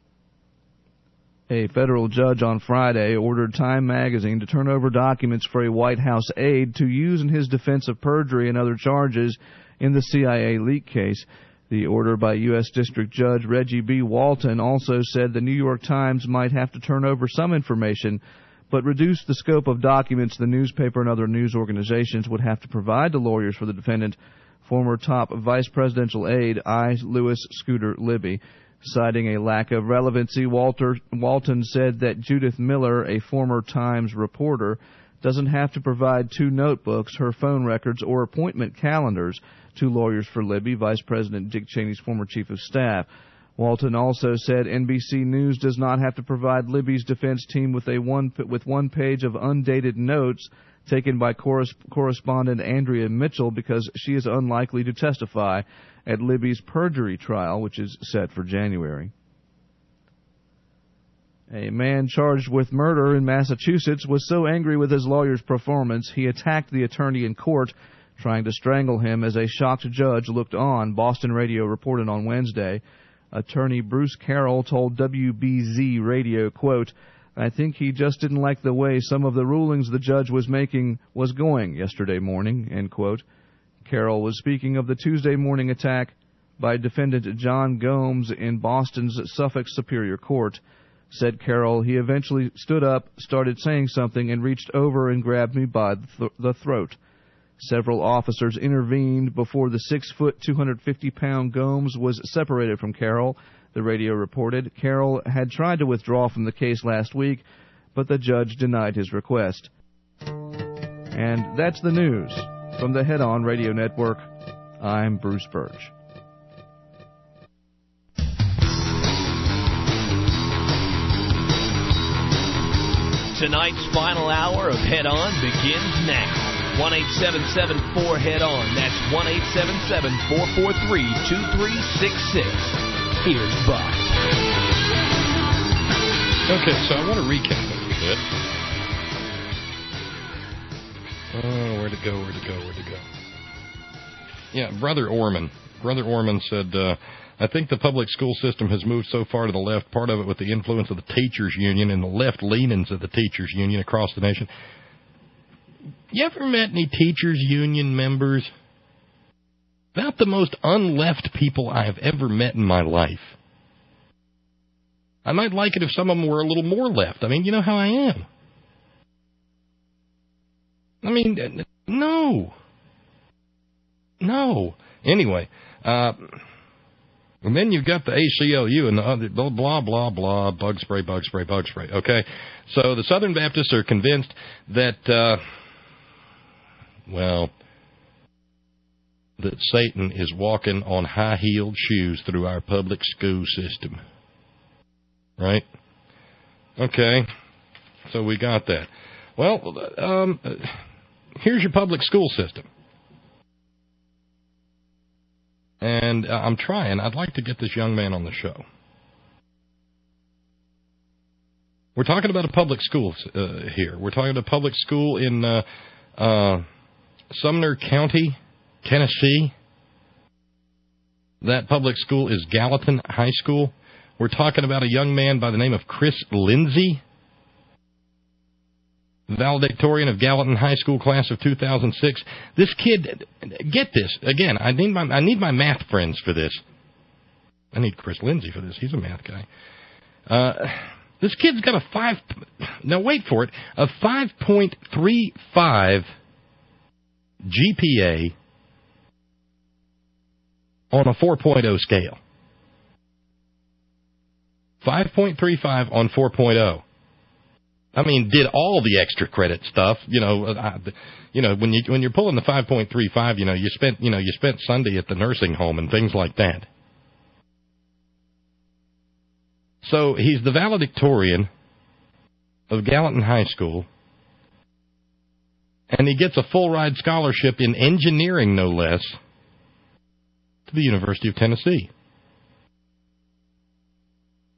A federal judge on Friday ordered Time magazine to turn over documents for a White House aide to use in his defense of perjury and other charges in the C I A leak case. The order by U S District Judge Reggie B. Walton also said the New York Times might have to turn over some information, but reduce the scope of documents the newspaper and other news organizations would have to provide to lawyers for the defendant, former top vice presidential aide I. Lewis Scooter Libby. Citing a lack of relevancy, Walter, Walton said that Judith Miller, a former Times reporter, doesn't have to provide two notebooks, her phone records, or appointment calendars to lawyers for Libby, Vice President Dick Cheney's former chief of staff. Walton also said N B C News does not have to provide Libby's defense team with a one with one page of undated notes taken by corres- correspondent Andrea Mitchell because she is unlikely to testify at Libby's perjury trial, which is set for January. A man charged with murder in Massachusetts was so angry with his lawyer's performance he attacked the attorney in court, trying to strangle him as a shocked judge looked on, Boston Radio reported on Wednesday. Attorney Bruce Carroll told W B Z Radio, quote, "I think he just didn't like the way some of the rulings the judge was making was going yesterday morning," end quote. Carroll was speaking of the Tuesday morning attack by defendant John Gomes in Boston's Suffolk Superior Court. Said Carroll, "He eventually stood up, started saying something, and reached over and grabbed me by the, th- the throat. Several officers intervened before the six-foot, two hundred fifty pound Gomes was separated from Carroll," the radio reported. Carroll had tried to withdraw from the case last week, but the judge denied his request. And that's the news. From the Head On Radio Network, I'm Bruce Birch. Tonight's final hour of Head On begins now. one eight seven seven four head on. That's one eight seven seven four four three two three six six. Here's Bob. Okay, so I want to recap a little bit. Oh, where'd it go, where'd it go, where'd it go? Yeah, Brother Orman. Brother Orman said, uh, I think the public school system has moved so far to the left, part of it with the influence of the teachers' union and the left leanings of the teachers' union across the nation. You ever met any teachers' union members? About the most unleft people I have ever met in my life. I might like it if some of them were a little more left. I mean, you know how I am. I mean, no. No. Anyway, uh, and then you've got the A C L U and the other blah, blah, blah, blah, bug spray, bug spray, bug spray, okay? So the Southern Baptists are convinced that, uh, well, that Satan is walking on high-heeled shoes through our public school system. Right? Okay. So we got that. Well, um, here's your public school system. And uh, I'm trying. I'd like to get this young man on the show. We're talking about a public school uh, here. We're talking about a public school in uh, uh, Sumner County, Tennessee. That public school is Gallatin High School. We're talking about a young man by the name of Chris Lindsay, valedictorian of Gallatin High School class of two thousand six. This kid, get this, again, I need my I need my math friends for this. I need Chris Lindsay for this. He's a math guy. Uh, this kid's got a five, now wait for it, a five point three five G P A on a four point oh scale. five point three five on four point oh. I mean, did all the extra credit stuff, you know, uh, you know, when you when you're pulling the five point three five, you know, you spent, you know, you spent Sunday at the nursing home and things like that. So he's the valedictorian of Gallatin High School, and he gets a full ride scholarship in engineering, no less, to the University of Tennessee.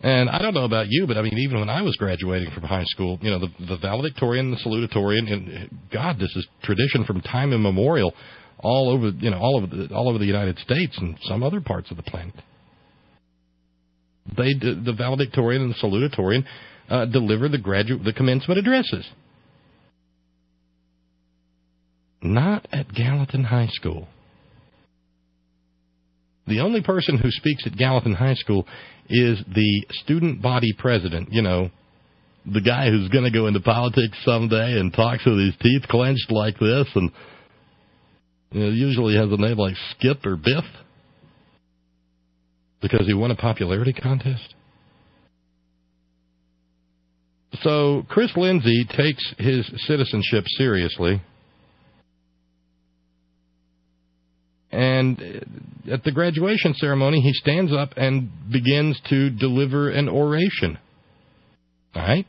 And I don't know about you, but I mean, even when I was graduating from high school, you know, the, the valedictorian, the salutatorian, and God, this is tradition from time immemorial, all over, you know, all over the, all over the United States and some other parts of the planet. They, the valedictorian and the salutatorian, uh, deliver the graduate, the commencement addresses. Not at Gallatin High School. The only person who speaks at Gallatin High School is the student body president, you know, the guy who's going to go into politics someday and talks with his teeth clenched like this, and you know, usually has a name like Skip or Biff because he won a popularity contest. So Chris Lindsay takes his citizenship seriously. And at the graduation ceremony, he stands up and begins to deliver an oration. All right?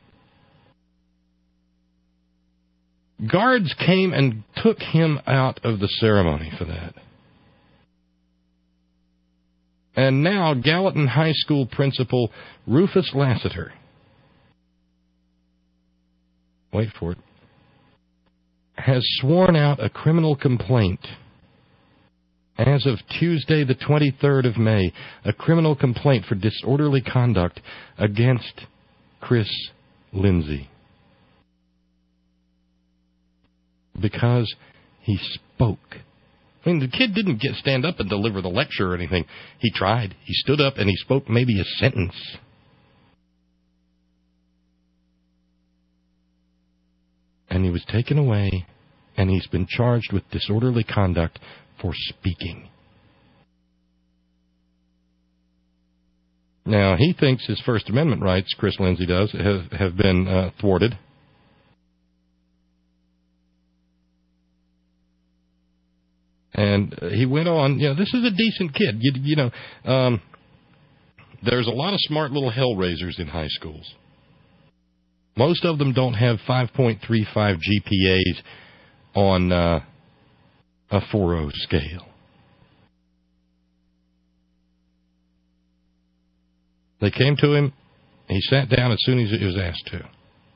Guards came and took him out of the ceremony for that. And now Gallatin High School principal Rufus Lassiter, wait for it, has sworn out a criminal complaint. As of Tuesday, the twenty-third of May, a criminal complaint for disorderly conduct against Chris Lindsay. Because he spoke. I mean, the kid didn't get stand up and deliver the lecture or anything. He tried. He stood up and he spoke maybe a sentence. And he was taken away, and he's been charged with disorderly conduct for speaking. Now, he thinks his First Amendment rights, Chris Lindsay does, have, have been uh, thwarted. And he went on, you know, this is a decent kid. You, you know, um, there's a lot of smart little hellraisers in high schools. Most of them don't have five point three five G P As on uh, a four oh scale. They came to him. He sat down as soon as he was asked to.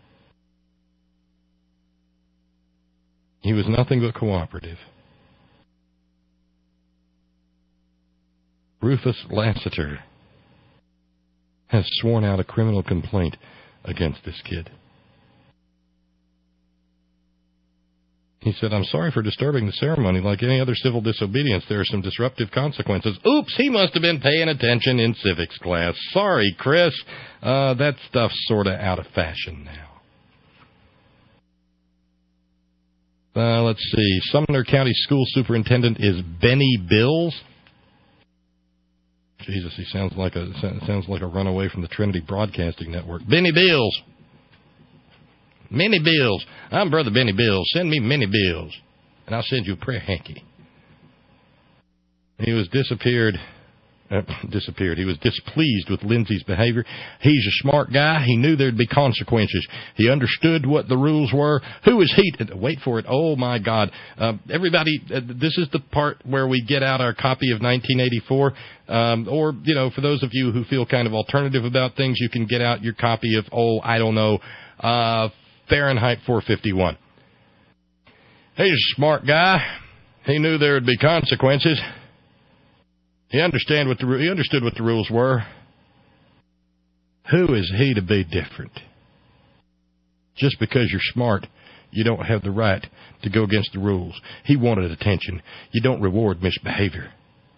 He was nothing but cooperative. Rufus Lassiter has sworn out a criminal complaint against this kid. He said, I'm sorry for disturbing the ceremony. Like any other civil disobedience, there are some disruptive consequences. Oops, he must have been paying attention in civics class. Sorry, Chris. Uh, that stuff's sort of out of fashion now. Uh, let's see. Sumner County School Superintendent is Benny Bills. Jesus, he sounds like a sounds like a runaway from the Trinity Broadcasting Network. Benny Bills. Minnie Bills. I'm Brother Benny Bills. Send me Minnie Bills, and I'll send you a prayer hanky. He was disappeared. Uh, disappeared. He was displeased with Lindsay's behavior. He's a smart guy. He knew there'd be consequences. He understood what the rules were. Who is he? Wait for it. Oh, my God. Uh, everybody, uh, this is the part where we get out our copy of nineteen eighty-four. Um, or, you know, for those of you who feel kind of alternative about things, you can get out your copy of, oh, I don't know, uh, Fahrenheit four fifty-one. He's a smart guy. He knew there would be consequences. He understand what the he understood what the rules were. Who is he to be different? Just because you're smart, you don't have the right to go against the rules. He wanted attention. You don't reward misbehavior.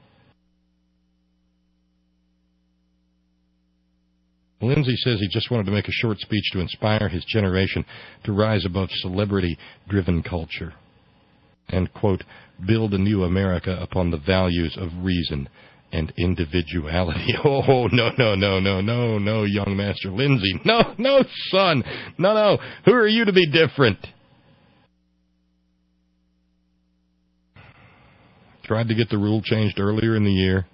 Lindsay says he just wanted to make a short speech to inspire his generation to rise above celebrity-driven culture and, quote, build a new America upon the values of reason and individuality. Oh, no, no, no, no, no, no, young Master Lindsay. No, no, son. No, no. Who are you to be different? Tried to get the rule changed earlier in the year.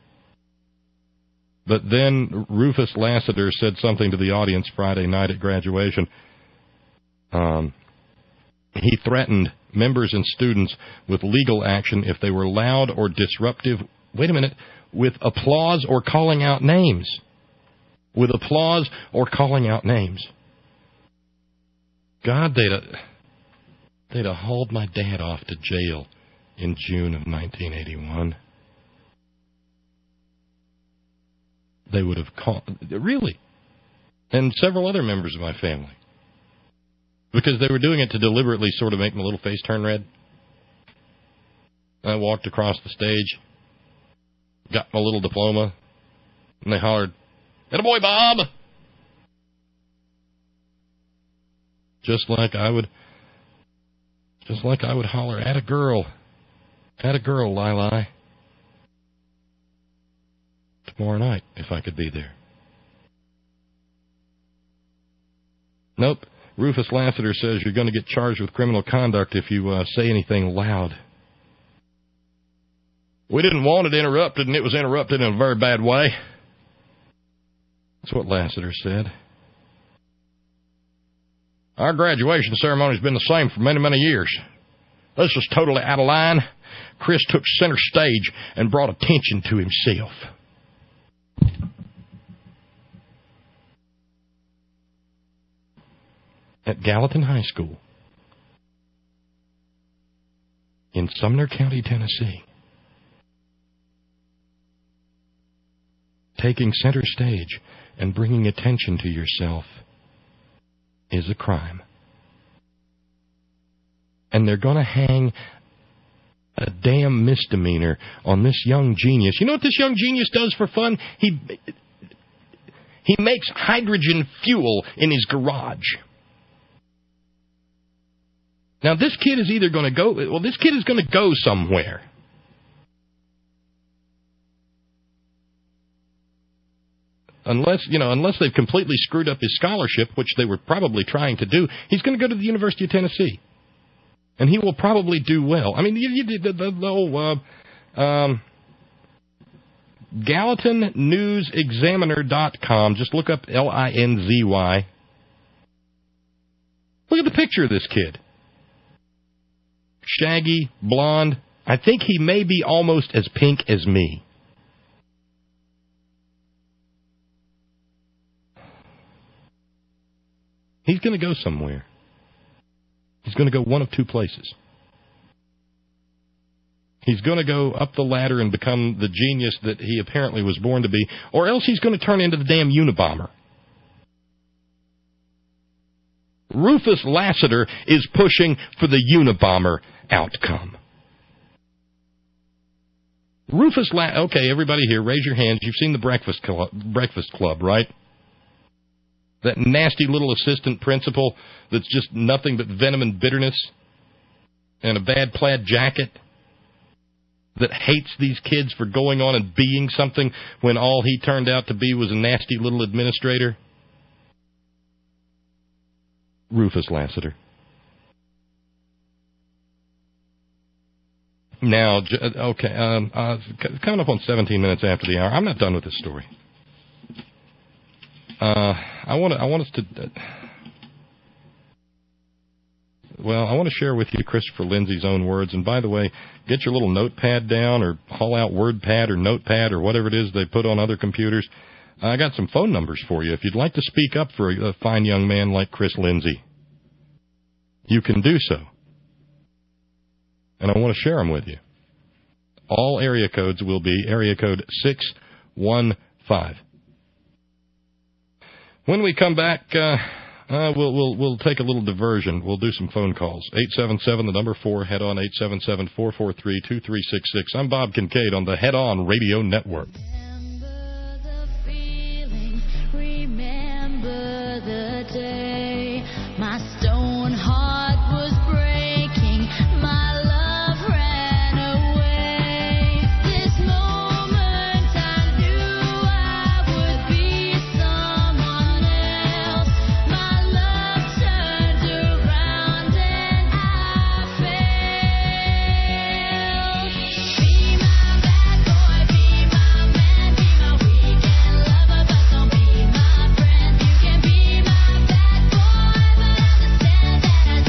But then Rufus Lassiter said something to the audience Friday night at graduation. Um, he threatened members and students with legal action if they were loud or disruptive, wait a minute, with applause or calling out names. with applause or calling out names. God, they'd have, they'd have hauled my dad off to jail in June of nineteen eighty-one. They would have called, really, and several other members of my family, because they were doing it to deliberately sort of make my little face turn red. I walked across the stage, got my little diploma, and they hollered, "Atta boy, Bob!" Just like I would, just like I would holler, "Atta girl, atta girl, Lili." Tomorrow night, if I could be there. Nope. Rufus Lassiter says you're going to get charged with criminal conduct if you uh, say anything loud. We didn't want it interrupted, and it was interrupted in a very bad way. That's what Lassiter said. Our graduation ceremony's been the same for many, many years. This was totally out of line. Chris took center stage and brought attention to himself. At Gallatin High School in Sumner County, Tennessee, taking center stage and bringing attention to yourself is a crime. And they're going to hang a damn misdemeanor on this young genius. You know what this young genius does for fun? He he makes hydrogen fuel in his garage. Now, this kid is either going to go, well, this kid is going to go somewhere. Unless, you know, unless they've completely screwed up his scholarship, which they were probably trying to do, he's going to go to the University of Tennessee. And he will probably do well. I mean, you, you, the, the, the whole uh, um, Gallatin News Examiner dot com. Just look up L I N Z Y. Look at the picture of this kid. Shaggy, blonde. I think he may be almost as pink as me. He's going to go somewhere. He's going to go one of two places. He's going to go up the ladder and become the genius that he apparently was born to be, or else he's going to turn into the damn Unabomber. Rufus Lassiter is pushing for the Unabomber outcome. Rufus La- okay, everybody here, raise your hands. You've seen the Breakfast Club, Breakfast Club, right? That nasty little assistant principal that's just nothing but venom and bitterness and a bad plaid jacket that hates these kids for going on and being something when all he turned out to be was a nasty little administrator. Rufus Lassiter. Now, okay, um, uh, coming up on seventeen minutes after the hour. I'm not done with this story. Uh, I want to. I want us to. Uh, well, I want to share with you Christopher Lindsay's own words. And by the way, get your little notepad down, or haul out WordPad or Notepad or whatever it is they put on other computers. I got some phone numbers for you if you'd like to speak up for a, a fine young man like Chris Lindsay. You can do so. And I want to share them with you. All area codes will be area code six one five. When we come back, uh, uh, we'll we'll we'll take a little diversion. We'll do some phone calls. eight seven seven, the number four, head on, eight seven seven, four four three, two three six six. I'm Bob Kincaid on the Head On Radio Network. Remember the day my stone heart was breaking, my love ran away. This moment I knew I would be someone else. My love turned around and I failed. Be my bad boy, be my man, be my weekend lover, but don't be my friend. You can be my bad boy, but understand that I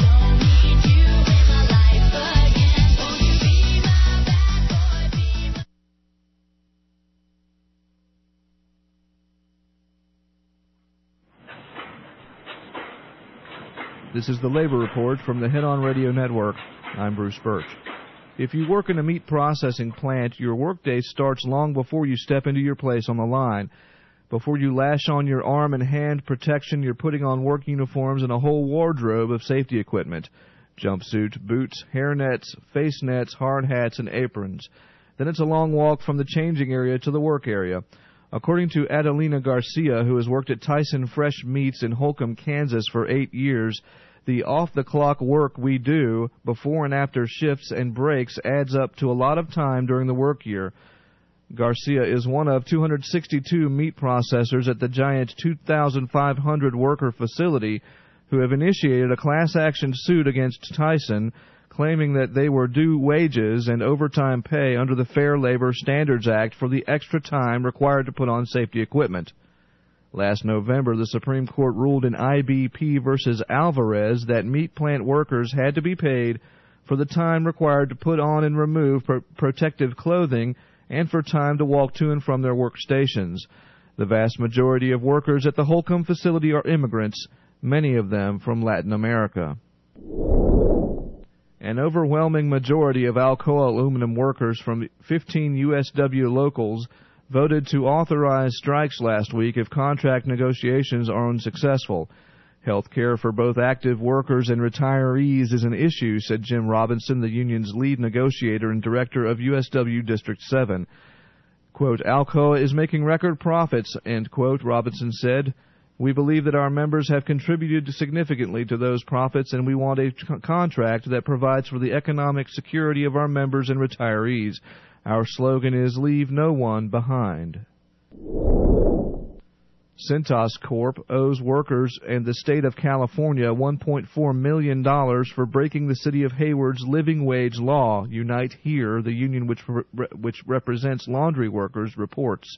This is the Labor Report from the Head On Radio Network. I'm Bruce Birch. If you work in a meat processing plant, your workday starts long before you step into your place on the line. Before you lash on your arm and hand protection, you're putting on work uniforms and a whole wardrobe of safety equipment. Jumpsuit, boots, hair nets, face nets, hard hats, and aprons. Then it's a long walk from the changing area to the work area. According to Adelina Garcia, who has worked at Tyson Fresh Meats in Holcomb, Kansas for eight years, the off-the-clock work we do before and after shifts and breaks adds up to a lot of time during the work year. Garcia is one of two hundred sixty-two meat processors at the giant two thousand five hundred worker facility who have initiated a class action suit against Tyson, claiming that they were due wages and overtime pay under the Fair Labor Standards Act for the extra time required to put on safety equipment. Last November, the Supreme Court ruled in I B P versus Alvarez that meat plant workers had to be paid for the time required to put on and remove pro- protective clothing and for time to walk to and from their workstations. The vast majority of workers at the Holcomb facility are immigrants, many of them from Latin America. An overwhelming majority of Alcoa aluminum workers from fifteen U S W locals voted to authorize strikes last week if contract negotiations are unsuccessful. Health care for both active workers and retirees is an issue, said Jim Robinson, the union's lead negotiator and director of U S W District seven. Quote, Alcoa is making record profits, end quote, Robinson said. We believe that our members have contributed significantly to those profits, and we want a c- contract that provides for the economic security of our members and retirees. Our slogan is, leave no one behind. Cintas Corp owes workers and the state of California one point four million dollars for breaking the city of Hayward's living wage law, Unite Here, the union which, re- which represents laundry workers, reports.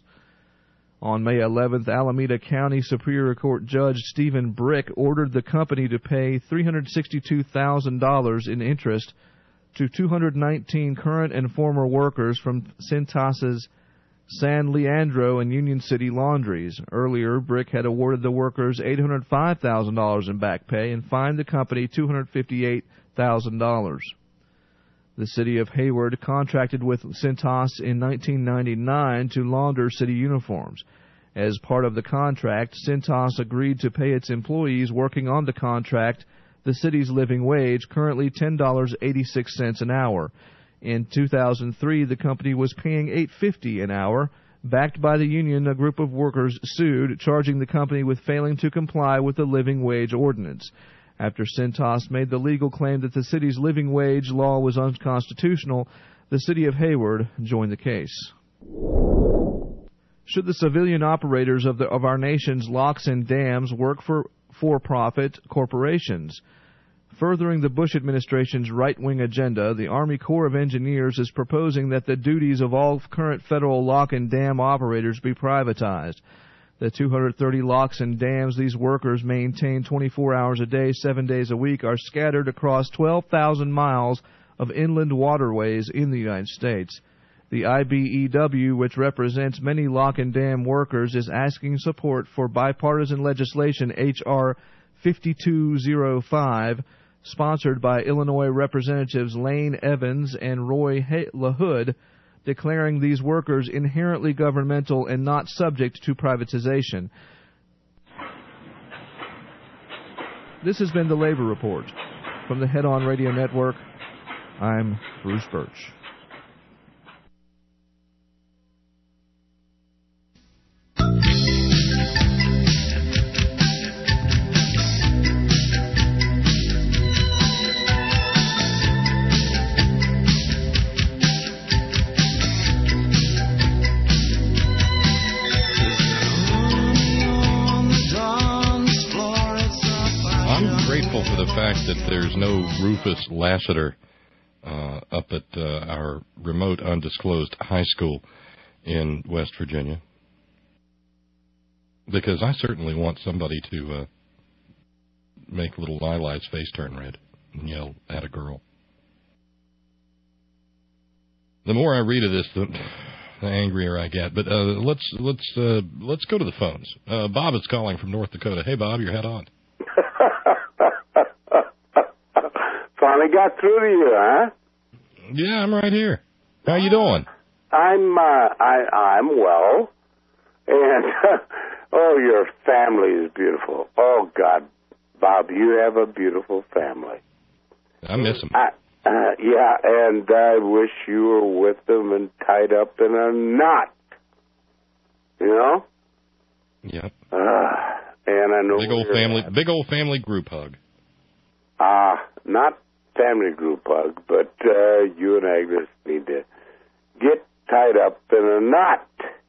On May eleventh, Alameda County Superior Court Judge Stephen Brick ordered the company to pay three hundred sixty-two thousand dollars in interest to two hundred nineteen current and former workers from Cintas's San Leandro and Union City laundries. Earlier, Brick had awarded the workers eight hundred five thousand dollars in back pay and fined the company two hundred fifty-eight thousand dollars. The city of Hayward contracted with Cintas in nineteen ninety-nine to launder city uniforms. As part of the contract, Cintas agreed to pay its employees working on the contract the city's living wage, currently ten dollars and eighty-six cents an hour. In two thousand three, the company was paying eight dollars and fifty cents an hour. Backed by the union, a group of workers sued, charging the company with failing to comply with the living wage ordinance. After Cintas made the legal claim that the city's living wage law was unconstitutional, the city of Hayward joined the case. Should the civilian operators of, the, of our nation's locks and dams work for for-profit corporations? Furthering the Bush administration's right-wing agenda, the Army Corps of Engineers is proposing that the duties of all current federal lock and dam operators be privatized. The two hundred thirty locks and dams these workers maintain twenty-four hours a day, seven days a week, are scattered across twelve thousand miles of inland waterways in the United States. The I B E W, which represents many lock and dam workers, is asking support for bipartisan legislation H R fifty-two oh five, sponsored by Illinois Representatives Lane Evans and Roy LaHood, declaring these workers inherently governmental and not subject to privatization. This has been the Labor Report. From the Head On Radio Network, I'm Bruce Birch. That there's no Rufus Lassiter uh, up at uh, our remote, undisclosed high school in West Virginia, because I certainly want somebody to uh, make little Lila's face turn red and yell at a girl. The more I read of this, the, the angrier I get. But uh, let's let's uh, let's go to the phones. Uh, Bob is calling from North Dakota. Hey, Bob, your head on. got through to you, huh? Yeah, I'm right here. How you doing? I'm uh, I I'm well, and oh, your family is beautiful. Oh God, Bob, you have a beautiful family. I miss them. I, uh, yeah, and I wish you were with them and tied up in a knot. You know? Yep. Uh, and I know big old family, at. big old family group hug. Ah, uh, not family group hug, but uh, you and Agnes need to get tied up in a knot.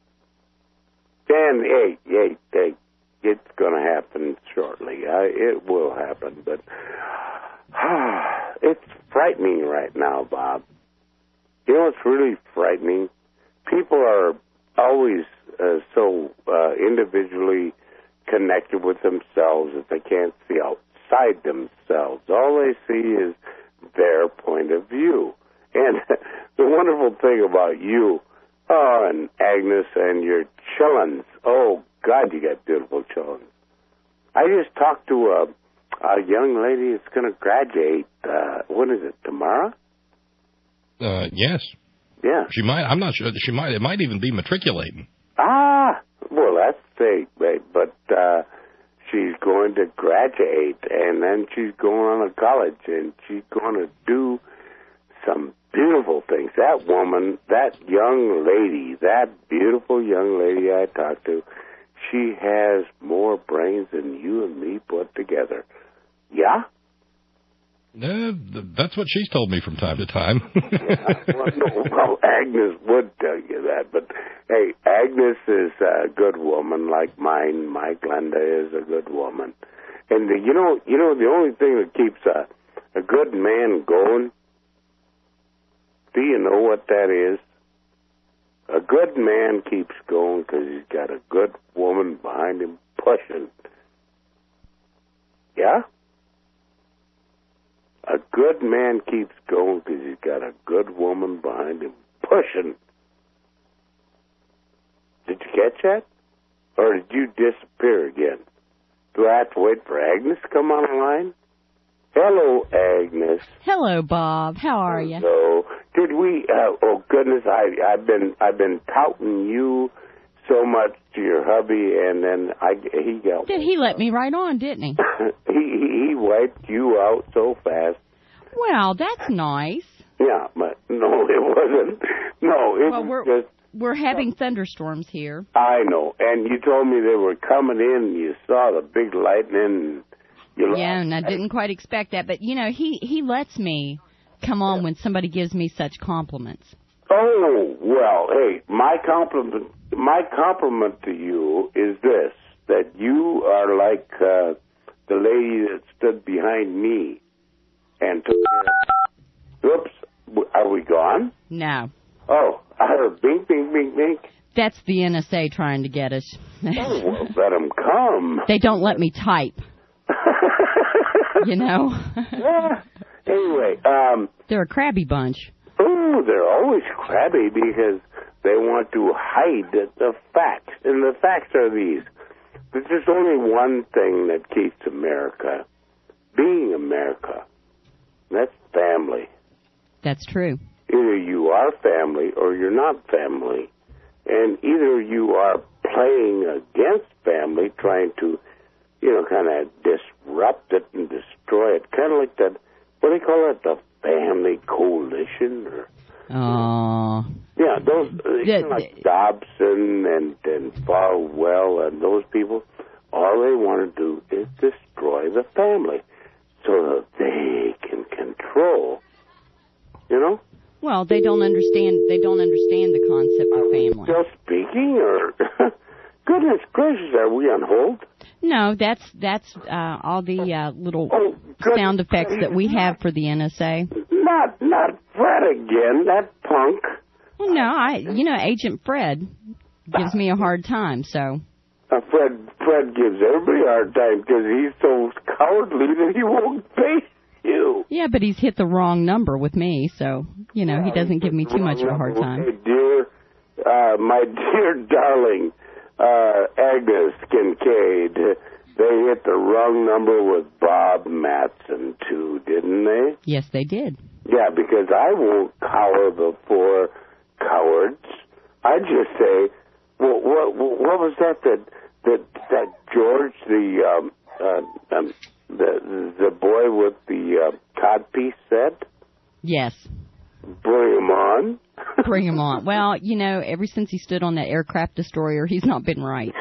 And hey, hey, hey, it's going to happen shortly. I, it will happen, but uh, it's frightening right now, Bob. You know, it's really frightening. People are always uh, so uh, individually connected with themselves that they can't see outside themselves. All they see is their point of view. And the wonderful thing about you, oh, and Agnes and your chillins, oh, God, you got beautiful chillins. I just talked to a, a young lady that's going to graduate, uh, when is it, tomorrow? Uh, yes. Yeah. She might, I'm not sure, she might, it might even be matriculating. Ah, well, that's safe, babe, but uh, she's going to graduate, and then she's going on to college, and she's going to do some beautiful things. That woman, that young lady, that beautiful young lady I talked to, she has more brains than you and me put together. Yeah? Uh, that's what she's told me from time to time. yeah, well, no, well, Agnes would tell you that, but hey, Agnes is a good woman like mine. My Glenda is a good woman, and the, you know, you know, the only thing that keeps a a good man going. Do you know what that is? A good man keeps going because he's got a good woman behind him pushing. Yeah? A good man keeps going because he's got a good woman behind him pushing. Did you catch that? Or did you disappear again? Do I have to wait for Agnes to come on the line? Hello, Agnes. Hello, Bob. How are you? Hello. Did we? Uh, oh goodness, I, I've been I've been touting you so much to your hubby, and then I he got. Did he let me right on? Didn't he? he, he he wiped you out so fast. Well, that's nice. Yeah, but no, it wasn't. No, it well, was we're, just. We're having thunderstorms here. I know, and you told me they were coming in. You saw the big lightning. You yeah, and I didn't quite expect that, but you know, he he lets me come on yeah. when somebody gives me such compliments. Oh well, hey, my compliment, my compliment to you is this: that you are like uh, the lady that stood behind me and took care of. Oops, are we gone? No. Oh, I heard bing, bing, bing, bing. That's the N S A trying to get us. Oh, well, let them come. They don't let me type. You know? Yeah. Anyway, um... they're a crabby bunch. Ooh, they're always crabby because they want to hide the facts. And the facts are these. There's just only one thing that keeps America being America. That's family. That's true. Either you are family or you're not family. And either you are playing against family, trying to, you know, kind of disrupt it and destroy it. Kind of like that, what do they call it, the family coalition? Or, oh. Yeah, those, you know, like Dobson and, and Farwell and those people, all they want to do is destroy the family so that they can control, you know? Well, they don't understand. They don't understand the concept of family. Still speaking, or goodness gracious, are we on hold? No, that's that's uh, all the uh, little oh, sound effects that we have for the N S A. Not not Fred again, that punk. Well, no, I you know Agent Fred gives me a hard time, so. Uh, Fred Fred gives everybody a hard time because he's so cowardly that he won't pay. You. Yeah, but he's hit the wrong number with me, so, you know, he doesn't give me too much of a hard time. Okay, dear, uh, my dear darling, uh, Agnes Kincaid, They hit the wrong number with Bob Matson, too, didn't they? Yes, they did. Yeah, because I won't cower before cowards. I just say, well, what, what was that that that, that George, the um, uh, um, the the boy with the uh, codpiece said? Yes. Bring him on. Bring him on. Well, you know, ever since he stood on that aircraft destroyer, he's not been right.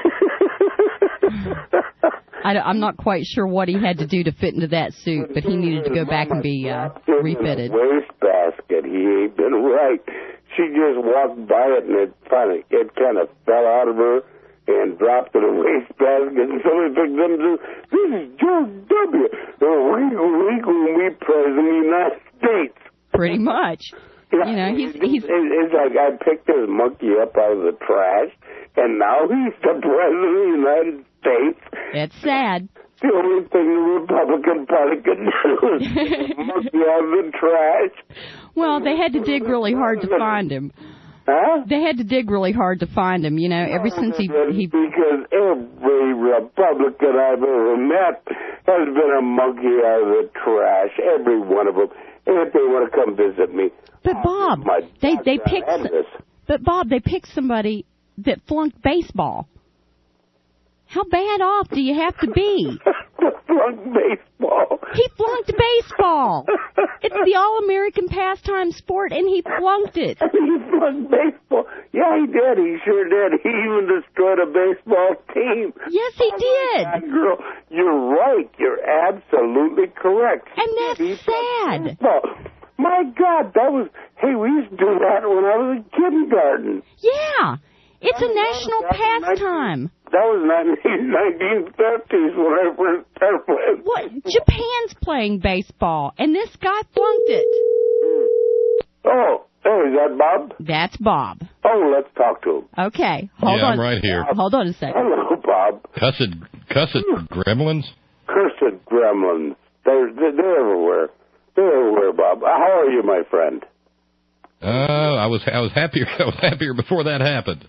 I, I'm not quite sure what he had to do to fit into that suit, but he needed to go back and be uh, refitted. Wastebasket. He ain't been right. She just walked by it, and it finally, it kind of fell out of her and dropped in a wastebasket, and somebody picked it up and said, "This is George W. We going to be president of the United States." Pretty much. Yeah, you know, he's, he's... It's like I picked this monkey up out of the trash, and now he's the president of the United States. It's sad. The only thing the Republican Party could do is monkey out of the trash. Well, they had to dig really hard to find him. Huh? They had to dig really hard to find him, you know, ever since he... he because every Republican I've ever met has been a monkey out of the trash, every one of them. And if they want to come visit me... But, Bob, they, they picked... But, Bob, they picked somebody that flunked baseball. How bad off do you have to be? Flunked baseball. He flunked baseball. It's the all-American pastime sport, and he flunked it. He flunked baseball. Yeah, he did. He sure did. He even destroyed a baseball team. Yes, he did. That girl, you're right. You're absolutely correct. And that's he sad. Baseball. My God, that was... Hey, we used to do that when I was in kindergarten. Yeah. It's a national pastime. That was nineteen fifties when I first started playing. What? Japan's playing baseball, and this guy flunked it. Oh, hey, is that Bob? That's Bob. Oh, let's talk to him. Okay, hold yeah, on. I'm right here. Hold on a second. Hello, Bob. Cussed, cussed gremlins? Cursed gremlins. They're, they're, they're everywhere. They're everywhere, Bob. How are you, my friend? Uh, I was I was happier I was happier before that happened.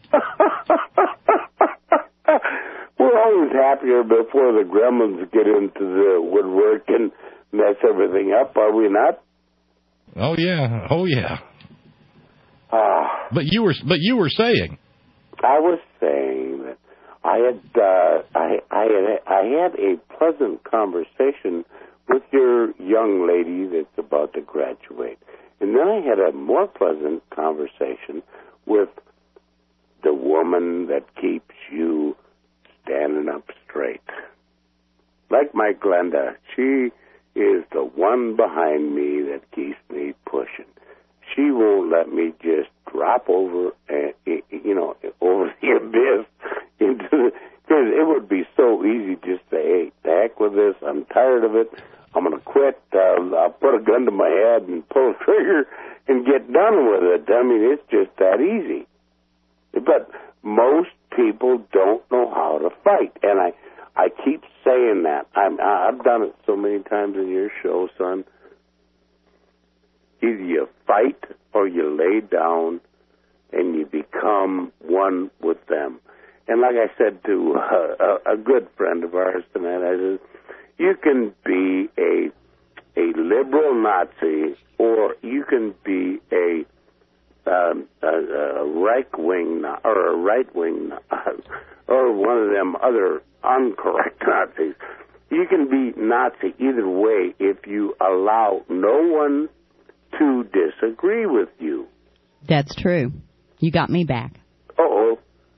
We're always happier before the gremlins get into the woodwork and mess everything up, are we not? Oh yeah, oh yeah. Ah. But you were but you were saying. I was saying that I had uh, I I had I had a pleasant conversation with your young lady that's about to graduate. And then I had a more pleasant conversation with the woman that keeps you standing up straight. Like my Glenda, she is the one behind me that keeps me pushing. She won't let me just drop over, uh, you know, over the abyss into the... Because it would be so easy just to say, hey, the heck with this, I'm tired of it. I'm going to quit. Uh, I'll put a gun to my head and pull a trigger and get done with it. I mean, it's just that easy. But most people don't know how to fight. And I, I keep saying that. I'm, I've done it so many times in your show, son. Either you fight or you lay down and you become one with them. And like I said to uh, a, a good friend of ours tonight, I said, you can be a a liberal Nazi, or you can be a, um, a, a right wing or a right wing or one of them other incorrect Nazis. You can be Nazi either way if you allow no one to disagree with you. That's true. You got me back. Uh-oh.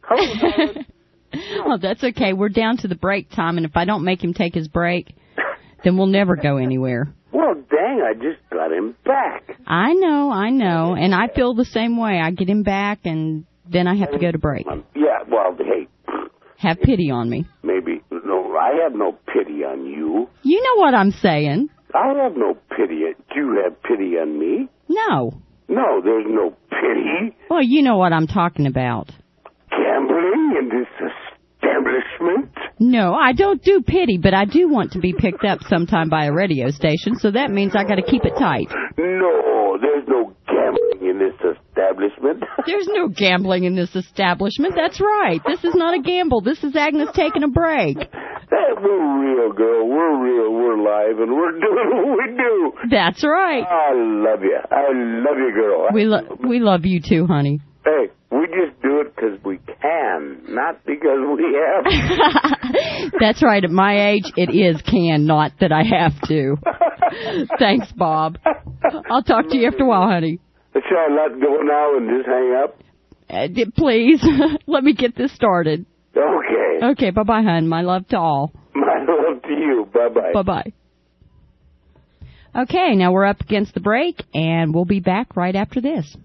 Well, that's okay. We're down to the break time, and if I don't make him take his break, then we'll never go anywhere. Well, dang, I just got him back. I know, I know, and I feel the same way. I get him back, and then I have to go to break. Yeah, well, hey. Have pity on me. Maybe. No, I have no pity on you. You know what I'm saying. I have no pity. Do you have pity on me? No. No, there's no pity. Well, you know what I'm talking about. Gambling in this establishment? No, I don't do pity, but I do want to be picked up sometime by a radio station, so that means I got to keep it tight. No, there's no gambling in this establishment. There's no gambling in this establishment. That's right. This is not a gamble. This is Agnes taking a break. Hey, we're real, girl. We're real. We're live, and we're doing what we do. That's right. I love you. I love you, girl. We lo- we love you too, honey. Hey, we just do it because we can, not because we have to. That's right. At my age, it is can, not that I have to. Thanks, Bob. I'll talk to you after a while, honey. Shall I let go now and just hang up? Uh, d- please, let me get this started. Okay. Okay, bye-bye, hon. My love to all. My love to you. Bye-bye. Bye-bye. Okay, now we're up against the break, and we'll be back right after this.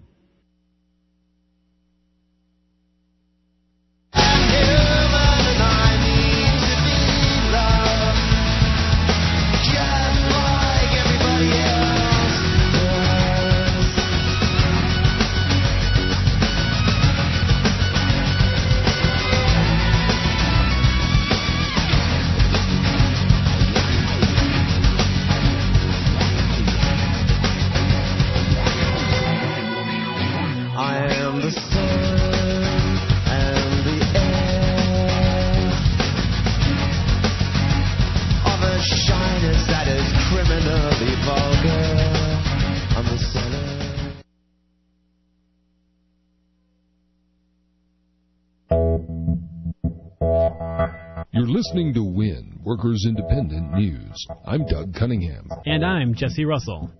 You're listening to WIN, Workers Independent News. I'm Doug Cunningham. And I'm Jesse Russell.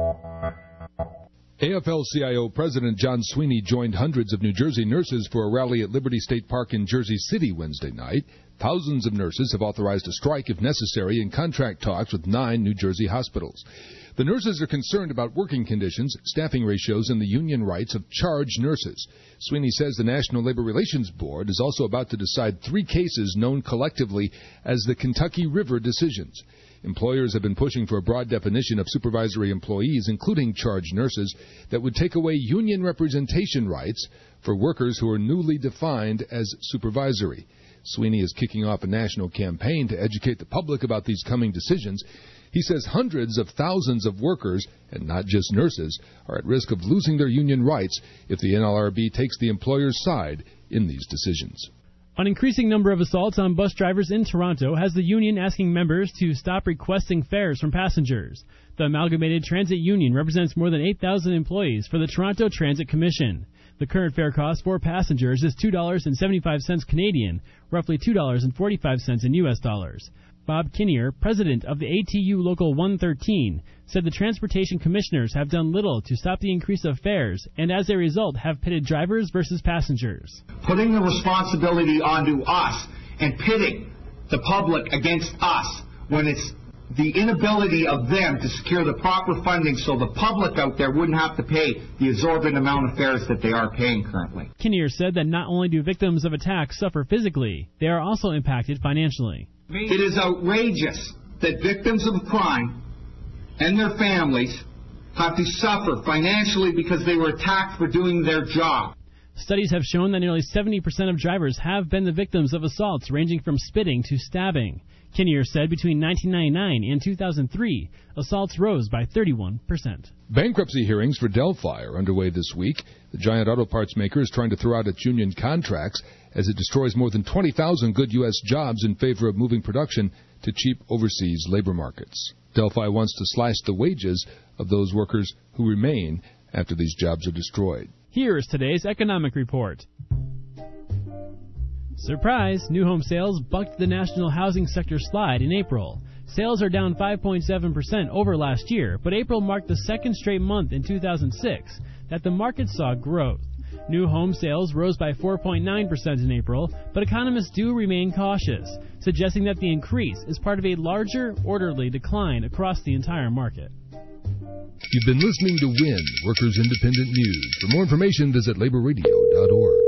A F L C I O President John Sweeney joined hundreds of New Jersey nurses for a rally at Liberty State Park in Jersey City Wednesday night. Thousands of nurses have authorized a strike if necessary in contract talks with nine New Jersey hospitals. The nurses are concerned about working conditions, staffing ratios, and the union rights of charge nurses. Sweeney says the National Labor Relations Board is also about to decide three cases known collectively as the Kentucky River decisions. Employers have been pushing for a broad definition of supervisory employees, including charge nurses, that would take away union representation rights for workers who are newly defined as supervisory. Sweeney is kicking off a national campaign to educate the public about these coming decisions. He says hundreds of thousands of workers, and not just nurses, are at risk of losing their union rights if the N L R B takes the employer's side in these decisions. An increasing number of assaults on bus drivers in Toronto has the union asking members to stop requesting fares from passengers. The Amalgamated Transit Union represents more than eight thousand employees for the Toronto Transit Commission. The current fare cost for passengers is two dollars and seventy-five cents Canadian, roughly two dollars and forty-five cents in U S dollars. Bob Kinnear, president of the A T U Local one thirteen, said the transportation commissioners have done little to stop the increase of fares and as a result have pitted drivers versus passengers. Putting the responsibility onto us and pitting the public against us when it's the inability of them to secure the proper funding so the public out there wouldn't have to pay the exorbitant amount of fares that they are paying currently. Kinnear said that not only do victims of attacks suffer physically, they are also impacted financially. It is outrageous that victims of crime and their families have to suffer financially because they were attacked for doing their job. Studies have shown that nearly seventy percent of drivers have been the victims of assaults ranging from spitting to stabbing. Kinnear said between nineteen ninety-nine and two thousand three, assaults rose by thirty-one percent. Bankruptcy hearings for Delphi are underway this week. The giant auto parts maker is trying to throw out its union contracts as it destroys more than twenty thousand good U S jobs in favor of moving production to cheap overseas labor markets. Delphi wants to slash the wages of those workers who remain after these jobs are destroyed. Here is today's economic report. Surprise! New home sales bucked the national housing sector slide in April. Sales are down five point seven percent over last year, but April marked the second straight month in two thousand six that the market saw growth. New home sales rose by four point nine percent in April, but economists do remain cautious, suggesting that the increase is part of a larger, orderly decline across the entire market. You've been listening to WIN, Workers Independent News. For more information, visit labor radio dot org.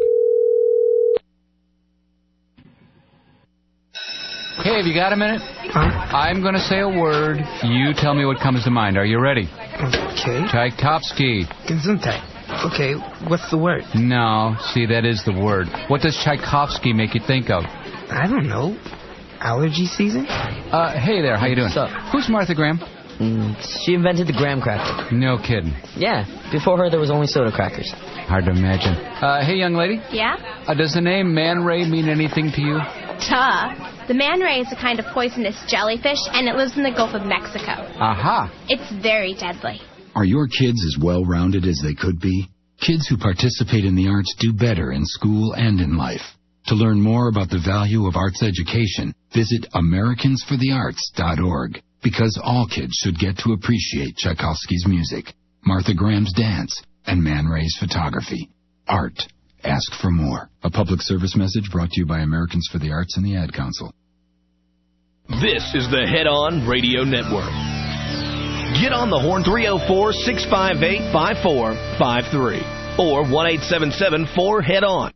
Okay, have you got a minute? Huh? I'm going to say a word. You tell me what comes to mind. Are you ready? Okay. Tchaikovsky. Gesundheit. Okay, what's the word? No, see, that is the word. What does Tchaikovsky make you think of? I don't know. Allergy season? Uh, hey there, how you doing? What's up? Who's Martha Graham? Mm, she invented the graham cracker. No kidding. Yeah, before her there was only soda crackers. Hard to imagine. Uh, hey, young lady. Yeah? Uh, does the name Man Ray mean anything to you? Duh. The man ray is a kind of poisonous jellyfish, and it lives in the Gulf of Mexico. Aha! It's very deadly. Are your kids as well-rounded as they could be? Kids who participate in the arts do better in school and in life. To learn more about the value of arts education, visit Americans for the Arts dot org. Because all kids should get to appreciate Tchaikovsky's music, Martha Graham's dance, and Man Ray's photography. Art. Ask for more. A public service message brought to you by Americans for the Arts and the Ad Council. This is the Head On Radio Network. Get on the horn three oh four, six five eight, five four five three or one eight seven seven, four, head on.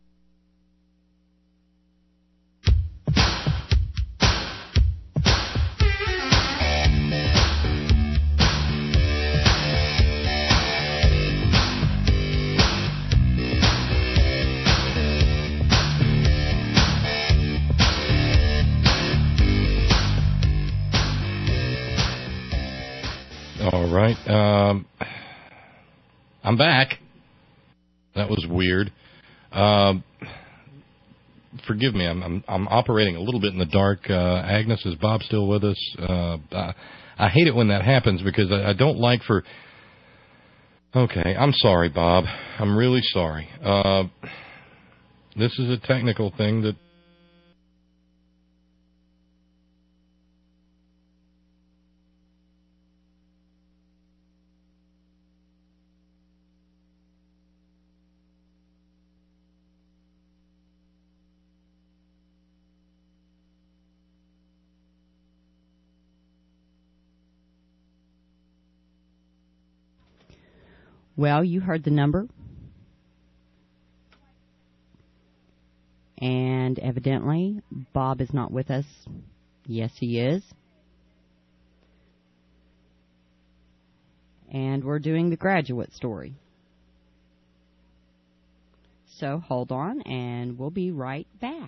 All right. Um, I'm back. That was weird. Um, forgive me. I'm, I'm I'm operating a little bit in the dark. Uh, Agnes, is Bob still with us? Uh, I, I hate it when that happens because I, I don't like for... Okay, I'm sorry, Bob. I'm really sorry. Uh, this is a technical thing that... Well, you heard the number. And evidently, Bob is not with us. Yes, he is. And we're doing the graduate story. So hold on, and we'll be right back.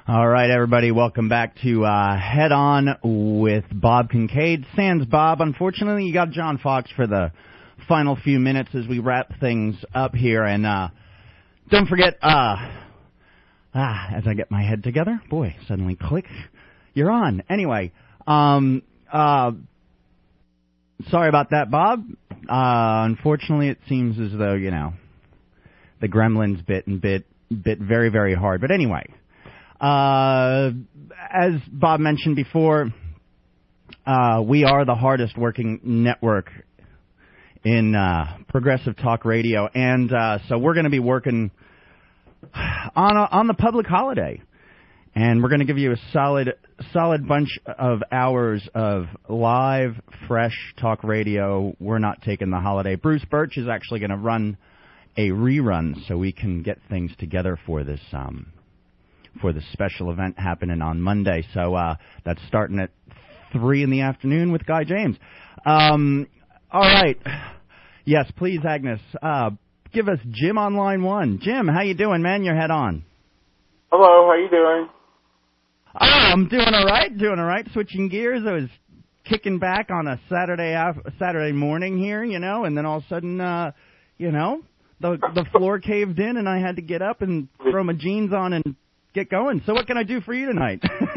All right, everybody, welcome back to uh, Head On with Bob Kincaid. Sans Bob, unfortunately, you got John Fox for the final few minutes as we wrap things up here. And uh, don't forget, uh, ah, as I get my head together, boy, suddenly click, you're on. Anyway, um, uh, sorry about that, Bob. Uh, unfortunately, it seems as though, you know, the gremlins bit and bit, bit very, very hard. But anyway... Uh, as Bob mentioned before, uh, we are the hardest working network in uh, progressive talk radio, and uh, so we're going to be working on a, on the public holiday, and we're going to give you a solid solid bunch of hours of live, fresh talk radio. We're not taking the holiday. Bruce Birch is actually going to run a rerun so we can get things together for this um, for this special event happening on Monday. So uh, that's starting at three in the afternoon with Guy James. Um, all right. Yes, please, Agnes. Uh, give us Jim on line one. Jim, how you doing, man? Your head on. Hello, how you doing? Oh, I'm doing all right, doing all right. Switching gears. I was kicking back on a Saturday af- Saturday morning here, you know, and then all of a sudden, uh, you know, the the floor caved in and I had to get up and throw my jeans on and get going. So what can I do for you tonight?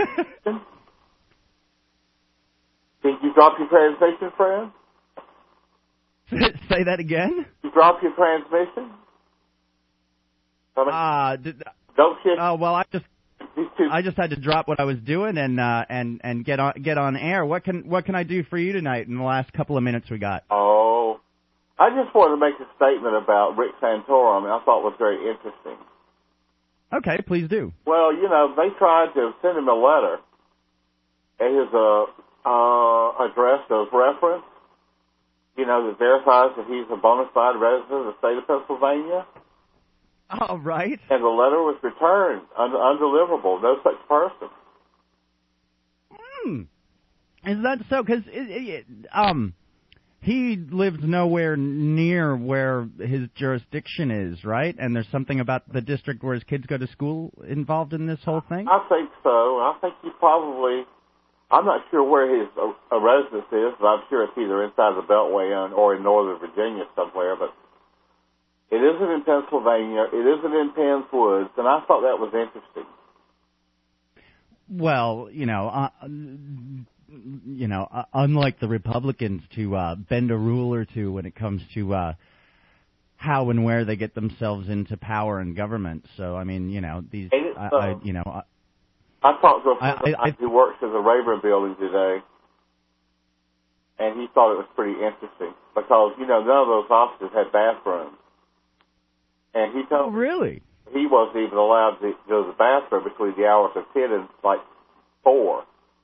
Did you drop your transmission, friend? Say that again? You drop your transmission? Ah, uh, did, don't you? Oh, well, I just I just had to drop what I was doing and uh, and and get on get on air. What can what can I do for you tonight in the last couple of minutes we got? Oh, I just wanted to make a statement about Rick Santorum, and I thought it was very interesting. Okay, please do. Well, you know, they tried to send him a letter, and his uh, uh, address of reference, you know, that verifies that he's a bona fide resident of the state of Pennsylvania. All right. And the letter was returned, un- undeliverable, no such person. Hmm. Is that so? Because, um... he lives nowhere near where his jurisdiction is, right? And there's something about the district where his kids go to school involved in this whole thing? I think so. I think he probably, I'm not sure where his uh, residence is, but I'm sure it's either inside the Beltway or in Northern Virginia somewhere. But it isn't in Pennsylvania. It isn't in Penn's Woods. And I thought that was interesting. Well, you know... Uh, you know, uh, unlike the Republicans to uh, bend a rule or two when it comes to uh, how and where they get themselves into power and government. So, I mean, you know, these, I, uh, I, you know... I, I talked to a friend I, I, who works in the Rayburn building today, and he thought it was pretty interesting because, you know, none of those offices had bathrooms. And he told oh, really? me he wasn't even allowed to go to the bathroom between the hours of ten and, like, four.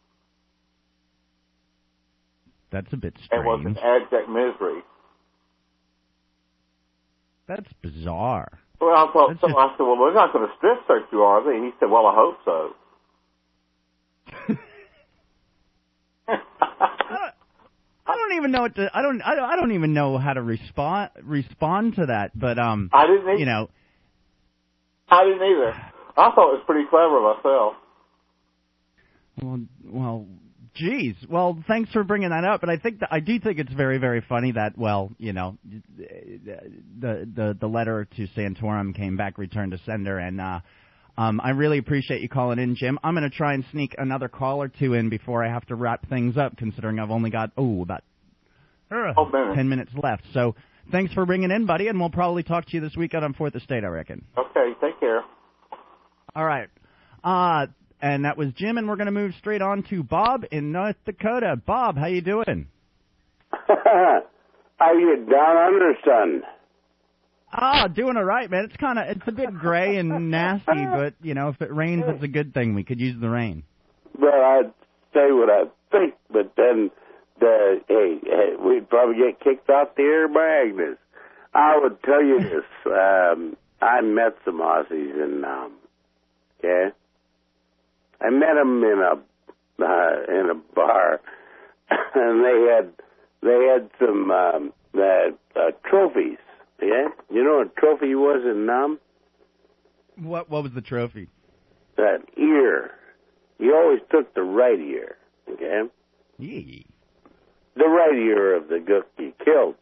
That's a bit strange. It was an abject misery. That's bizarre. Well, I thought, That's so just... I said, well, they're not going to strip search you, are they? And he said, well, I hope so. I don't even know what to. I don't. I don't, I don't even know how to respond respond to that. But um, I didn't. Either. You know, I didn't either. I thought it was pretty clever myself. Well, well. Geez. Well, thanks for bringing that up. But I think that, I do think it's very, very funny that, well, you know, the the the letter to Santorum came back returned to sender, and uh, um, I really appreciate you calling in, Jim. I'm going to try and sneak another call or two in before I have to wrap things up, considering I've only got oh about uh, oh, minutes. ten minutes left. So thanks for bringing in, buddy, and we'll probably talk to you this weekend on Fourth Estate, I reckon. Okay. Take care. All right. Uh. And that was Jim, and we're going to move straight on to Bob in North Dakota. Bob, how you doing? How you down under, son? Ah, doing all right, man. It's kind of it's a bit gray and nasty, but you know, if it rains, it's a good thing. We could use the rain. Well, I'd say what I think, but then the hey, hey we'd probably get kicked off the air by Agnes. I would tell you this: um, I met some Aussies in um, okay. I met them in a uh, in a bar, and they had they had some um, uh, uh, trophies. Yeah, you know what a trophy was in Nam? What what was the trophy? Uh, an ear. You always took the right ear, okay? Yee. The right ear of the gook you killed.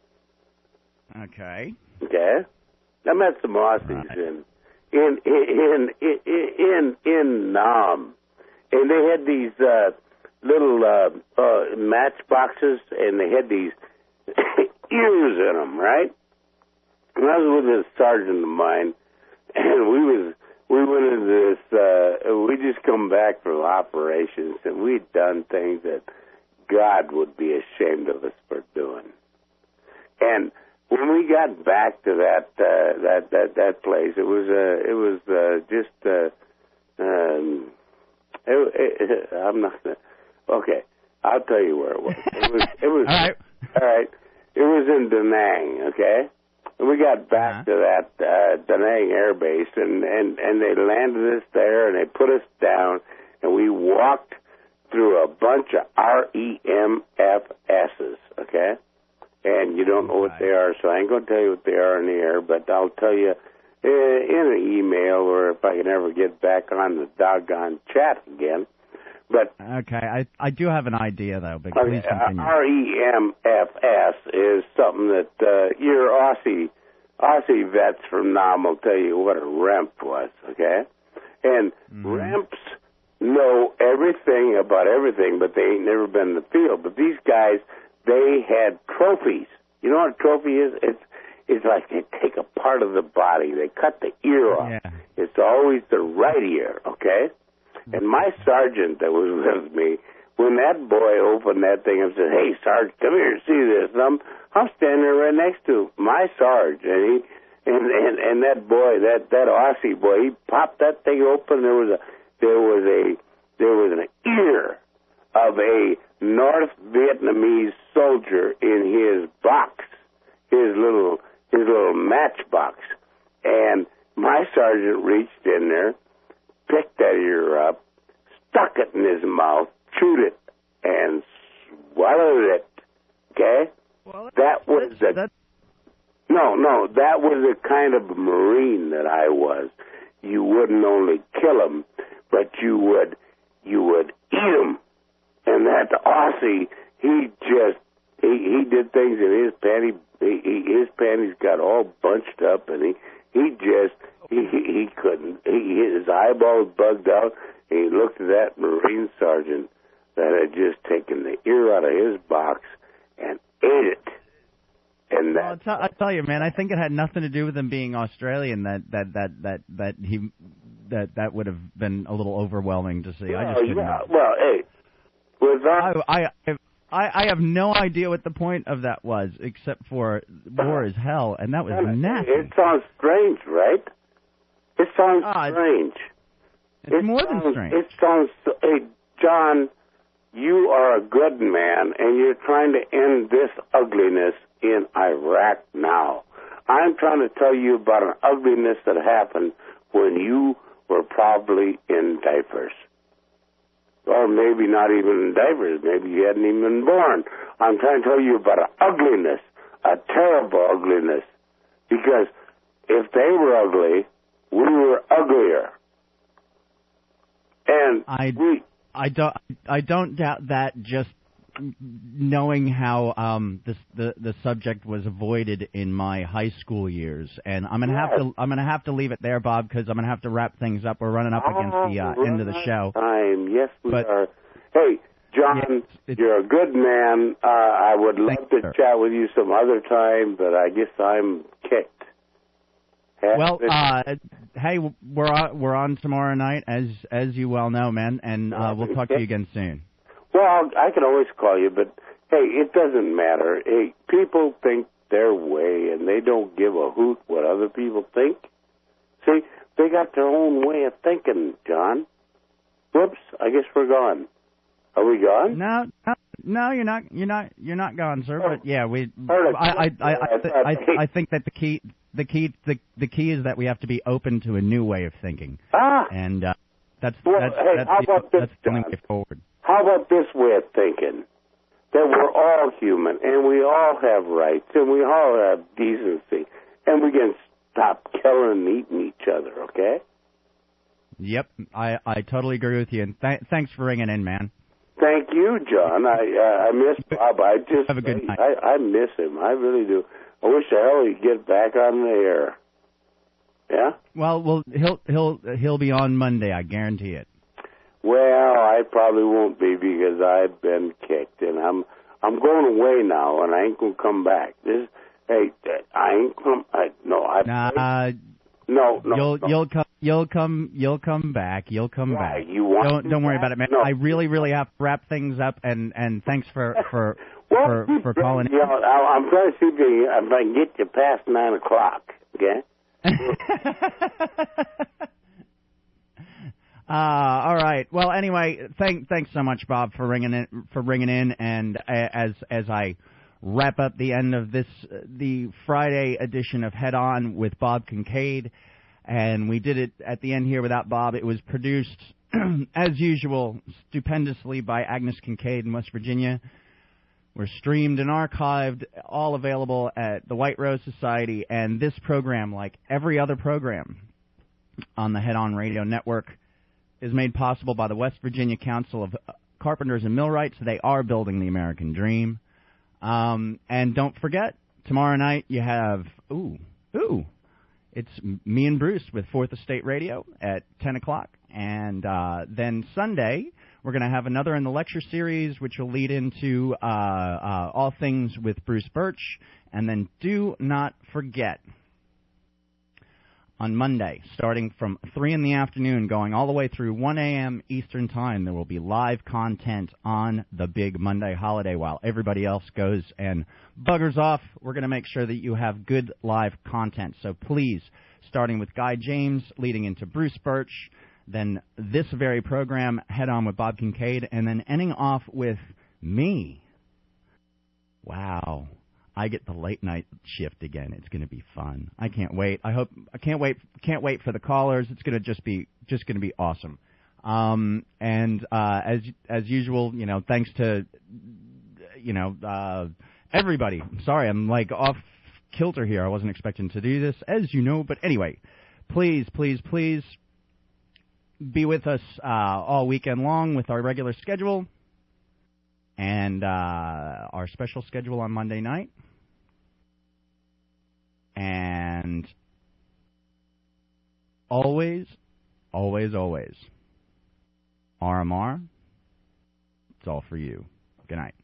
Okay. Okay? I met some Aussies right. in, in, in, in, in, in Nam, and they had these uh, little uh, uh, matchboxes, and they had these ears in them, right? And I was with a sergeant of mine, and we was we went into this. Uh, we just come back from operations, and we'd done things that God would be ashamed of us for doing. And when we got back to that uh, that that that place, it was uh, it was uh, just. Uh, um, it, it, I'm not. Gonna, okay, I'll tell you where it was. It was. It was. All right. All right. It was in Da Nang. Okay. And we got back uh-huh. to that uh, Da Nang Air Base, and, and, and they landed us there, and they put us down, and we walked through a bunch of R E M F S's, okay? And you don't know what they are, so I ain't going to tell you what they are in the air, but I'll tell you uh, in an email, or if I can ever get back on the doggone chat again. But okay, I I do have an idea, though, but please continue. R E M F S is something that uh, your Aussie Aussie vets from Nam will tell you what a remp was, okay? And mm-hmm. remps know everything about everything, but they ain't never been in the field. But these guys, they had trophies. You know what a trophy is? It's it's like they take a part of the body. They cut the ear off. Yeah. It's always the right ear, okay? And my sergeant that was with me, when that boy opened that thing and said, "Hey, Sarge, come here, see this," and I'm, I'm standing there right next to my Sarge, and he, and, and, and that boy, that, that Aussie boy, he popped that thing open. There was a, there was a, there was an ear of a North Vietnamese soldier in his box, his little, his little matchbox, and my sergeant reached in there, picked that ear up, stuck it in his mouth, chewed it, and swallowed it. Okay? Well, that was the... That's... No, no, that was the kind of Marine that I was. You wouldn't only kill him, but you would, you would eat him. And that Aussie, he just, he, he did things in his panty, he, he, his panties got all bunched up, and he, he just... He, he he couldn't. He, his eyeballs bugged out. And he looked at that Marine sergeant that had just taken the ear out of his box and ate it. And that. Well, I tell you, man, I think it had nothing to do with him being Australian. That that that that that he that that would have been a little overwhelming to see. Well, I just didn't yeah. know. Well, hey, without I, I I I have no idea what the point of that was, except for war is hell, and that was nasty. It sounds strange, right? It sounds uh, strange. It's it more sounds, than strange. It sounds, hey, John, you are a good man, and you're trying to end this ugliness in Iraq now. I'm trying to tell you about an ugliness that happened when you were probably in diapers. Or maybe not even in diapers. Maybe you hadn't even been born. I'm trying to tell you about an ugliness, a terrible ugliness. Because if they were ugly, we were uglier, and I, we. I don't. I don't doubt that. Just knowing how um, this, the the subject was avoided in my high school years, and I'm gonna yes. have to. I'm gonna have to leave it there, Bob, because I'm gonna have to wrap things up. We're running up against the uh, end of the show. Time, yes, we but, are. Hey, John, yes, you're a good man. Uh, I would love to sir. chat with you some other time, but I guess I'm kicked. Well, uh, hey, we're on, we're on tomorrow night, as as you well know, man, and uh, we'll talk to you again soon. Well, I can always call you, but hey, it doesn't matter. Hey, people think their way, and they don't give a hoot what other people think. See, they got their own way of thinking, John. Whoops, I guess we're gone. Are we gone? No, no, no, you're not. You're not. You're not gone, sir. Oh. But yeah, we. Heard I, I, I, I, it. I, I, I think that the key, the key, the the key is that we have to be open to a new way of thinking. Ah. And uh, that's well, that's hey, that's, how the, about this, that's the only John? way forward. How about this way of thinking? That we're all human, and we all have rights, and we all have decency, and we can stop killing and eating each other, okay? Yep, I, I totally agree with you, and th- thanks for ringing in, man. Thank you, John. I uh, I miss Bob. I just Have a good night. I, I miss him. I really do. I wish the hell he'd get back on the air. Yeah? Well, well, he'll he'll he'll be on Monday, I guarantee it. Well, I probably won't be because I've been kicked, and I'm I'm going away now, and I ain't gonna come back. This, hey, I ain't come. I, no, I. Nah, uh, no, no. You'll no. you'll come you'll come you'll come back. You'll come Why? back. You want don't me don't worry back? about it, man. No. I really really have to wrap things up, and and thanks for for well, for, for calling. You know, I, I'm trying to see if I, if I can get you past nine o'clock. Okay. uh, all right. Well, anyway, thank thanks so much, Bob, for ringing in for ringing in, and uh, as as I wrap up the end of this uh, the Friday edition of Head On with Bob Kincaid, and we did it at the end here without Bob. It was produced as usual stupendously by Agnes Kincaid in West Virginia. We're streamed and archived, all available at the White Rose Society, and this program, like every other program on the Head On Radio Network, is made possible by the West Virginia Council of Carpenters and Millwrights. They are building the American dream. Um, and don't forget, tomorrow night you have, ooh, ooh, it's me and Bruce with Fourth Estate Radio at ten o'clock. And uh, then Sunday, we're going to have another in the lecture series, which will lead into uh, uh, all things with Bruce Birch. And then do not forget, on Monday, starting from three in the afternoon, going all the way through one a.m. Eastern Time, there will be live content on the big Monday holiday while everybody else goes and buggers off. We're going to make sure that you have good live content. So please, starting with Guy James, leading into Bruce Birch, then this very program, Head On with Bob Kincaid, and then ending off with me. Wow. I get the late night shift again. It's going to be fun. I can't wait. I hope I can't wait can't wait for the callers. It's going to just be just going to be awesome. Um, and uh, as as usual, you know, thanks to you know uh, everybody. Sorry, I'm like off kilter here. I wasn't expecting to do this, as you know. But anyway, please, please, please be with us uh, all weekend long with our regular schedule and uh, our special schedule on Monday night. And always, always, always, R M R, it's all for you. Good night.